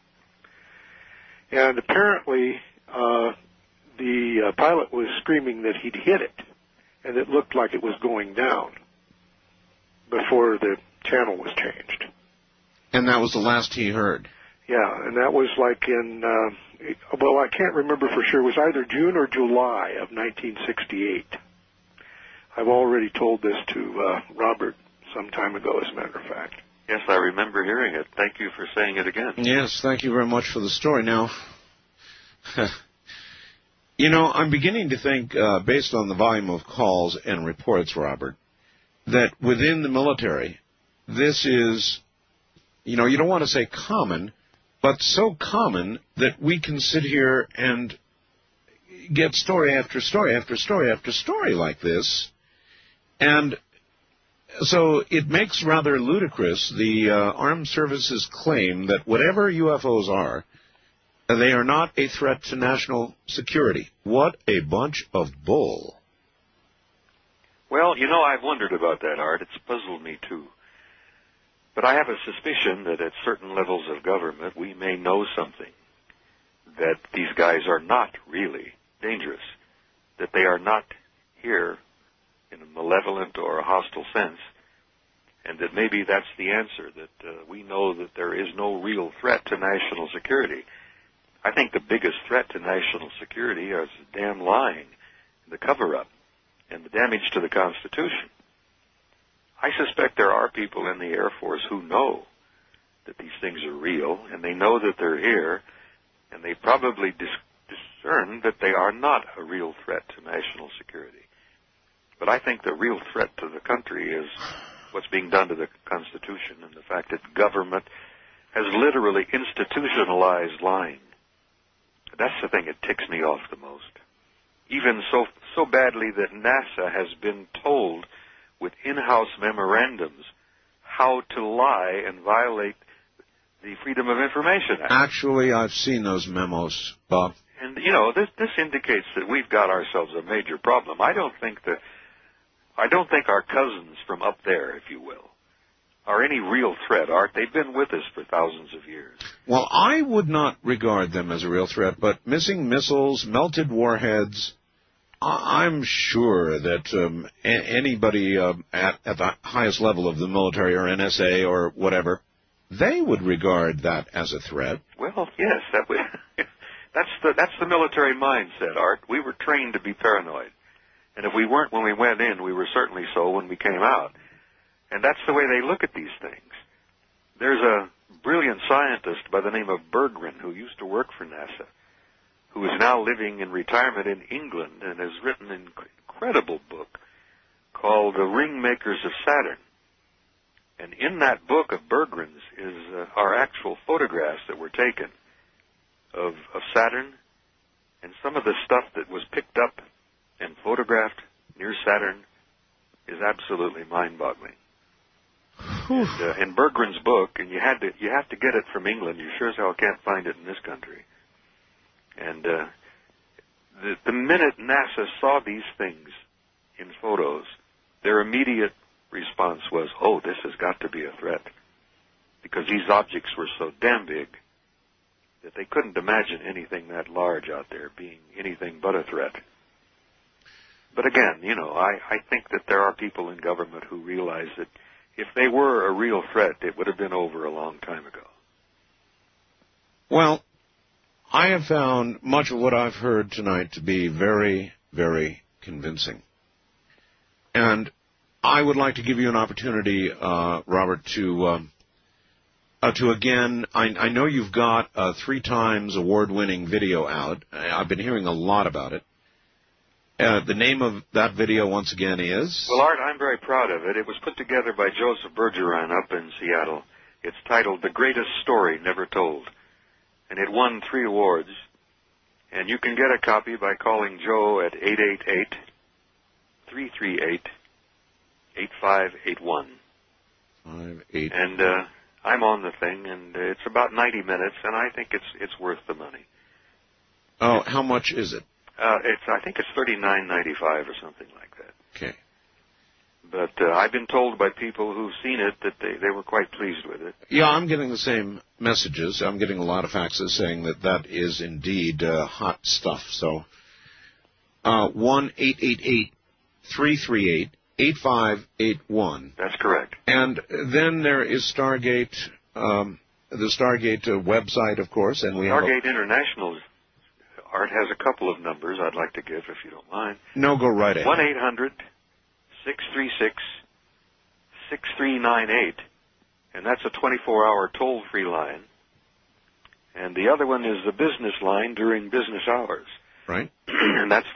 And apparently the pilot was screaming that he'd hit it, and it looked like it was going down before the channel was changed. And that was the last he heard? Yeah, and that was like in, well, I can't remember for sure. It was either June or July of 1968. I've already told this to Robert some time ago, as a matter of fact. Yes, I remember hearing it. Thank you for saying it again. Yes, thank you very much for the story. Now, you know, I'm beginning to think, based on the volume of calls and reports, Robert, that within the military, this is, you know, you don't want to say common, but so common that we can sit here and get story after story after story after story like this. And so it makes rather ludicrous the armed services claim that whatever UFOs are, they are not a threat to national security. What a bunch of bull. Well, you know, I've wondered about that, Art. It's puzzled me, too. But I have a suspicion that at certain levels of government, we may know something, that these guys are not really dangerous, that they are not here in a malevolent or a hostile sense, and that maybe that's the answer, that we know that there is no real threat to national security. I think the biggest threat to national security is the damn lying, the cover-up, and the damage to the Constitution. I suspect there are people in the Air Force who know that these things are real, and they know that they're here, and they probably discern that they are not a real threat to national security. But I think the real threat to the country is what's being done to the Constitution and the fact that government has literally institutionalized lying. That's the thing that ticks me off the most. Even so badly that NASA has been told with in-house memorandums how to lie and violate the Freedom of Information Act. Actually, I've seen those memos, Bob. And, you know, this indicates that we've got ourselves a major problem. I don't think our cousins from up there, if you will, are any real threat, Art. They've been with us for thousands of years. Well, I would not regard them as a real threat, but missing missiles, melted warheads, I'm sure that anybody at the highest level of the military or NSA or whatever, they would regard that as a threat. Well, yes, that's the military mindset, Art. We were trained to be paranoid. And if we weren't when we went in, we were certainly so when we came out. And that's the way they look at these things. There's a brilliant scientist by the name of Berggren who used to work for NASA, who is now living in retirement in England and has written an incredible book called The Ringmakers of Saturn. And in that book of Berggren's are actual photographs that were taken of Saturn, and some of the stuff that was picked up and photographed near Saturn is absolutely mind-boggling. And, in Berggren's book, and you have to get it from England. You sure as hell can't find it in this country. And the minute NASA saw these things in photos, their immediate response was, "Oh, this has got to be a threat," because these objects were so damn big that they couldn't imagine anything that large out there being anything but a threat. But again, I think that there are people in government who realize that if they were a real threat, it would have been over a long time ago. Well, I have found much of what I've heard tonight to be very, very convincing. And I would like to give you an opportunity, Robert, to again, I know you've got a 3 times award-winning video out. I've been hearing a lot about it. The name of that video, once again, is? Well, Art, I'm very proud of it. It was put together by Joseph Bergeron up in Seattle. It's titled The Greatest Story Never Told. And it won 3 awards. And you can get a copy by calling Joe at 888-338-8581. And I'm on the thing, and it's about 90 minutes, and I think it's worth the money. Oh, how much is it? I think it's $39.95 or something like that. Okay. But I've been told by people who've seen it that they were quite pleased with it. Yeah, I'm getting the same messages. I'm getting a lot of faxes saying that is indeed hot stuff. So 1-888-338-8581. That's correct. And then there is Stargate, the Stargate website, of course, and we Stargate International. Art has a couple of numbers I'd like to give, if you don't mind. No, go right ahead. 1-800-636-6398, and that's a 24-hour toll-free line. And the other one is the business line during business hours. Right. And that's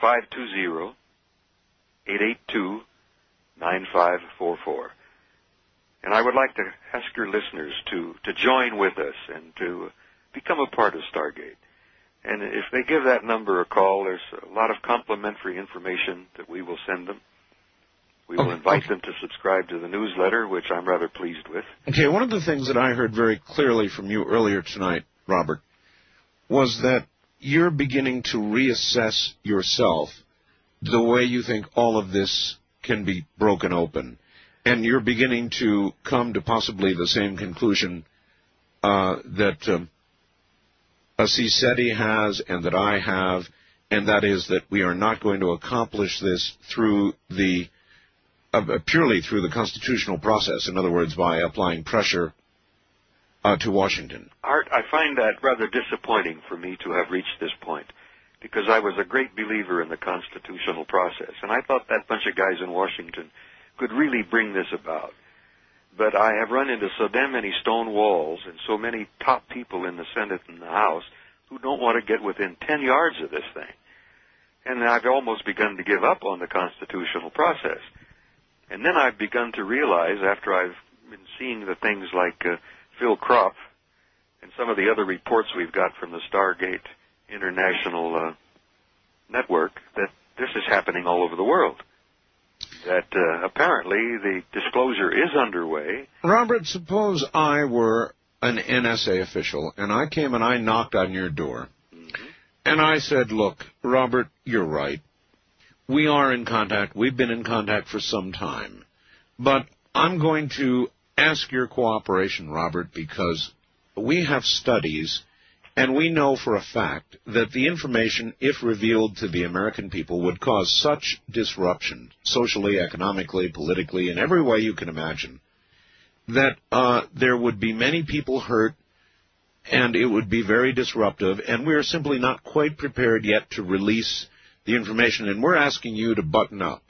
520-882-9544. And I would like to ask your listeners to join with us and to become a part of Stargate. And if they give that number a call, there's a lot of complimentary information that we will send them. We will invite them to subscribe to the newsletter, which I'm rather pleased with. Okay, one of the things that I heard very clearly from you earlier tonight, Robert, was that you're beginning to reassess yourself the way you think all of this can be broken open. And you're beginning to come to possibly the same conclusion that CSETI has and that I have, and that is that we are not going to accomplish this through the purely through the constitutional process, in other words, by applying pressure to Washington. Art, I find that rather disappointing for me to have reached this point, because I was a great believer in the constitutional process, and I thought that bunch of guys in Washington could really bring this about. But I have run into so damn many stone walls and so many top people in the Senate and the House who don't want to get within 10 yards of this thing. And I've almost begun to give up on the constitutional process. And then I've begun to realize, after I've been seeing the things like Phil Kropf and some of the other reports we've got from the Stargate International network, that this is happening all over the world. That apparently the disclosure is underway. Robert, suppose I were an NSA official, and I came and I knocked on your door, and I said, look, Robert, you're right. We are in contact. We've been in contact for some time. But I'm going to ask your cooperation, Robert, because we have studies, and we know for a fact that the information, if revealed to the American people, would cause such disruption, socially, economically, politically, in every way you can imagine, that there would be many people hurt, and it would be very disruptive, and we're simply not quite prepared yet to release the information, and we're asking you to button up.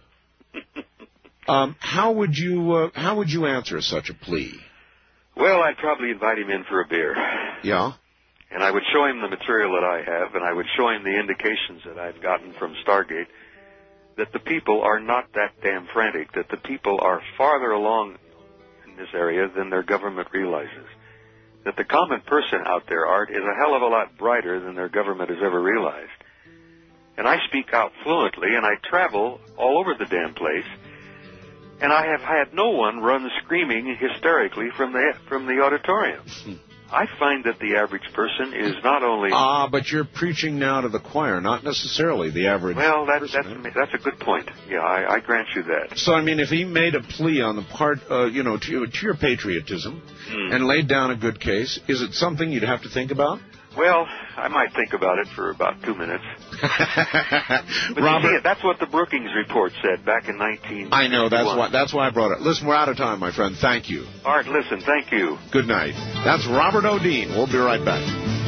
How would you answer such a plea? Well, I'd probably invite him in for a beer. Yeah? And I would show him the material that I have, and I would show him the indications that I've gotten from Stargate that the people are not that damn frantic, that the people are farther along in this area than their government realizes. That the common person out there, Art, is a hell of a lot brighter than their government has ever realized. And I speak out fluently, and I travel all over the damn place, and I have had no one run screaming hysterically from the auditorium. I find that the average person is not only... but you're preaching now to the choir, not necessarily the average person. That's a good point. Yeah, I grant you that. So, I mean, if he made a plea on the part, to your patriotism and laid down a good case, is it something you'd have to think about? Well, I might think about it for about 2 minutes. But Robert, you see, that's what the Brookings report said back in 1961. I know, that's why I brought it. Listen, we're out of time, my friend. Thank you. Art, listen, thank you. Good night. That's Robert O'Dean. We'll be right back.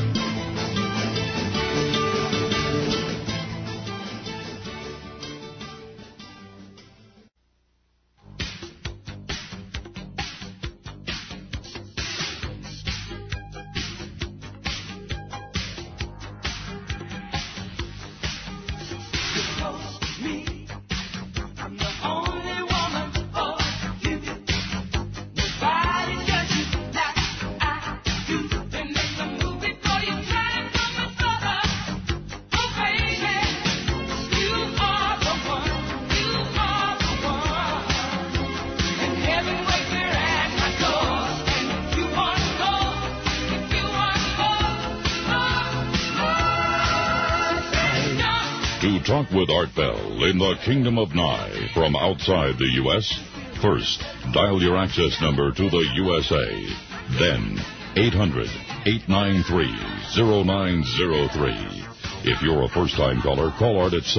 Talk with Art Bell in the Kingdom of Nye from outside the U.S. First, dial your access number to the USA. Then, 800-893-0903. If you're a first-time caller, call Art at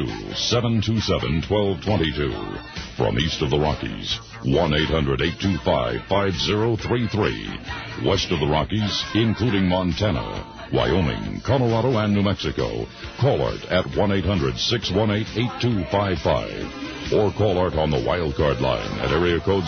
702-727-1222. From east of the Rockies, 1-800-825-5033. West of the Rockies, including Montana, Wyoming, Colorado, and New Mexico, call Art at 1-800-618-8255. Or call Art on the wildcard line at area code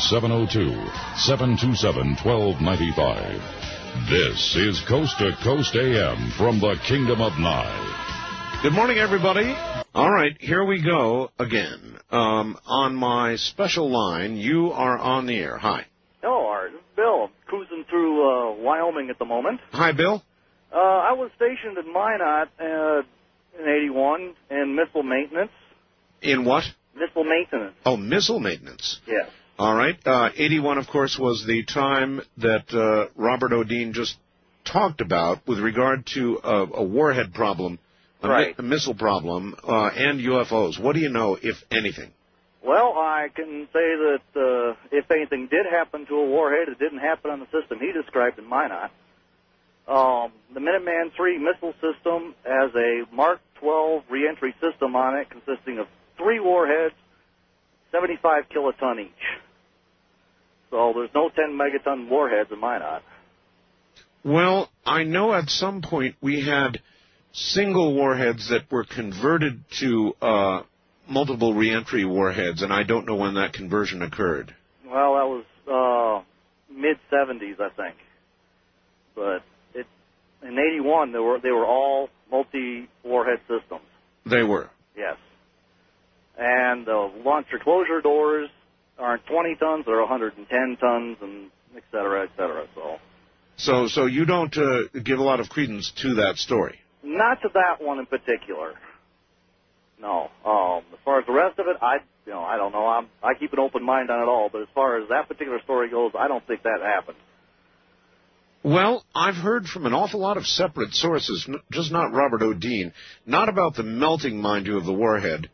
702-727-1295. This is Coast to Coast AM from the Kingdom of Nye. Good morning, everybody. All right, here we go again. On my special line, you are on the air. Hi. Hello, Art. This is Bill. I'm cruising through Wyoming at the moment. Hi, Bill. I was stationed at Minot in 81 in missile maintenance. In what? Missile maintenance. Oh, missile maintenance. Yes. All right. 81, of course, was the time that Robert O'Dean just talked about with regard to a warhead problem, a missile problem, and UFOs. What do you know, if anything? Well, I can say that if anything did happen to a warhead, it didn't happen on the system he described in Minot. The Minuteman III missile system has a Mark 12 reentry system on it consisting of 3 warheads, 75 kiloton each. So there's no 10 megaton warheads in Minot. Well, I know at some point we had single warheads that were converted to multiple reentry warheads, and I don't know when that conversion occurred. Well, that was mid-70s, I think. But in 81, they were all multi-warhead systems. They were? Yes. And the launcher closure doors aren't 20 tons, they're 110 tons, and et cetera, et cetera. So you don't give a lot of credence to that story? Not to that one in particular. No. As far as the rest of it, I don't know. I keep an open mind on it all, but as far as that particular story goes, I don't think that happened. Well, I've heard from an awful lot of separate sources, just not Robert O'Dean, not about the melting, mind you, of the warhead,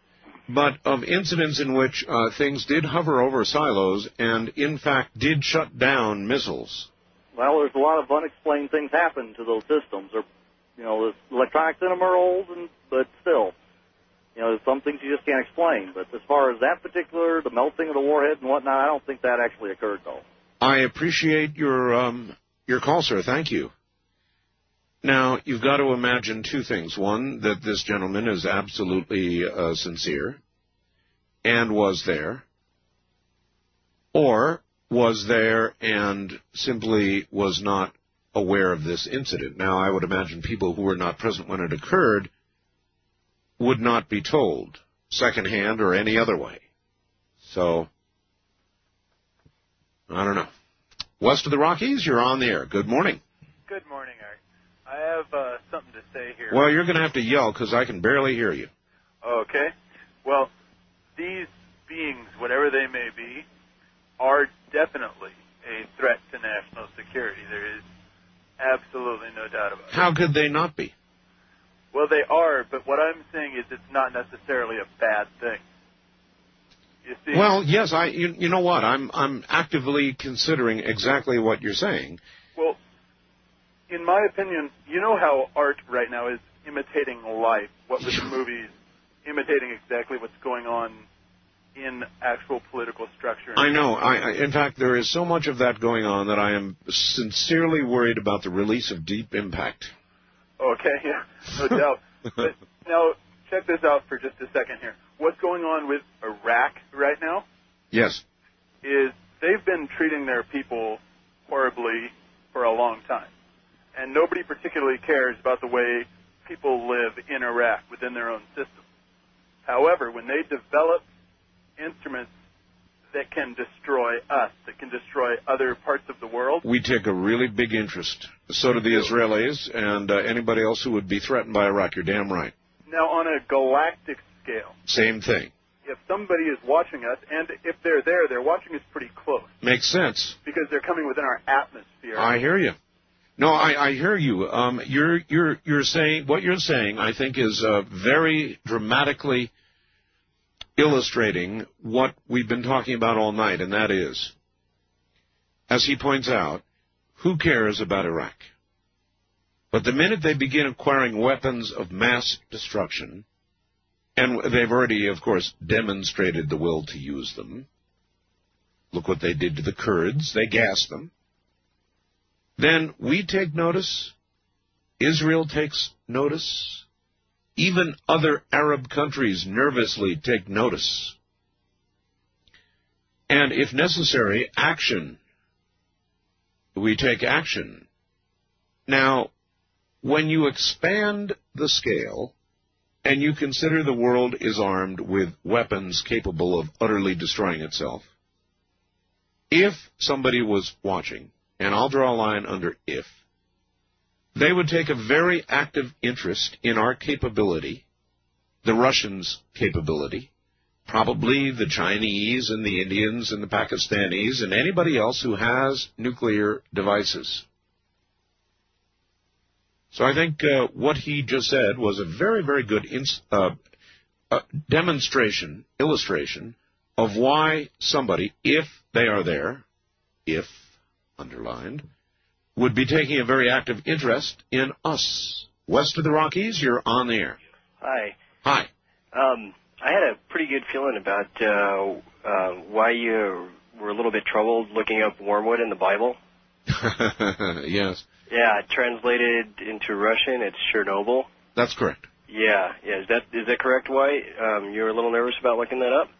but of incidents in which things did hover over silos and, in fact, did shut down missiles. Well, there's a lot of unexplained things happen to those systems. Or, the electronics in them are old, but still, there's some things you just can't explain. But as far as that particular, the melting of the warhead and whatnot, I don't think that actually occurred, though. I appreciate your call, sir. Thank you. Now, you've got to imagine two things. One, that this gentleman is absolutely sincere and was there, or was there and simply was not aware of this incident. Now, I would imagine people who were not present when it occurred would not be told, secondhand or any other way. So, I don't know. West of the Rockies, you're on the air. Good morning. Good morning, Art. I have something to say here. Well, you're going to have to yell because I can barely hear you. Okay. Well, these beings, whatever they may be, are definitely a threat to national security. There is absolutely no doubt about it. How could they not be? Well, they are, but what I'm saying is it's not necessarily a bad thing. You see? Well, yes, you know what? I'm actively considering exactly what you're saying. Well, in my opinion, you know how art right now is imitating life. What with the movies, imitating exactly what's going on in actual political structure. I know. In fact, there is so much of that going on that I am sincerely worried about the release of Deep Impact. Okay, yeah, no doubt. But now, check this out for just a second here. What's going on with Iraq right now? Yes. Is they've been treating their people horribly for a long time. And nobody particularly cares about the way people live in Iraq within their own system. However, when they develop instruments that can destroy us, that can destroy other parts of the world, we take a really big interest. So do the Israelis and anybody else who would be threatened by Iraq. You're damn right. Now, on a galactic scale, same thing. If somebody is watching us, and if they're there, they're watching us pretty close. Makes sense. Because they're coming within our atmosphere. I hear you. No, I hear you. You're saying what you're saying. I think is very dramatically illustrating what we've been talking about all night, and that is, as he points out, who cares about Iraq? But the minute they begin acquiring weapons of mass destruction, and they've already, of course, demonstrated the will to use them. Look what they did to the Kurds. They gassed them. Then we take notice. Israel takes notice. Even other Arab countries nervously take notice. And if necessary, action. We take action. Now, when you expand the scale, and you consider the world is armed with weapons capable of utterly destroying itself, if somebody was watching, and I'll draw a line under if, they would take a very active interest in our capability, the Russians' capability, probably the Chinese and the Indians and the Pakistanis and anybody else who has nuclear devices. So I think what he just said was a very, very good demonstration, illustration of why somebody, if they are there, if, underlined, would be taking a very active interest in us. West of the Rockies, you're on the air. Hi. Hi. I had a pretty good feeling about why you were a little bit troubled looking up wormwood in the Bible. Yes. Yeah, translated into Russian, it's Chernobyl. That's correct. Yeah. Is that correct, Why? You were a little nervous about looking that up?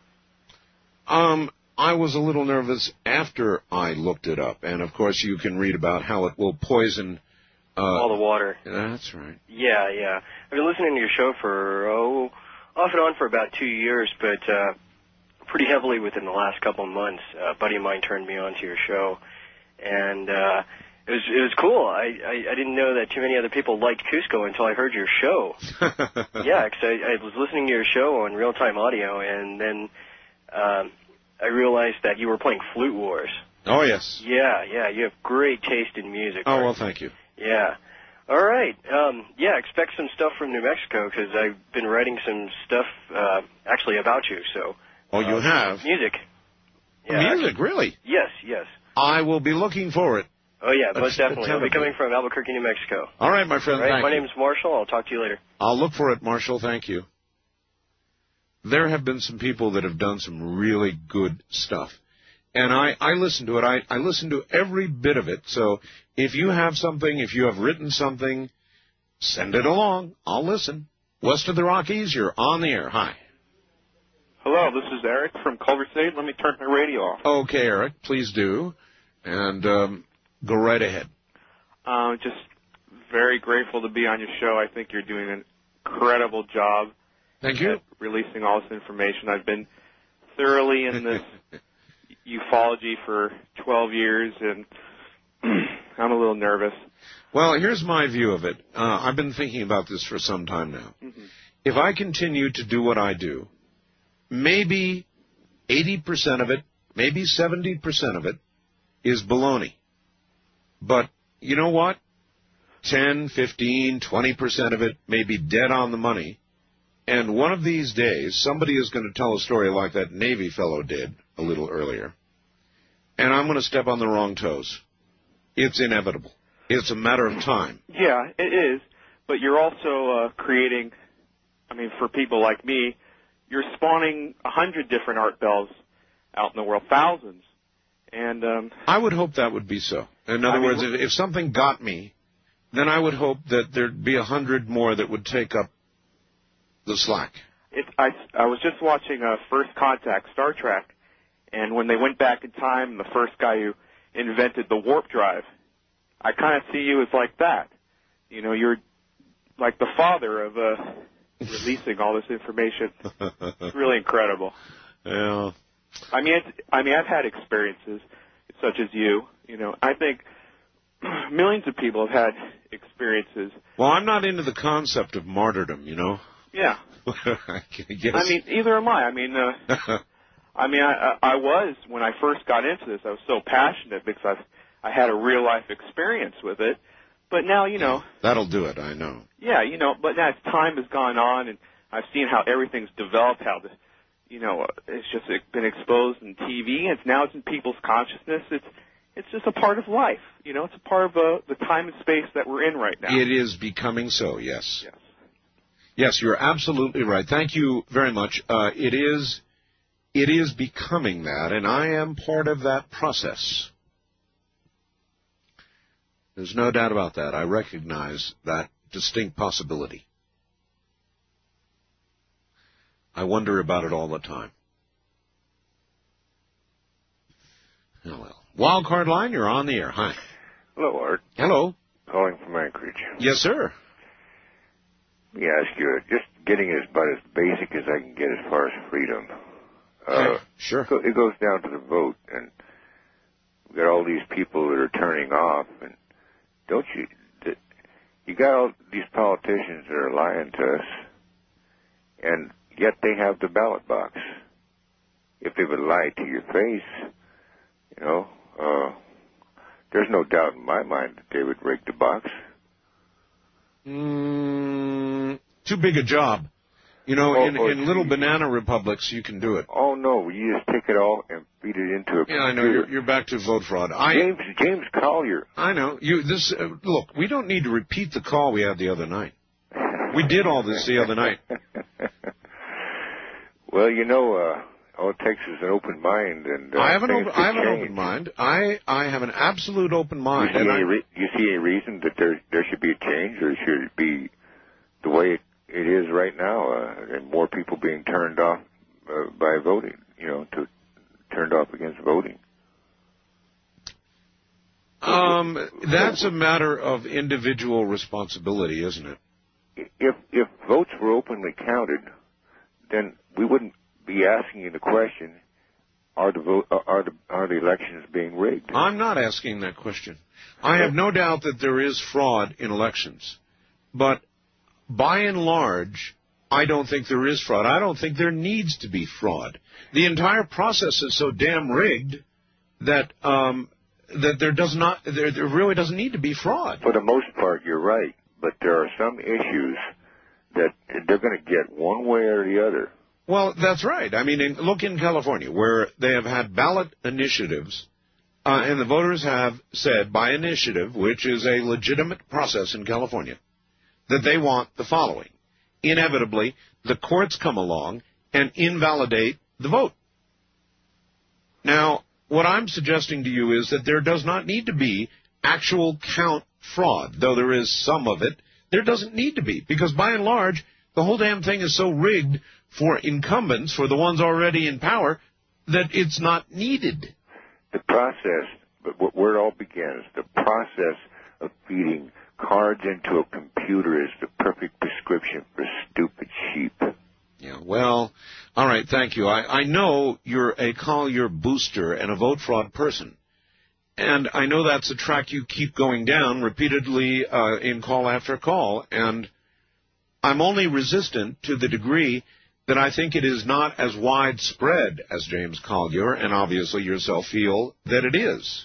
I was a little nervous after I looked it up, and of course you can read about how it will poison all the water. That's right. Yeah. I've been listening to your show for off and on for about 2 years, but pretty heavily within the last couple of months. A buddy of mine turned me on to your show, and it was cool. I didn't know that too many other people liked Cusco until I heard your show. Yeah, because I was listening to your show on real-time audio, and then I realized that you were playing Flute Wars. Oh, yes. Yeah, you have great taste in music. Oh, well, thank you. Yeah. All right. Yeah, expect some stuff from New Mexico because I've been writing some stuff actually about you. So. Oh, you have? Music. Yeah, Music, really? Yes, yes. I will be looking for it. Oh, yeah, most definitely. I'll be coming from Albuquerque, New Mexico. All right, my friend. All right, thank my you. name is Marshall. I'll talk to you later. I'll look for it, Marshall. Thank you. There have been some people that have done some really good stuff. And I listen to it. I listen to every bit of it. So if you have something, if you have written something, send it along. I'll listen. West of the Rockies, you're on the air. Hi. Hello, this is Eric from Culver City. Let me turn my radio off. Okay, Eric, please do. And go right ahead. Just very grateful to be on your show. I think you're doing an incredible job. Thank you. At releasing all this information. I've been thoroughly in this ufology for 12 years, and I'm a little nervous. Well, here's my view of it. I've been thinking about this for some time now. Mm-hmm. If I continue to do what I do, maybe 80% of it, maybe 70% of it is baloney. But you know what? 10, 15, 20% of it may be dead on the money. And one of these days, somebody is going to tell a story like that Navy fellow did a little earlier. And I'm going to step on the wrong toes. It's inevitable. It's a matter of time. Yeah, it is. But you're also creating, I mean, for people like me, you're spawning 100 different art bells out in the world, thousands. And I would hope that would be so. In other words, if something got me, then I would hope that there'd be 100 more that would take up the slack. I was just watching First Contact, Star Trek, and when they went back in time, the first guy who invented the warp drive, I kind of see you as like that. You know, you're like the father of releasing all this information. It's really incredible. Yeah. I mean, I've had experiences such as you. You know, I think millions of people have had experiences. Well, I'm not into the concept of martyrdom, you know. Yeah. I guess. I mean, either am I. I mean, I was, when I first got into this, I was so passionate because I had a real life experience with it. But now, you know. That'll do it, I know. Yeah, you know, but as time has gone on and I've seen how everything's developed, how the, you know, it's just been exposed in TV, and now it's in people's consciousness. It's just a part of life. You know, it's a part of the time and space that we're in right now. It is becoming so, yes. Yes. Yes, you're absolutely right. Thank you very much. It is becoming that, and I am part of that process. There's no doubt about that. I recognize that distinct possibility. I wonder about it all the time. Oh, well. Wildcard line, you're on the air. Hi. Hello, Art. Hello. Calling from Anchorage. Yes, sir. Let me ask you, just getting about as basic as I can get as far as freedom. Sure. It goes down to the vote, and we've got all these people that are turning off, and don't you got all these politicians that are lying to us, and yet they have the ballot box. If they would lie to your face, you know, there's no doubt in my mind that they would rig the box. Too big a job. You know, in little banana republics, you can do it. Oh, no, you just take it all and feed it into a computer. Yeah, I know. You're back to vote fraud. James Collier. I know. Look, we don't need to repeat the call we had the other night. We did all this the other night. Well, you know, all it takes is an open mind, and I have an open mind. I have an absolute open mind. You see any reason that there should be a change, or should it be the way it is right now, and more people being turned off by voting? You know, turned off against voting. That's a matter of individual responsibility, isn't it? If votes were openly counted, then we wouldn't be asking you the question, are the elections being rigged? I'm not asking that question. I have no doubt that there is fraud in elections. But by and large, I don't think there is fraud. I don't think there needs to be fraud. The entire process is so damn rigged that that there really doesn't need to be fraud. For the most part, you're right, but there are some issues that they're going to get one way or the other. Well, that's right. I mean, look in California, where they have had ballot initiatives, and the voters have said by initiative, which is a legitimate process in California, that they want the following. Inevitably, the courts come along and invalidate the vote. Now, what I'm suggesting to you is that there does not need to be actual count fraud, though there is some of it. There doesn't need to be, because by and large, the whole damn thing is so rigged for incumbents, for the ones already in power, that it's not needed. The process, but where it all begins, the process of feeding cards into a computer is the perfect prescription for stupid sheep. Yeah, well, all right, thank you. I know you're a Collier booster and a vote fraud person. And I know that's a track you keep going down repeatedly in call after call. And I'm only resistant to the degree that I think it is not as widespread as James Collier and obviously yourself feel that it is.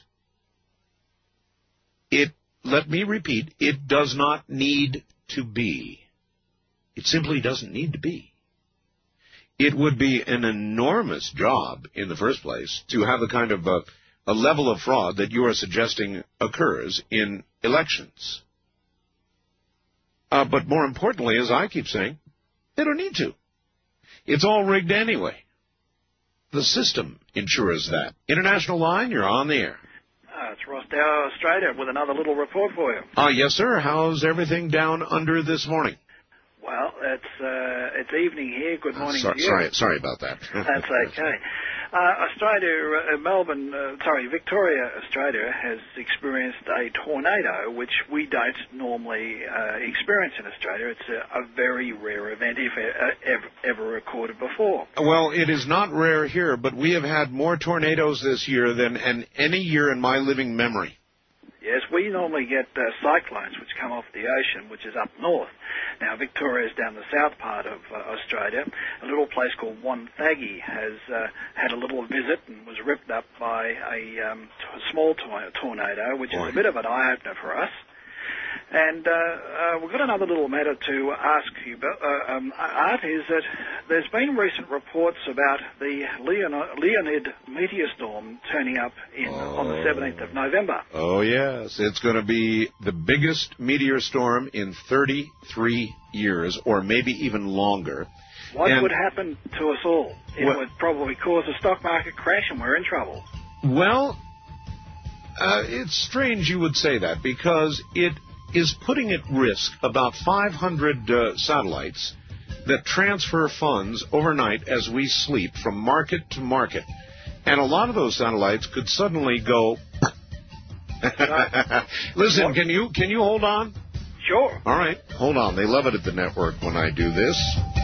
Let me repeat, it does not need to be. It simply doesn't need to be. It would be an enormous job in the first place to have the kind of a level of fraud that you are suggesting occurs in elections. But more importantly, as I keep saying, they don't need to. It's all rigged anyway. The system ensures that. International Line, you're on the air. It's Ross Dow, Australia, with another little report for you. Yes, sir. How's everything down under this morning? Well, it's evening here. Good morning to you. Sorry about that. That's okay. Victoria, Australia, has experienced a tornado, which we don't normally experience in Australia. It's a very rare event, if ever recorded before. Well, it is not rare here, but we have had more tornadoes this year than any year in my living memory. Yes, we normally get cyclones, which come off the ocean, which is up north. Now, Victoria is down the south part of Australia. A little place called Wonthaggi has had a little visit and was ripped up by a small tornado, which is a bit of an eye-opener for us. And we've got another little matter to ask you about, Art, is that there's been recent reports about the Leonid meteor storm turning up on the 17th of November. Oh, yes. It's going to be the biggest meteor storm in 33 years, or maybe even longer. What would happen to us all? It would probably cause a stock market crash, and we're in trouble. Well, it's strange you would say that, because it is putting at risk about 500 satellites that transfer funds overnight as we sleep from market to market. And a lot of those satellites could suddenly go... Listen, can you hold on? Sure. All right, hold on. They love it at the network when I do this.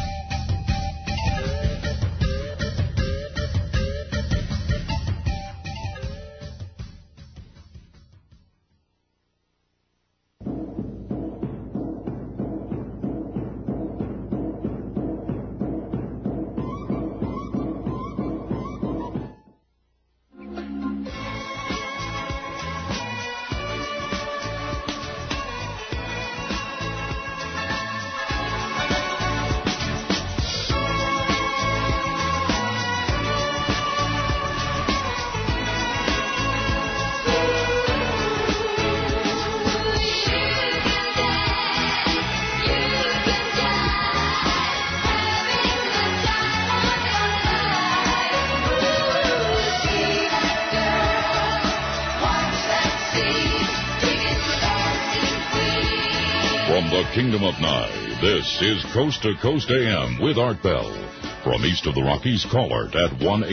From the Kingdom of Nye, this is Coast to Coast AM with Art Bell. From east of the Rockies, call Art at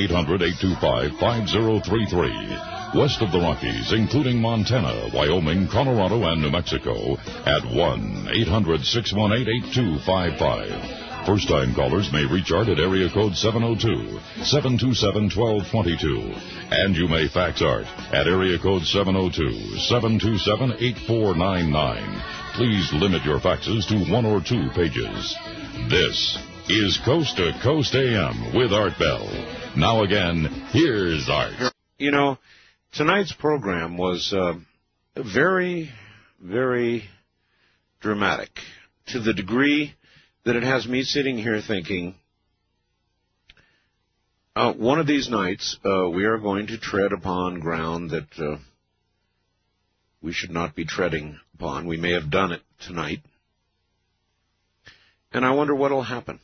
1-800-825-5033. West of the Rockies, including Montana, Wyoming, Colorado, and New Mexico, at 1-800-618-8255. First-time callers may reach Art at area code 702-727-1222. And you may fax Art at area code 702-727-8499. Please limit your faxes to 1 or 2 pages. This is Coast to Coast AM with Art Bell. Now again, here's Art. You know, tonight's program was very, very dramatic, to the degree that it has me sitting here thinking, one of these nights we are going to tread upon ground that we should not be treading upon. We may have done it tonight. And I wonder what will happen.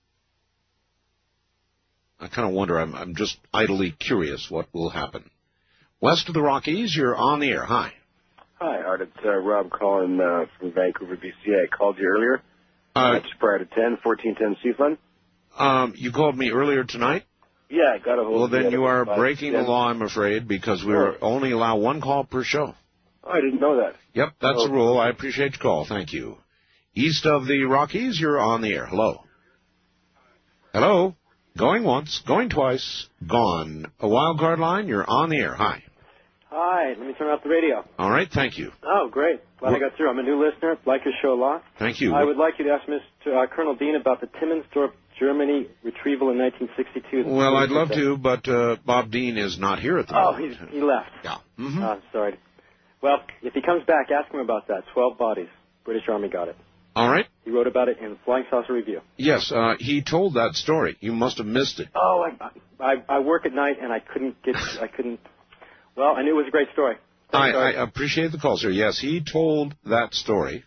I kind of wonder. I'm just idly curious what will happen. West of the Rockies, you're on the air. Hi. Hi, Art. It's Rob calling from Vancouver, BC. I called you earlier, just prior to 1410 Seafund. You called me earlier tonight? Yeah, I got a hold Well, of you. then you are breaking the law, I'm afraid, because we only allow one call per show. Oh, I didn't know that. Yep, that's the rule. I appreciate your call. Thank you. East of the Rockies, you're on the air. Hello. Hello. Going once, going twice, gone. A wild card line, you're on the air. Hi. Hi, let me turn off the radio. All right, thank you. Oh, great. Glad I got through. I'm a new listener. Like your show a lot. Thank you. I would like you to ask Mr. Colonel Dean about the Timmensdorf, Germany retrieval in 1962. Well, I'd love to, but Bob Dean is not here at the moment. Oh, he left. Yeah. Oh, sorry. Well, if he comes back, ask him about that. 12 bodies. British Army got it. All right. He wrote about it in Flying Saucer Review. Yes, he told that story. You must have missed it. Oh, I work at night, and I couldn't. Well, I knew it was a great story. I appreciate the call, sir. Yes, he told that story.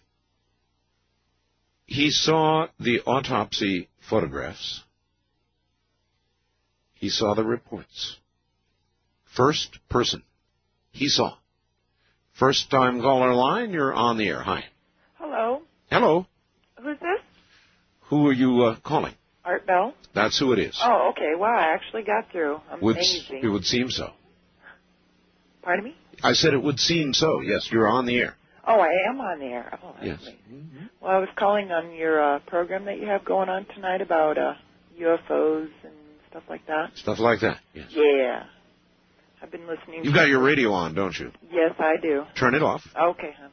He saw the autopsy photographs. He saw the reports. First person. He saw. First time caller line, you're on the air. Hi. Hello. Hello. Who's this? Who are you calling? Art Bell. That's who it is. Oh, okay. Wow, I actually got through. Amazing. It would seem so. Pardon me? I said it would seem so. Yes, you're on the air. Oh, I am on the air. Oh, that's yes. amazing. Well, I was calling on your program that you have going on tonight about UFOs and stuff like that. Stuff like that, yes. Yeah. I've been listening. You've got your radio on, don't you? Yes, I do. Turn it off. Okay, hon.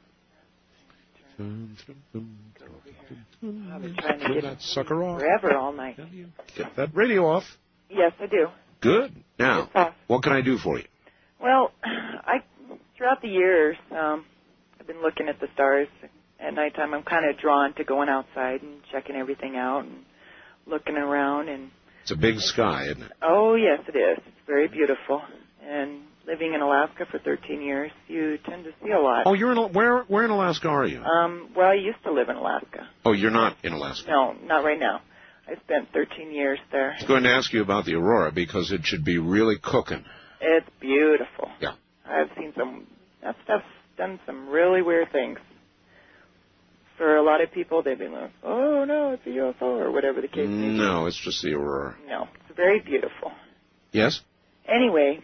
I've been trying to get that sucker off. Forever, all night. Get that radio off. Yes, I do. Good. Now, what can I do for you? Well, throughout the years, I've been looking at the stars at nighttime. I'm kind of drawn to going outside and checking everything out and looking around. And it's a big sky, isn't it? Oh, yes, it is. It's very beautiful. And living in Alaska for 13 years, you tend to see a lot. Oh, you're in where in Alaska are you? Well, I used to live in Alaska. Oh, you're not in Alaska? No, not right now. I spent 13 years there. I was going to ask you about the aurora because it should be really cooking. It's beautiful. Yeah. I've seen that stuff's done some really weird things. For a lot of people, they've been like, oh, no, it's a UFO or whatever the case may be. No, it's just the aurora. No, it's very beautiful. Yes? Anyway,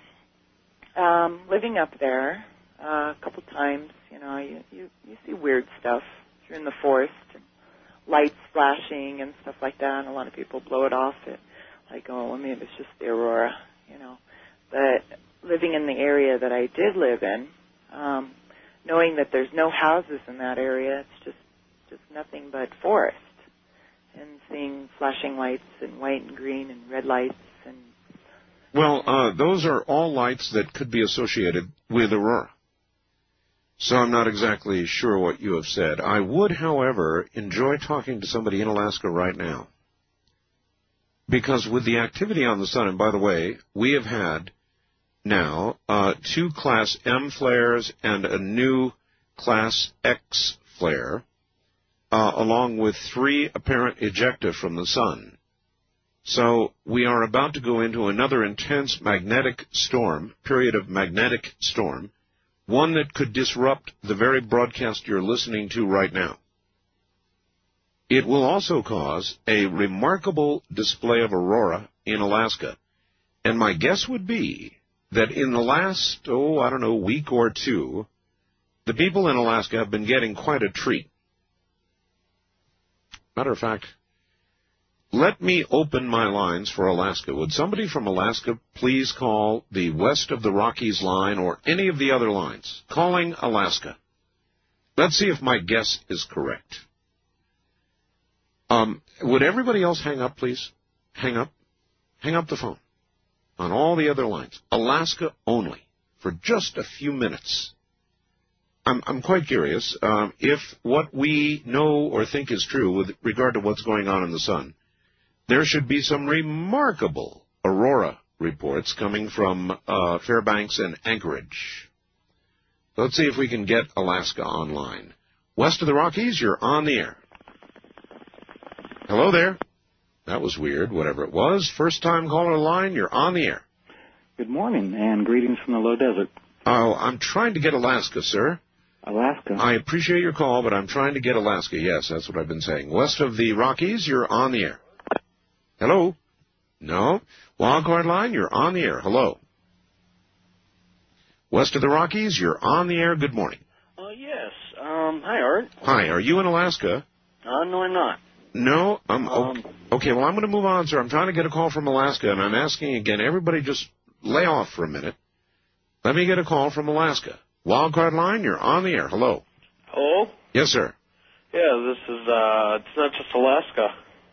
living up there a couple times, you see weird stuff. You're in the forest, and lights flashing and stuff like that, and a lot of people blow it off. Like, oh, well, maybe it's just the aurora, But living in the area that I did live in, knowing that there's no houses in that area, it's just nothing but forest, and seeing flashing lights and white and green and red lights. Well, those are all lights that could be associated with aurora. So I'm not exactly sure what you have said. I would, however, enjoy talking to somebody in Alaska right now. Because with the activity on the sun, and by the way, we have had now 2 Class M flares and a new Class X flare, along with 3 apparent ejecta from the sun. So we are about to go into another intense magnetic storm, period of magnetic storm, one that could disrupt the very broadcast you're listening to right now. It will also cause a remarkable display of aurora in Alaska. And my guess would be that in the last, week or two, the people in Alaska have been getting quite a treat. Matter of fact, let me open my lines for Alaska. Would somebody from Alaska please call the West of the Rockies line or any of the other lines? Calling Alaska. Let's see if my guess is correct. Would everybody else hang up, please? Hang up. Hang up the phone. On all the other lines. Alaska only. for just a few minutes. I'm quite curious if what we know or think is true with regard to what's going on in the sun. There should be some remarkable aurora reports coming from Fairbanks and Anchorage. Let's see if we can get Alaska online. West of the Rockies, you're on the air. Hello there. That was weird, whatever it was. First-time caller line, you're on the air. Good morning, and greetings from the low desert. Oh, I'm trying to get Alaska, sir. Alaska? I appreciate your call, but I'm trying to get Alaska. Yes, that's what I've been saying. West of the Rockies, you're on the air. Hello? No? Wildcard line, you're on the air. Hello? West of the Rockies, you're on the air. Good morning. Yes. Hi, Art. Hi, are you in Alaska? No, I'm not. No? Okay, well, I'm going to move on, sir. I'm trying to get a call from Alaska, and I'm asking again, everybody just lay off for a minute. Let me get a call from Alaska. Wildcard line, you're on the air. Hello? Hello? Yes, sir. Yeah, this is, it's not just Alaska.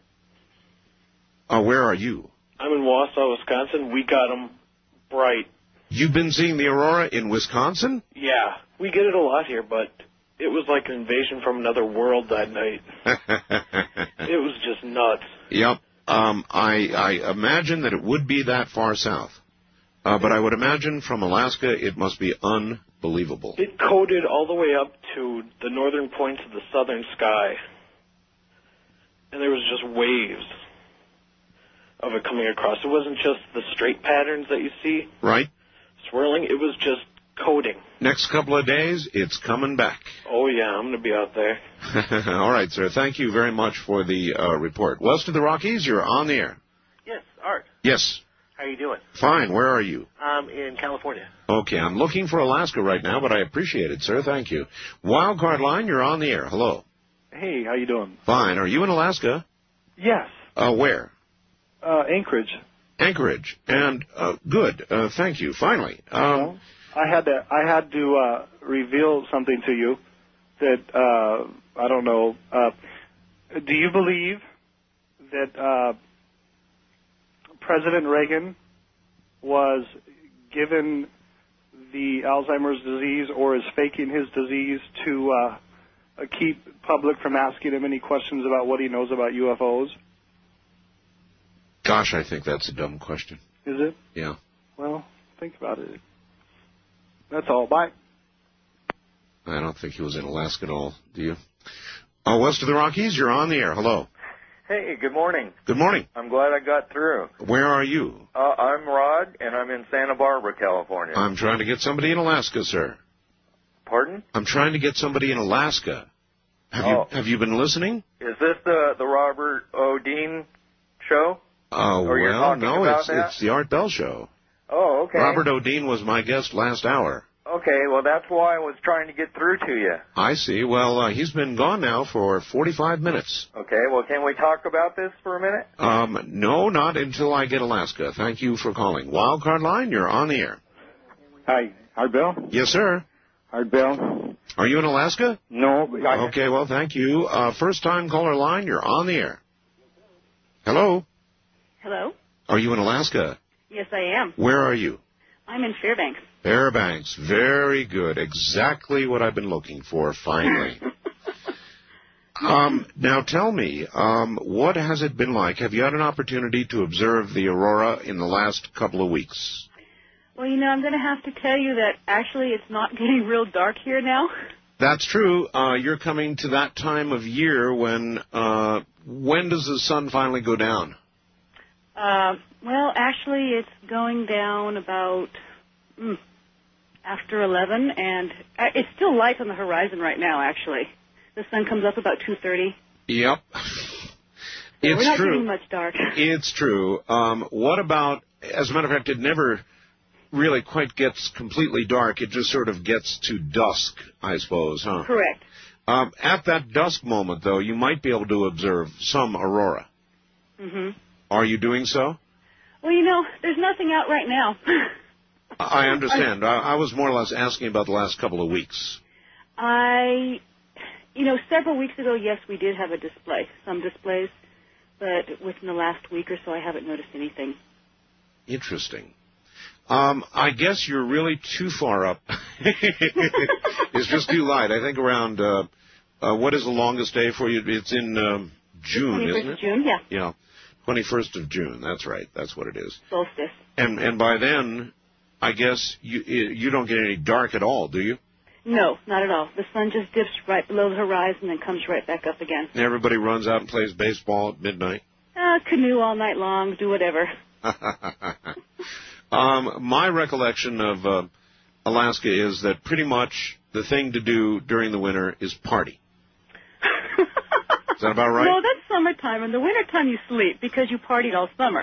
Where are you? I'm in Wausau, Wisconsin. We got them bright. You've been seeing the aurora in Wisconsin? Yeah, we get it a lot here, but it was like an invasion from another world that night. It was just nuts. Yep. I imagine that it would be that far south. But I would imagine from Alaska it must be unbelievable. It coated all the way up to the northern points of the southern sky. And there was just waves of it coming across. It wasn't just the straight patterns that you see. Right. Swirling. It was just coating. Next couple of days, it's coming back. Oh, yeah, I'm going to be out there. All right, sir. Thank you very much for the report. West of the Rockies, you're on the air. Yes, Art. Yes. How are you doing? Fine. Where are you? In California. Okay, I'm looking for Alaska right now, but I appreciate it, sir. Thank you. Wildcard line, you're on the air. Hello. Hey, how you doing? Fine. Are you in Alaska? Yes. Where? Anchorage. Anchorage. And good. Thank you. Finally. I had to reveal something to you that I don't know. Do you believe that President Reagan was given the Alzheimer's disease or is faking his disease to keep public from asking him any questions about what he knows about UFOs? Gosh, I think that's a dumb question. Is it? Yeah. Well, think about it. That's all. Bye. I don't think he was in Alaska at all. Do you? West of the Rockies, you're on the air. Hello. Hey, good morning. Good morning. I'm glad I got through. Where are you? I'm Rod, and I'm in Santa Barbara, California. I'm trying to get somebody in Alaska, sir. Pardon? I'm trying to get somebody in Alaska. Have you been listening? Is this the Robert O'Dean show? Well, no, it's the Art Bell Show. Oh, okay. Robert O'Dean was my guest last hour. Okay, well, that's why I was trying to get through to you. I see. Well, he's been gone now for 45 minutes. Okay, well, can we talk about this for a minute? No, not until I get Alaska. Thank you for calling. Wildcard line, you're on the air. Hi, Art Bell? Yes, sir. Art Bell? Are you in Alaska? No. Okay, well, thank you. First-time caller line, you're on the air. Hello? Hello? Are you in Alaska? Yes, I am. Where are you? I'm in Fairbanks. Fairbanks. Very good. Exactly what I've been looking for, finally. Now tell me, what has it been like? Have you had an opportunity to observe the aurora in the last couple of weeks? Well, I'm going to have to tell you that actually it's not getting real dark here now. That's true. You're coming to that time of year when does the sun finally go down? Well, actually, it's going down about after 11, and it's still light on the horizon right now, actually. The sun comes up about 2:30. Yep. We're not getting much dark. It's true. What about, as a matter of fact, it never really quite gets completely dark. It just sort of gets to dusk, I suppose, huh? Correct. At that dusk moment, though, you might be able to observe some aurora. Mm-hmm. Are you doing so? Well, there's nothing out right now. I understand. I was more or less asking about the last couple of weeks. Several weeks ago, yes, we did have a display, some displays, but within the last week or so, I haven't noticed anything. Interesting. I guess you're really too far up. It's just too light. I think around, what is the longest day for you? It's in June, isn't it? 21st of June, yeah. Yeah, 21st of June. That's right. That's what it is. Solstice. And by then, I guess you don't get any dark at all, do you? No, not at all. The sun just dips right below the horizon and comes right back up again. Everybody runs out and plays baseball at midnight. Canoe all night long, do whatever. My recollection of Alaska is that pretty much the thing to do during the winter is party. Is that about right? No, that's summertime. In the wintertime, you sleep because you partied all summer.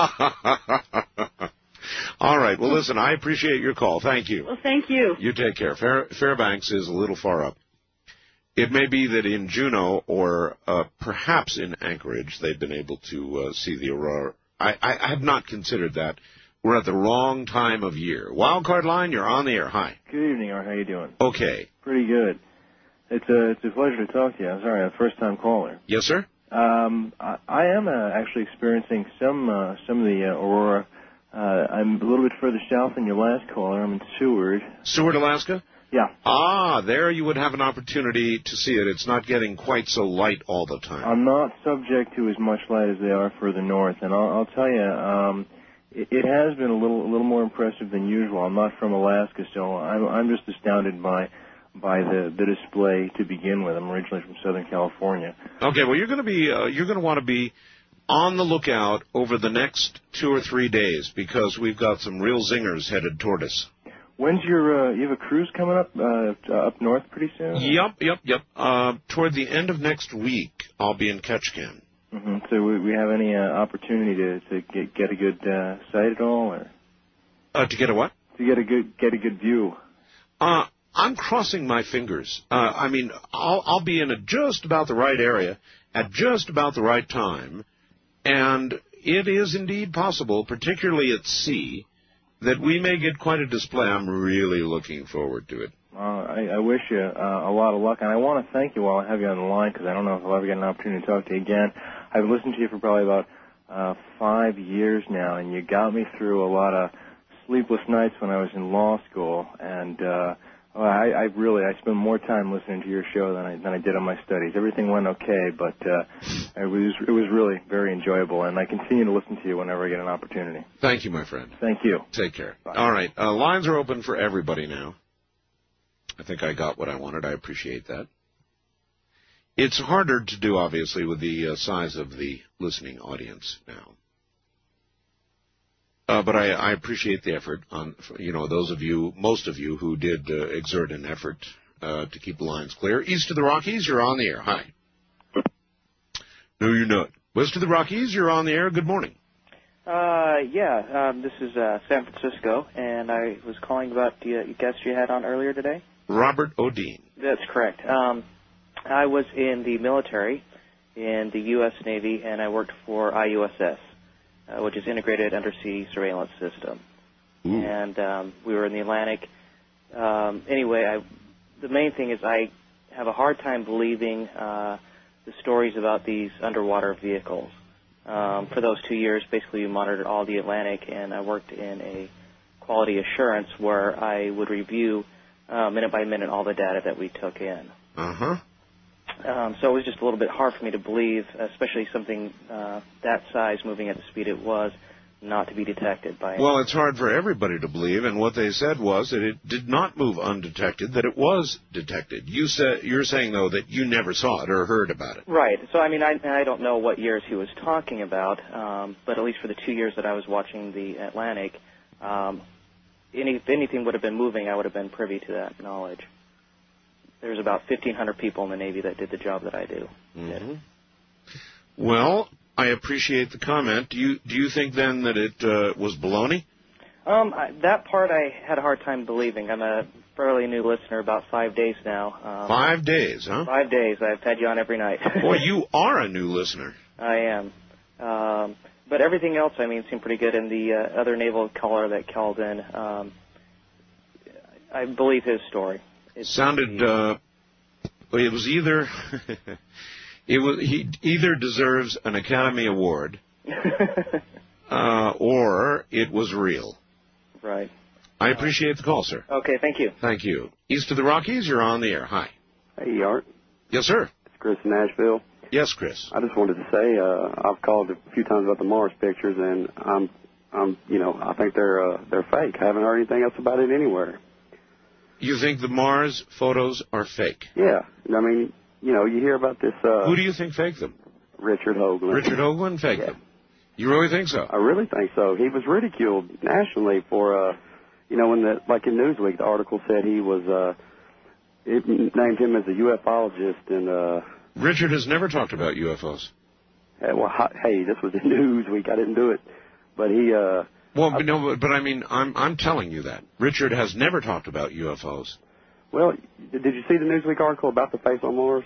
All right. Well, listen, I appreciate your call. Thank you. Well, thank you. You take care. Fairbanks is a little far up. It may be that in Juneau or perhaps in Anchorage they've been able to see the aurora. I have not considered that. We're at the wrong time of year. Wildcard line, you're on the air. Hi. Good evening, Art. How you doing? Okay. Pretty good. It's a pleasure to talk to you. I'm sorry, I'm a first-time caller. Yes, sir? I am actually experiencing some of the aurora. I'm a little bit further south than your last caller. I'm in Seward. Seward, Alaska? Yeah. There you would have an opportunity to see it. It's not getting quite so light all the time. I'm not subject to as much light as they are further north, and I'll tell you, it has been a little more impressive than usual. I'm not from Alaska, so I'm just astounded by the display to begin with. I'm originally from Southern California. Okay, well you're going to want to be on the lookout over the next 2 or 3 days because we've got some real zingers headed toward us. When's you have a cruise coming up north pretty soon? Yep. Toward the end of next week, I'll be in Ketchikan. Mm-hmm. So we have any opportunity to get a good sight at all, or to get a what? To get a good view. I'm crossing my fingers. I'll be in just about the right area at just about the right time, and it is indeed possible, particularly at sea, that we may get quite a display. I'm really looking forward to it. I wish you a lot of luck, and I want to thank you while I have you on the line because I don't know if I'll ever get an opportunity to talk to you again. I've listened to you for probably about 5 years now, and you got me through a lot of sleepless nights when I was in law school, and I spent more time listening to your show than I did on my studies. Everything went okay, but it was really very enjoyable, and I continue to listen to you whenever I get an opportunity. Thank you, my friend. Thank you. Take care. Bye. All right, lines are open for everybody now. I think I got what I wanted. I appreciate that. It's harder to do, obviously, with the size of the listening audience now. But I appreciate the effort on, those of you, most of you who did exert an effort to keep the lines clear. East of the Rockies, you're on the air. Hi. No, you're not. West of the Rockies, you're on the air. Good morning. This is San Francisco, and I was calling about the guest you had on earlier today. Robert O'Dean. That's correct. I was in the military in the U.S. Navy, and I worked for IUSS, which is Integrated Undersea Surveillance System. Ooh. And we were in the Atlantic. The main thing is I have a hard time believing the stories about these underwater vehicles. For those 2 years, basically, we monitored all the Atlantic, and I worked in a quality assurance where I would review minute by minute all the data that we took in. Uh-huh. So it was just a little bit hard for me to believe, especially something that size moving at the speed it was, not to be detected by. Well, it's hard for everybody to believe, and what they said was that it did not move undetected, that it was detected. You're saying, though, that you never saw it or heard about it. Right. So, I don't know what years he was talking about, but at least for the 2 years that I was watching the Atlantic, if anything would have been moving, I would have been privy to that knowledge. There's about 1,500 people in the Navy that did the job that I do. Mm-hmm. Well, I appreciate the comment. Do you think then that it was baloney? That part I had a hard time believing. I'm a fairly new listener, about 5 days now. 5 days, huh? 5 days. I've had you on every night. Boy, you are a new listener. I am. But everything else, seemed pretty good. And the other naval caller that called in, I believe his story. It sounded. It was either. He either deserves an Academy Award, or it was real. Right. I appreciate the call, sir. Okay, thank you. Thank you. East of the Rockies, you're on the air. Hi. Hey, Art. Yes, sir. It's Chris in Nashville. Yes, Chris. I just wanted to say I've called a few times about the Mars pictures, and I think they're fake. I haven't heard anything else about it anywhere. You think the Mars photos are fake? Yeah. I mean, you hear about this. Who do you think faked them? Richard Hoagland. Richard Hoagland faked them. You really think so? I really think so. He was ridiculed nationally for, when like in Newsweek, the article said he was, it named him as a ufologist, and Richard has never talked about UFOs. Hey, this was in Newsweek. I didn't do it, but he. But I mean, I'm telling you that Richard has never talked about UFOs. Well, did you see the Newsweek article about the face on Mars?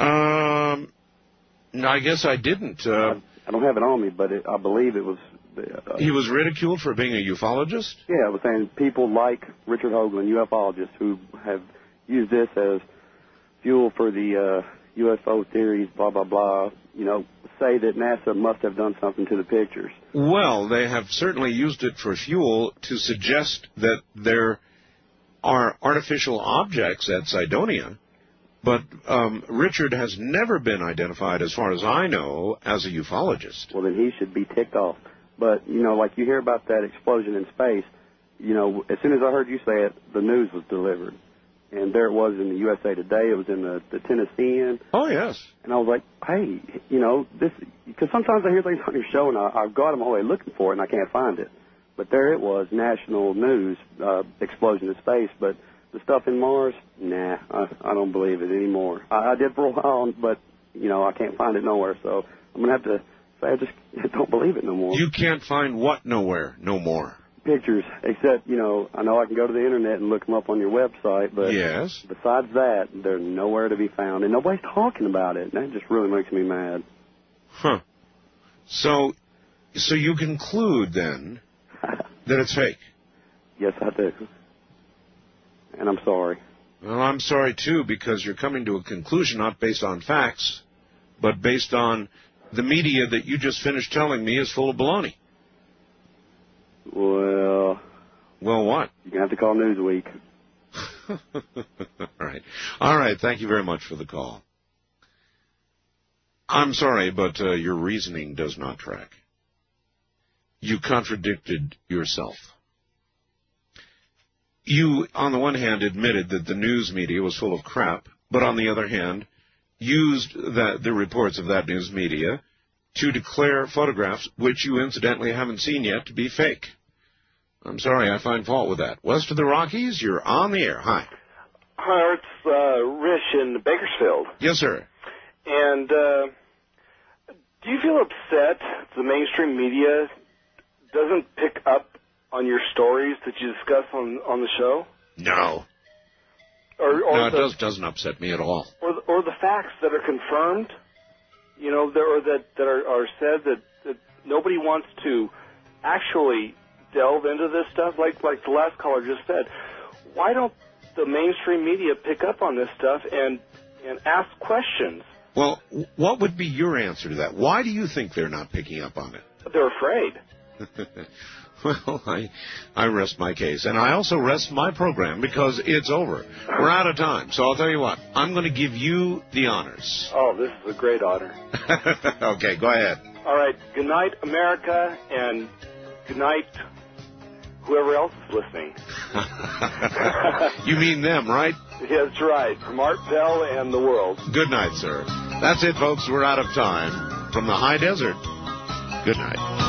No, I guess I didn't. I don't have it on me, but I believe it was. He was ridiculed for being a ufologist? Yeah, I was saying people like Richard Hoagland, ufologists, who have used this as fuel for the UFO theories, blah, blah, blah, say that NASA must have done something to the pictures. Well, they have certainly used it for fuel to suggest that there are artificial objects at Cydonia, but Richard has never been identified, as far as I know, as a ufologist. Well, then he should be ticked off. But, like you hear about that explosion in space, as soon as I heard you say it, the news was delivered. And there it was in the USA Today. It was in the Tennessean. Oh, yes. And I was like, hey, this, because sometimes I hear things on your show, and I've got them all the way looking for it, and I can't find it. But there it was, national news, explosion in space. But the stuff in Mars, nah, I don't believe it anymore. I did for a while, but, I can't find it nowhere. So I'm going to have to say I just don't believe it no more. You can't find what nowhere no more? Pictures, except, I know I can go to the Internet and look them up on your website, but yes. Besides that, they're nowhere to be found, and nobody's talking about it, and that just really makes me mad. Huh. So you conclude, then, that it's fake? Yes, I do. And I'm sorry. Well, I'm sorry, too, because you're coming to a conclusion not based on facts, but based on the media that you just finished telling me is full of baloney. Well, what? You're going to have to call Newsweek. All right. Thank you very much for the call. I'm sorry, but your reasoning does not track. You contradicted yourself. You, on the one hand, admitted that the news media was full of crap, but on the other hand, used the reports of that news media to declare photographs, which you incidentally haven't seen yet, to be fake. I'm sorry, I find fault with that. West of the Rockies, you're on the air. Hi. Hi, it's Rich in Bakersfield. Yes, sir. And do you feel upset the mainstream media doesn't pick up on your stories that you discuss on the show? No. No, it doesn't upset me at all. Or the facts that are confirmed, that are said that nobody wants to actually delve into this stuff, like the last caller just said. Why don't the mainstream media pick up on this stuff and ask questions? Well, what would be your answer to that? Why do you think they're not picking up on it? They're afraid. Well, I rest my case. And I also rest my program because it's over. We're out of time. So I'll tell you what. I'm going to give you the honors. Oh, this is a great honor. Okay, go ahead. All right. Good night, America, and good night, whoever else is listening. You mean them, right? Yeah, that's right. From Art Bell and the world. Good night, sir. That's it, folks. We're out of time. From the high desert, good night.